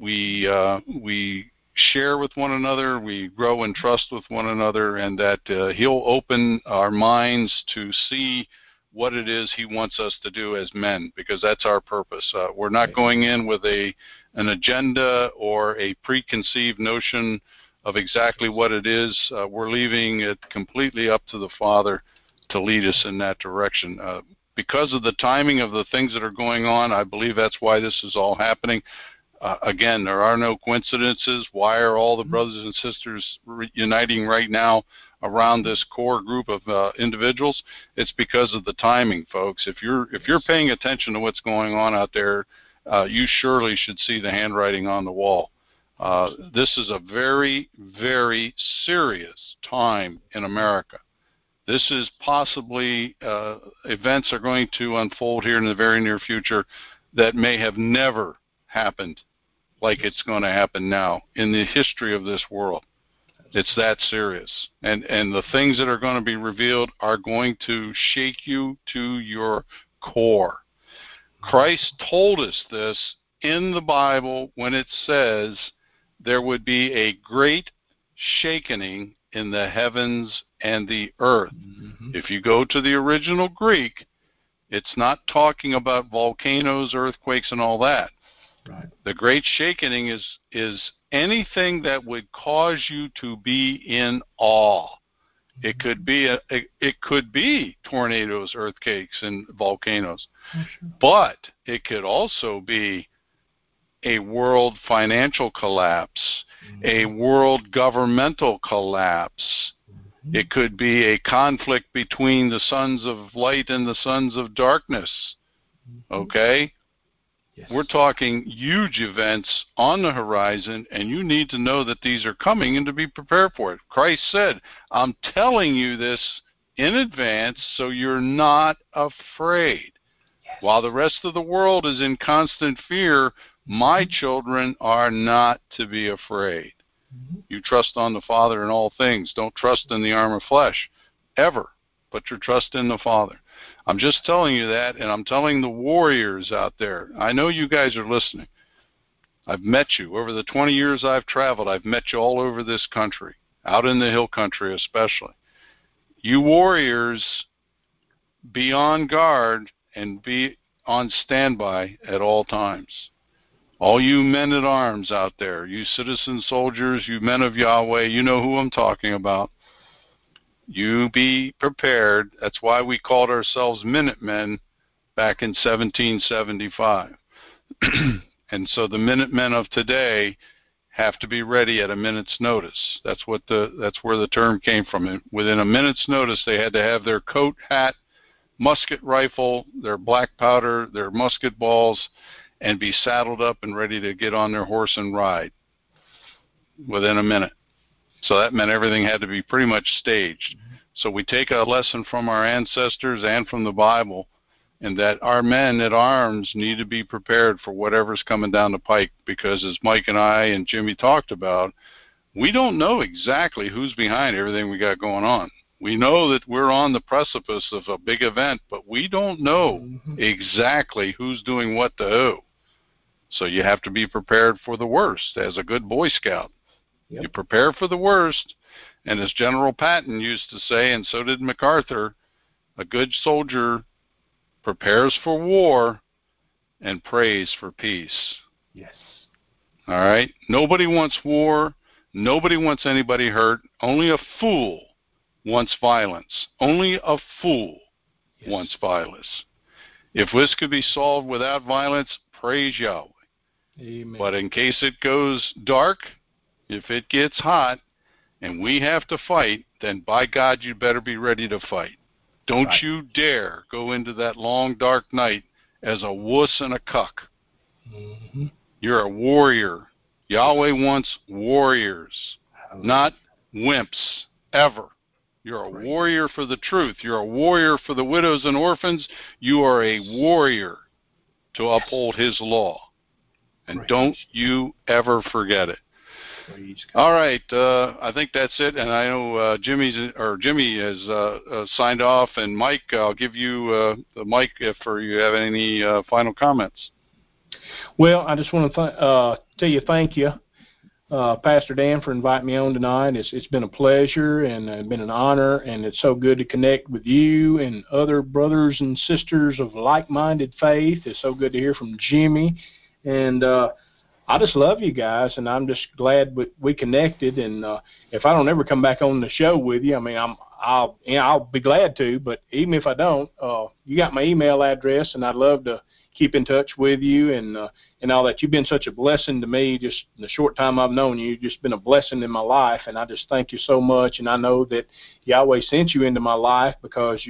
we share with one another, we grow in trust with one another, and that He'll open our minds to see what it is He wants us to do as men, because that's our purpose. We're not going in with an agenda or a preconceived notion of exactly what it is. We're leaving it completely up to the Father to lead us in that direction. Because of the timing of the things that are going on, I believe that's why this is all happening. Again, there are no coincidences. Why are all the brothers and sisters uniting right now around this core group of individuals? It's because of the timing, folks. If you're paying attention to what's going on out there, you surely should see the handwriting on the wall. This is a very, very serious time in America. This is possibly events are going to unfold here in the very near future that may have never happened like it's going to happen now in the history of this world. It's that serious. And the things that are going to be revealed are going to shake you to your core. Christ told us this in the Bible when it says there would be a great shaking in the heavens and the earth. Mm-hmm. If you go to the original Greek, it's not talking about volcanoes, earthquakes, and all that. Right. The great shaking is anything that would cause you to be in awe. It could be tornadoes, earthquakes, and volcanoes, but it could also be a world financial collapse, a world governmental collapse. It could be a conflict between the sons of light and the sons of darkness. Okay? Yes. We're talking huge events on the horizon, and you need to know that these are coming and to be prepared for it. Christ said, I'm telling you this in advance so you're not afraid. Yes. While the rest of the world is in constant fear, my children are not to be afraid. You trust on the Father in all things. Don't trust in the arm of flesh, ever. Put your trust in the Father. I'm just telling you that, and I'm telling the warriors out there. I know you guys are listening. I've met you. Over the 20 years I've traveled, I've met you all over this country, out in the hill country especially. You warriors, be on guard and be on standby at all times. All you men at arms out there, you citizen soldiers, you men of Yahweh, you know who I'm talking about. You be prepared. That's why we called ourselves Minutemen back in 1775. And so the Minutemen of today have to be ready at a minute's notice. That's where the term came from. And within a minute's notice, they had to have their coat, hat, musket rifle, their black powder, their musket balls, and be saddled up and ready to get on their horse and ride within a minute. So that meant everything had to be pretty much staged. So we take a lesson from our ancestors and from the Bible, and that our men at arms need to be prepared for whatever's coming down the pike, because as Mike and I and Jimmy talked about, we don't know exactly who's behind everything we got going on. We know that we're on the precipice of a big event, but we don't know exactly who's doing what to who. So you have to be prepared for the worst as a good Boy Scout. Yep. You prepare for the worst, and as General Patton used to say, and so did MacArthur, a good soldier prepares for war and prays for peace. Yes. All right? Nobody wants war. Nobody wants anybody hurt. Only a fool wants violence. Only a fool wants violence. If this could be solved without violence, praise Yahweh. Amen. But in case it goes dark, if it gets hot, and we have to fight, then by God, you better be ready to fight. Don't you dare go into that long, dark night as a wuss and a cuck. Mm-hmm. You're a warrior. Yahweh wants warriors, not wimps, ever. You're a warrior for the truth. You're a warrior for the widows and orphans. You are a warrior to uphold his law. And don't you ever forget it. All right, I think that's it. And I know Jimmy has signed off. And Mike, I'll give you the mic if you have any final comments. Well, I just want to tell you thank you, Pastor Dan, for inviting me on tonight. It's been a pleasure and it's been an honor, and it's so good to connect with you and other brothers and sisters of like-minded faith. It's so good to hear from Jimmy, and I just love you guys, and I'm just glad we connected. And if I don't ever come back on the show with you, I mean, I'll be glad to. But even if I don't, you got my email address, and I'd love to keep in touch with you and all that. You've been such a blessing to me. Just in the short time I've known you, you've just been a blessing in my life, and I just thank you so much. And I know that Yahweh sent you into my life because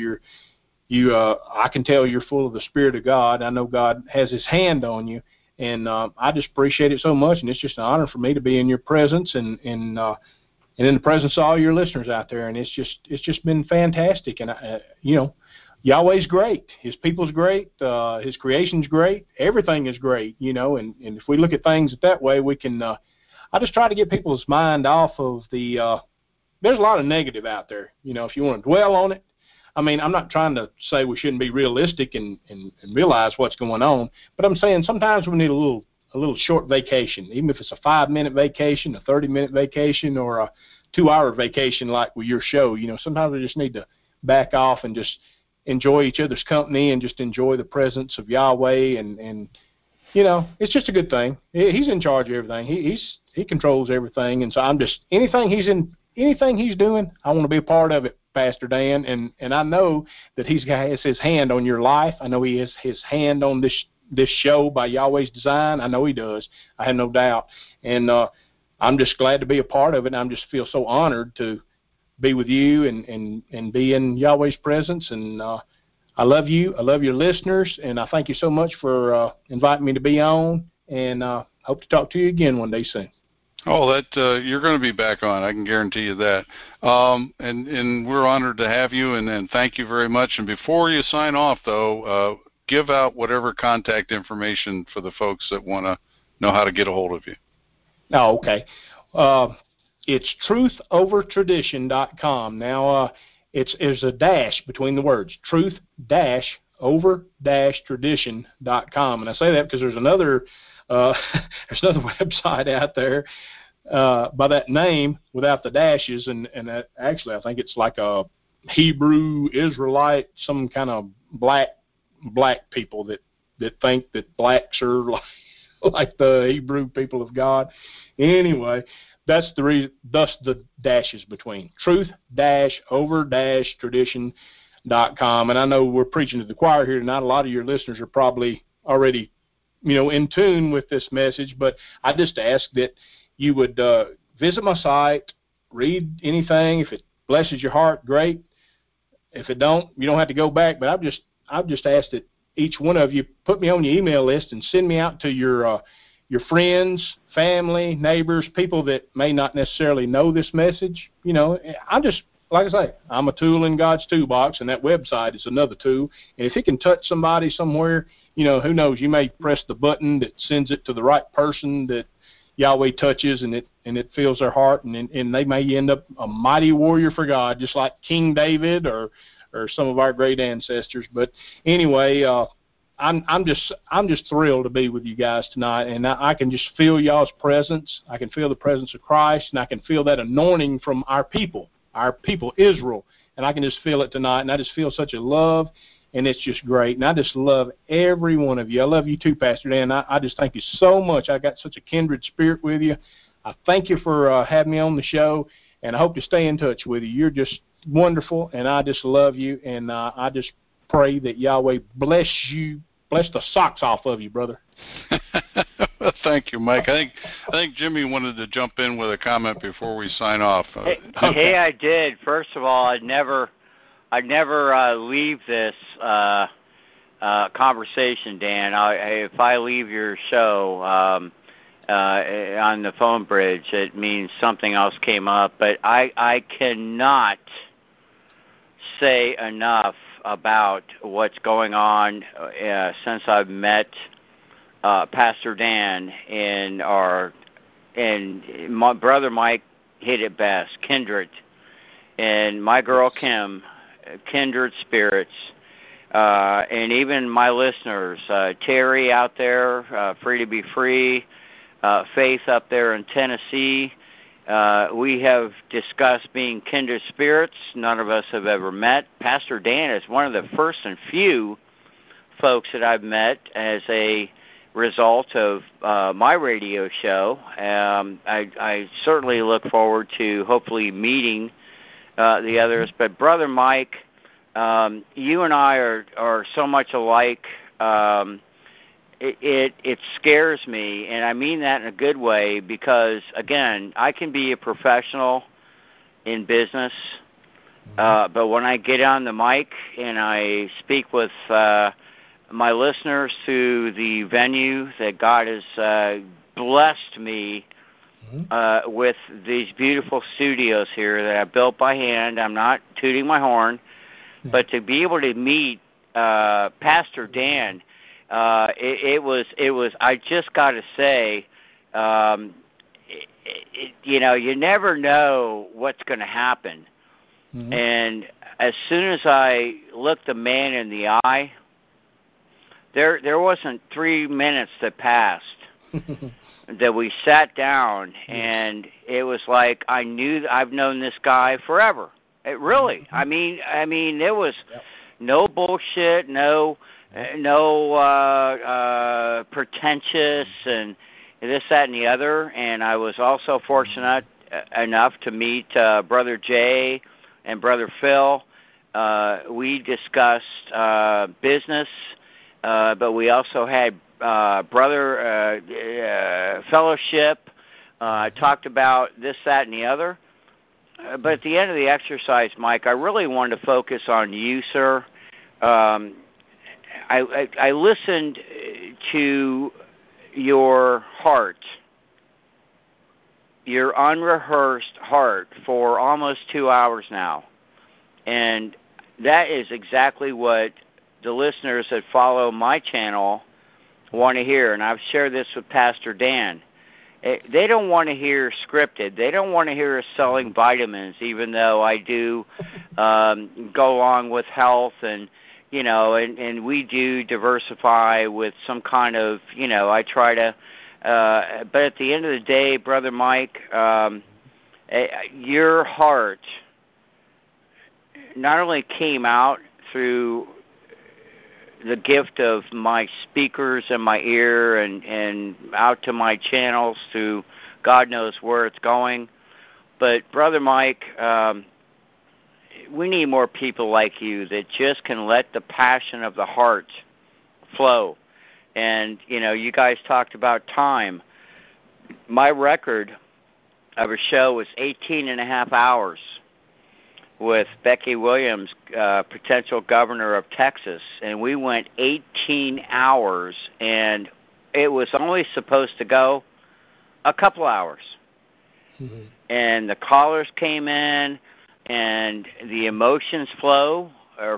I can tell you're full of the Spirit of God. I know God has His hand on you. And I just appreciate it so much, and it's just an honor for me to be in your presence and and in the presence of all your listeners out there. And it's just been fantastic. And Yahweh's great. His people's great. His creation's great. Everything is great. And if we look at things that way, we can. I just try to get people's mind off of the. There's a lot of negative out there. If you want to dwell on it. I mean, I'm not trying to say we shouldn't be realistic and realize what's going on, but I'm saying sometimes we need a little short vacation, even if it's a 5-minute vacation, a 30-minute vacation, or a 2-hour vacation like with your show. Sometimes we just need to back off and just enjoy each other's company and just enjoy the presence of Yahweh. And it's just a good thing. He's in charge of everything. He controls everything. And so I'm just, anything he's doing, I want to be a part of it, Pastor Dan, and I know that he has his hand on your life. I know he has his hand on this show by Yahweh's design. I know he does. I have no doubt. And I'm just glad to be a part of it, and I just feel so honored to be with you and be in Yahweh's presence. And I love you. I love your listeners, and I thank you so much for inviting me to be on, and hope to talk to you again one day soon. Oh, that you're going to be back on. I can guarantee you that. And we're honored to have you, and thank you very much. And before you sign off, though, give out whatever contact information for the folks that want to know how to get a hold of you. Oh, okay. It's truthovertradition.com. Now, there's a dash between the words, truth-over-tradition.com. And I say that because there's another website out there by that name without the dashes, and that, actually I think it's like a Hebrew Israelite, some kind of black people that think that blacks are like the Hebrew people of God. Anyway, that's the reason, thus the dashes between truth-over-tradition.com. And I know we're preaching to the choir here tonight. A lot of your listeners are probably already in tune with this message, but I just ask that you would visit my site, read anything. If it blesses your heart, great. If it don't, you don't have to go back. But I've just asked that each one of you put me on your email list and send me out to your friends, family, neighbors, people that may not necessarily know this message. I'm just, like I say, I'm a tool in God's toolbox, and that website is another tool. And if it can touch somebody somewhere, who knows, you may press the button that sends it to the right person that Yahweh touches, and it fills their heart, and they may end up a mighty warrior for God, just like King David or some of our great ancestors. But anyway, I'm just thrilled to be with you guys tonight, and I can just feel y'all's presence. I can feel the presence of Christ, and I can feel that anointing from our people, Israel, and I can just feel it tonight, and I just feel such a love. And it's just great. And I just love every one of you. I love you too, Pastor Dan. I just thank you so much. I got such a kindred spirit with you. I thank you for having me on the show, and I hope to stay in touch with you. You're just wonderful, and I just love you. And I just pray that Yahweh bless the socks off of you, brother. Well, thank you, Mike. I think Jimmy wanted to jump in with a comment before we sign off. Hey, I did. First of all, I'd never leave this conversation, Dan. If I leave your show on the phone bridge, it means something else came up. But I cannot say enough about what's going on since I've met Pastor Dan and my brother Mike hit it best, kindred, and my girl Kim. Kindred spirits, and even my listeners, Terry out there, Free to Be Free, Faith up there in Tennessee. We have discussed being kindred spirits. None of us have ever met. Pastor Dan is one of the first and few folks that I've met as a result of my radio show. I certainly look forward to hopefully meeting the others, but Brother Mike, you and I are so much alike. It scares me, and I mean that in a good way, because again, I can be a professional in business, but when I get on the mic and I speak with my listeners through the venue that God has blessed me with these beautiful studios here that I built by hand. I'm not tooting my horn, but to be able to meet Pastor Dan, it was. I just got to say, you never know what's going to happen. Mm-hmm. And as soon as I looked the man in the eye, there wasn't 3 minutes that passed that we sat down, and it was like I knew I've known this guy forever. It really. I mean, there was no bullshit, no pretentious and this, that, and the other. And I was also fortunate enough to meet Brother Jay and Brother Phil. We discussed business, but we also had brother fellowship. Talked about this, that, and the other. But at the end of the exercise, Mike, I really wanted to focus on you, sir. I listened to your heart, your unrehearsed heart, for almost 2 hours now. And that is exactly what the listeners that follow my channel want to hear. And I've shared this with Pastor Dan. They don't want to hear scripted. They don't want to hear us selling vitamins, even though I do go along with health and, and we do diversify with some kind of, I try to, but at the end of the day, Brother Mike, your heart not only came out through the gift of my speakers in my ear and out to my channels to God knows where it's going. But, Brother Mike, we need more people like you that just can let the passion of the heart flow. And, you guys talked about time. My record of a show was 18 and a half hours with Becky Williams, potential governor of Texas, and we went 18 hours, and it was only supposed to go a couple hours. Mm-hmm. And the callers came in, and the emotions flowed,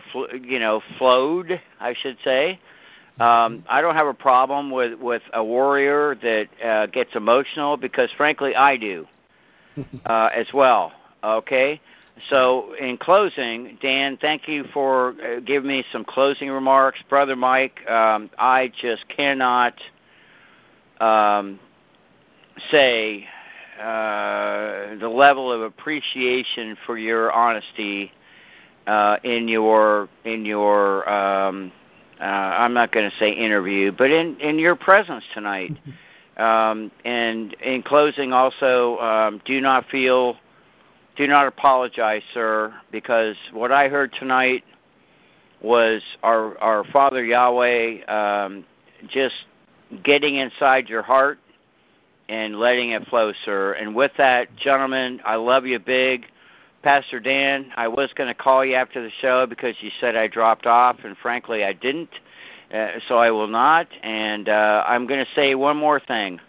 I should say. I don't have a problem with a warrior that gets emotional, because, frankly, I do as well, okay? So, in closing, Dan, thank you for giving me some closing remarks. Brother Mike, I just cannot say the level of appreciation for your honesty in your I'm not going to say interview, but in your presence tonight. And in closing, also, do not apologize, sir, because what I heard tonight was our Father Yahweh just getting inside your heart and letting it flow, sir. And with that, gentlemen, I love you big. Pastor Dan, I was going to call you after the show because you said I dropped off, and frankly, I didn't, so I will not. And I'm going to say one more thing.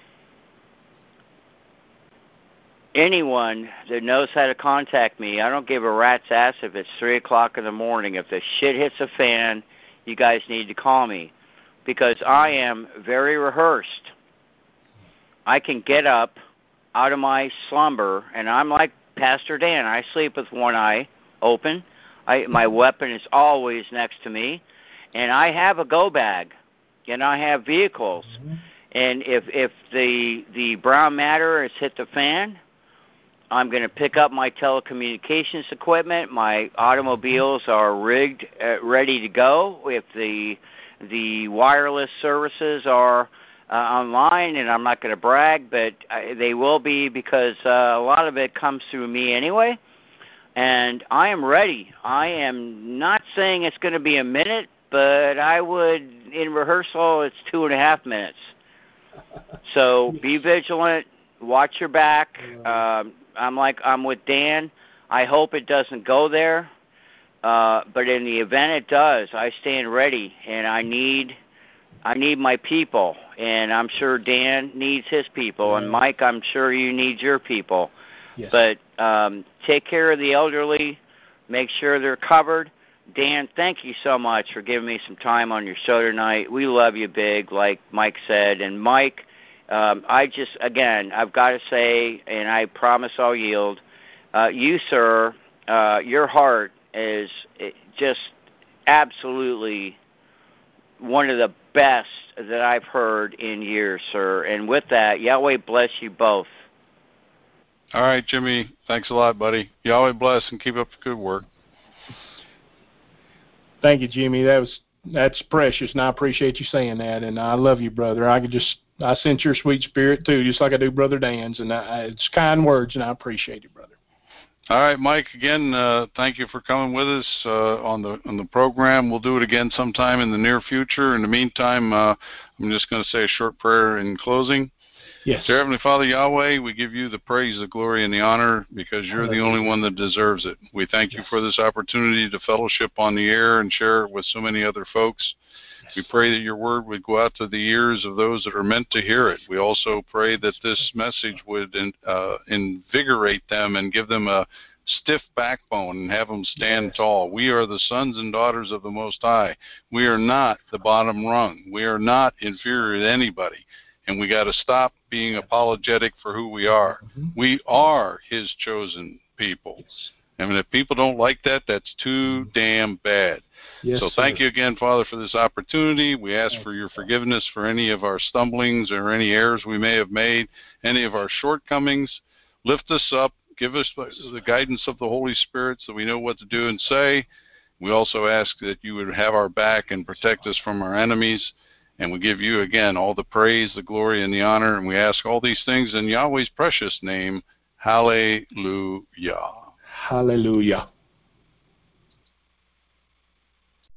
Anyone that knows how to contact me, I don't give a rat's ass if it's 3 o'clock in the morning. If the shit hits a fan, you guys need to call me, because I am very rehearsed. I can get up out of my slumber, and I'm like Pastor Dan. I sleep with one eye open. My weapon is always next to me, and I have a go bag, and I have vehicles. Mm-hmm. And if the brown matter has hit the fan, I'm going to pick up my telecommunications equipment. My automobiles are rigged, ready to go. If the wireless services are online, and I'm not going to brag, but they will be, because a lot of it comes through me anyway. And I am ready. I am not saying it's going to be a minute, but I would, in rehearsal, it's 2.5 minutes. So be vigilant. Watch your back. I'm with Dan. I hope it doesn't go there. But in the event it does, I stand ready, and I need I need my people, and I'm sure Dan needs his people, and Mike, I'm sure you need your people. Yes. But take care of the elderly, make sure they're covered. Dan, thank you so much for giving me some time on your show tonight. We love you big, like Mike said. And Mike, I've got to say, and I promise I'll yield, you, sir, your heart is just absolutely one of the best that I've heard in years, sir. And with that, Yahweh bless you both. All right, Jimmy. Thanks a lot, buddy. Yahweh bless and keep up the good work. Thank you, Jimmy. That's precious, and I appreciate you saying that. And I love you, brother. I sense your sweet spirit too, just like I do Brother Dan's. And it's kind words, and I appreciate it, brother. All right, Mike. Again, thank you for coming with us on the program. We'll do it again sometime in the near future. In the meantime, I'm just going to say a short prayer in closing. Yes. Dear Heavenly Father, Yahweh, we give you the praise, the glory, and the honor because you're the only one that deserves it. We thank you for this opportunity to fellowship on the air and share it with so many other folks. We pray that your word would go out to the ears of those that are meant to hear it. We also pray that this message would invigorate them and give them a stiff backbone and have them stand tall. We are the sons and daughters of the Most High. We are not the bottom rung. We are not inferior to anybody. And we got to stop being apologetic for who we are. We are his chosen people. And if people don't like that, that's too damn bad. Yes, so thank you again, Father, for this opportunity. We ask for your forgiveness for any of our stumblings or any errors we may have made, any of our shortcomings. Lift us up. Give us the guidance of the Holy Spirit so we know what to do and say. We also ask that you would have our back and protect us from our enemies. And we give you, again, all the praise, the glory, and the honor. And we ask all these things in Yahweh's precious name. Hallelujah. Hallelujah.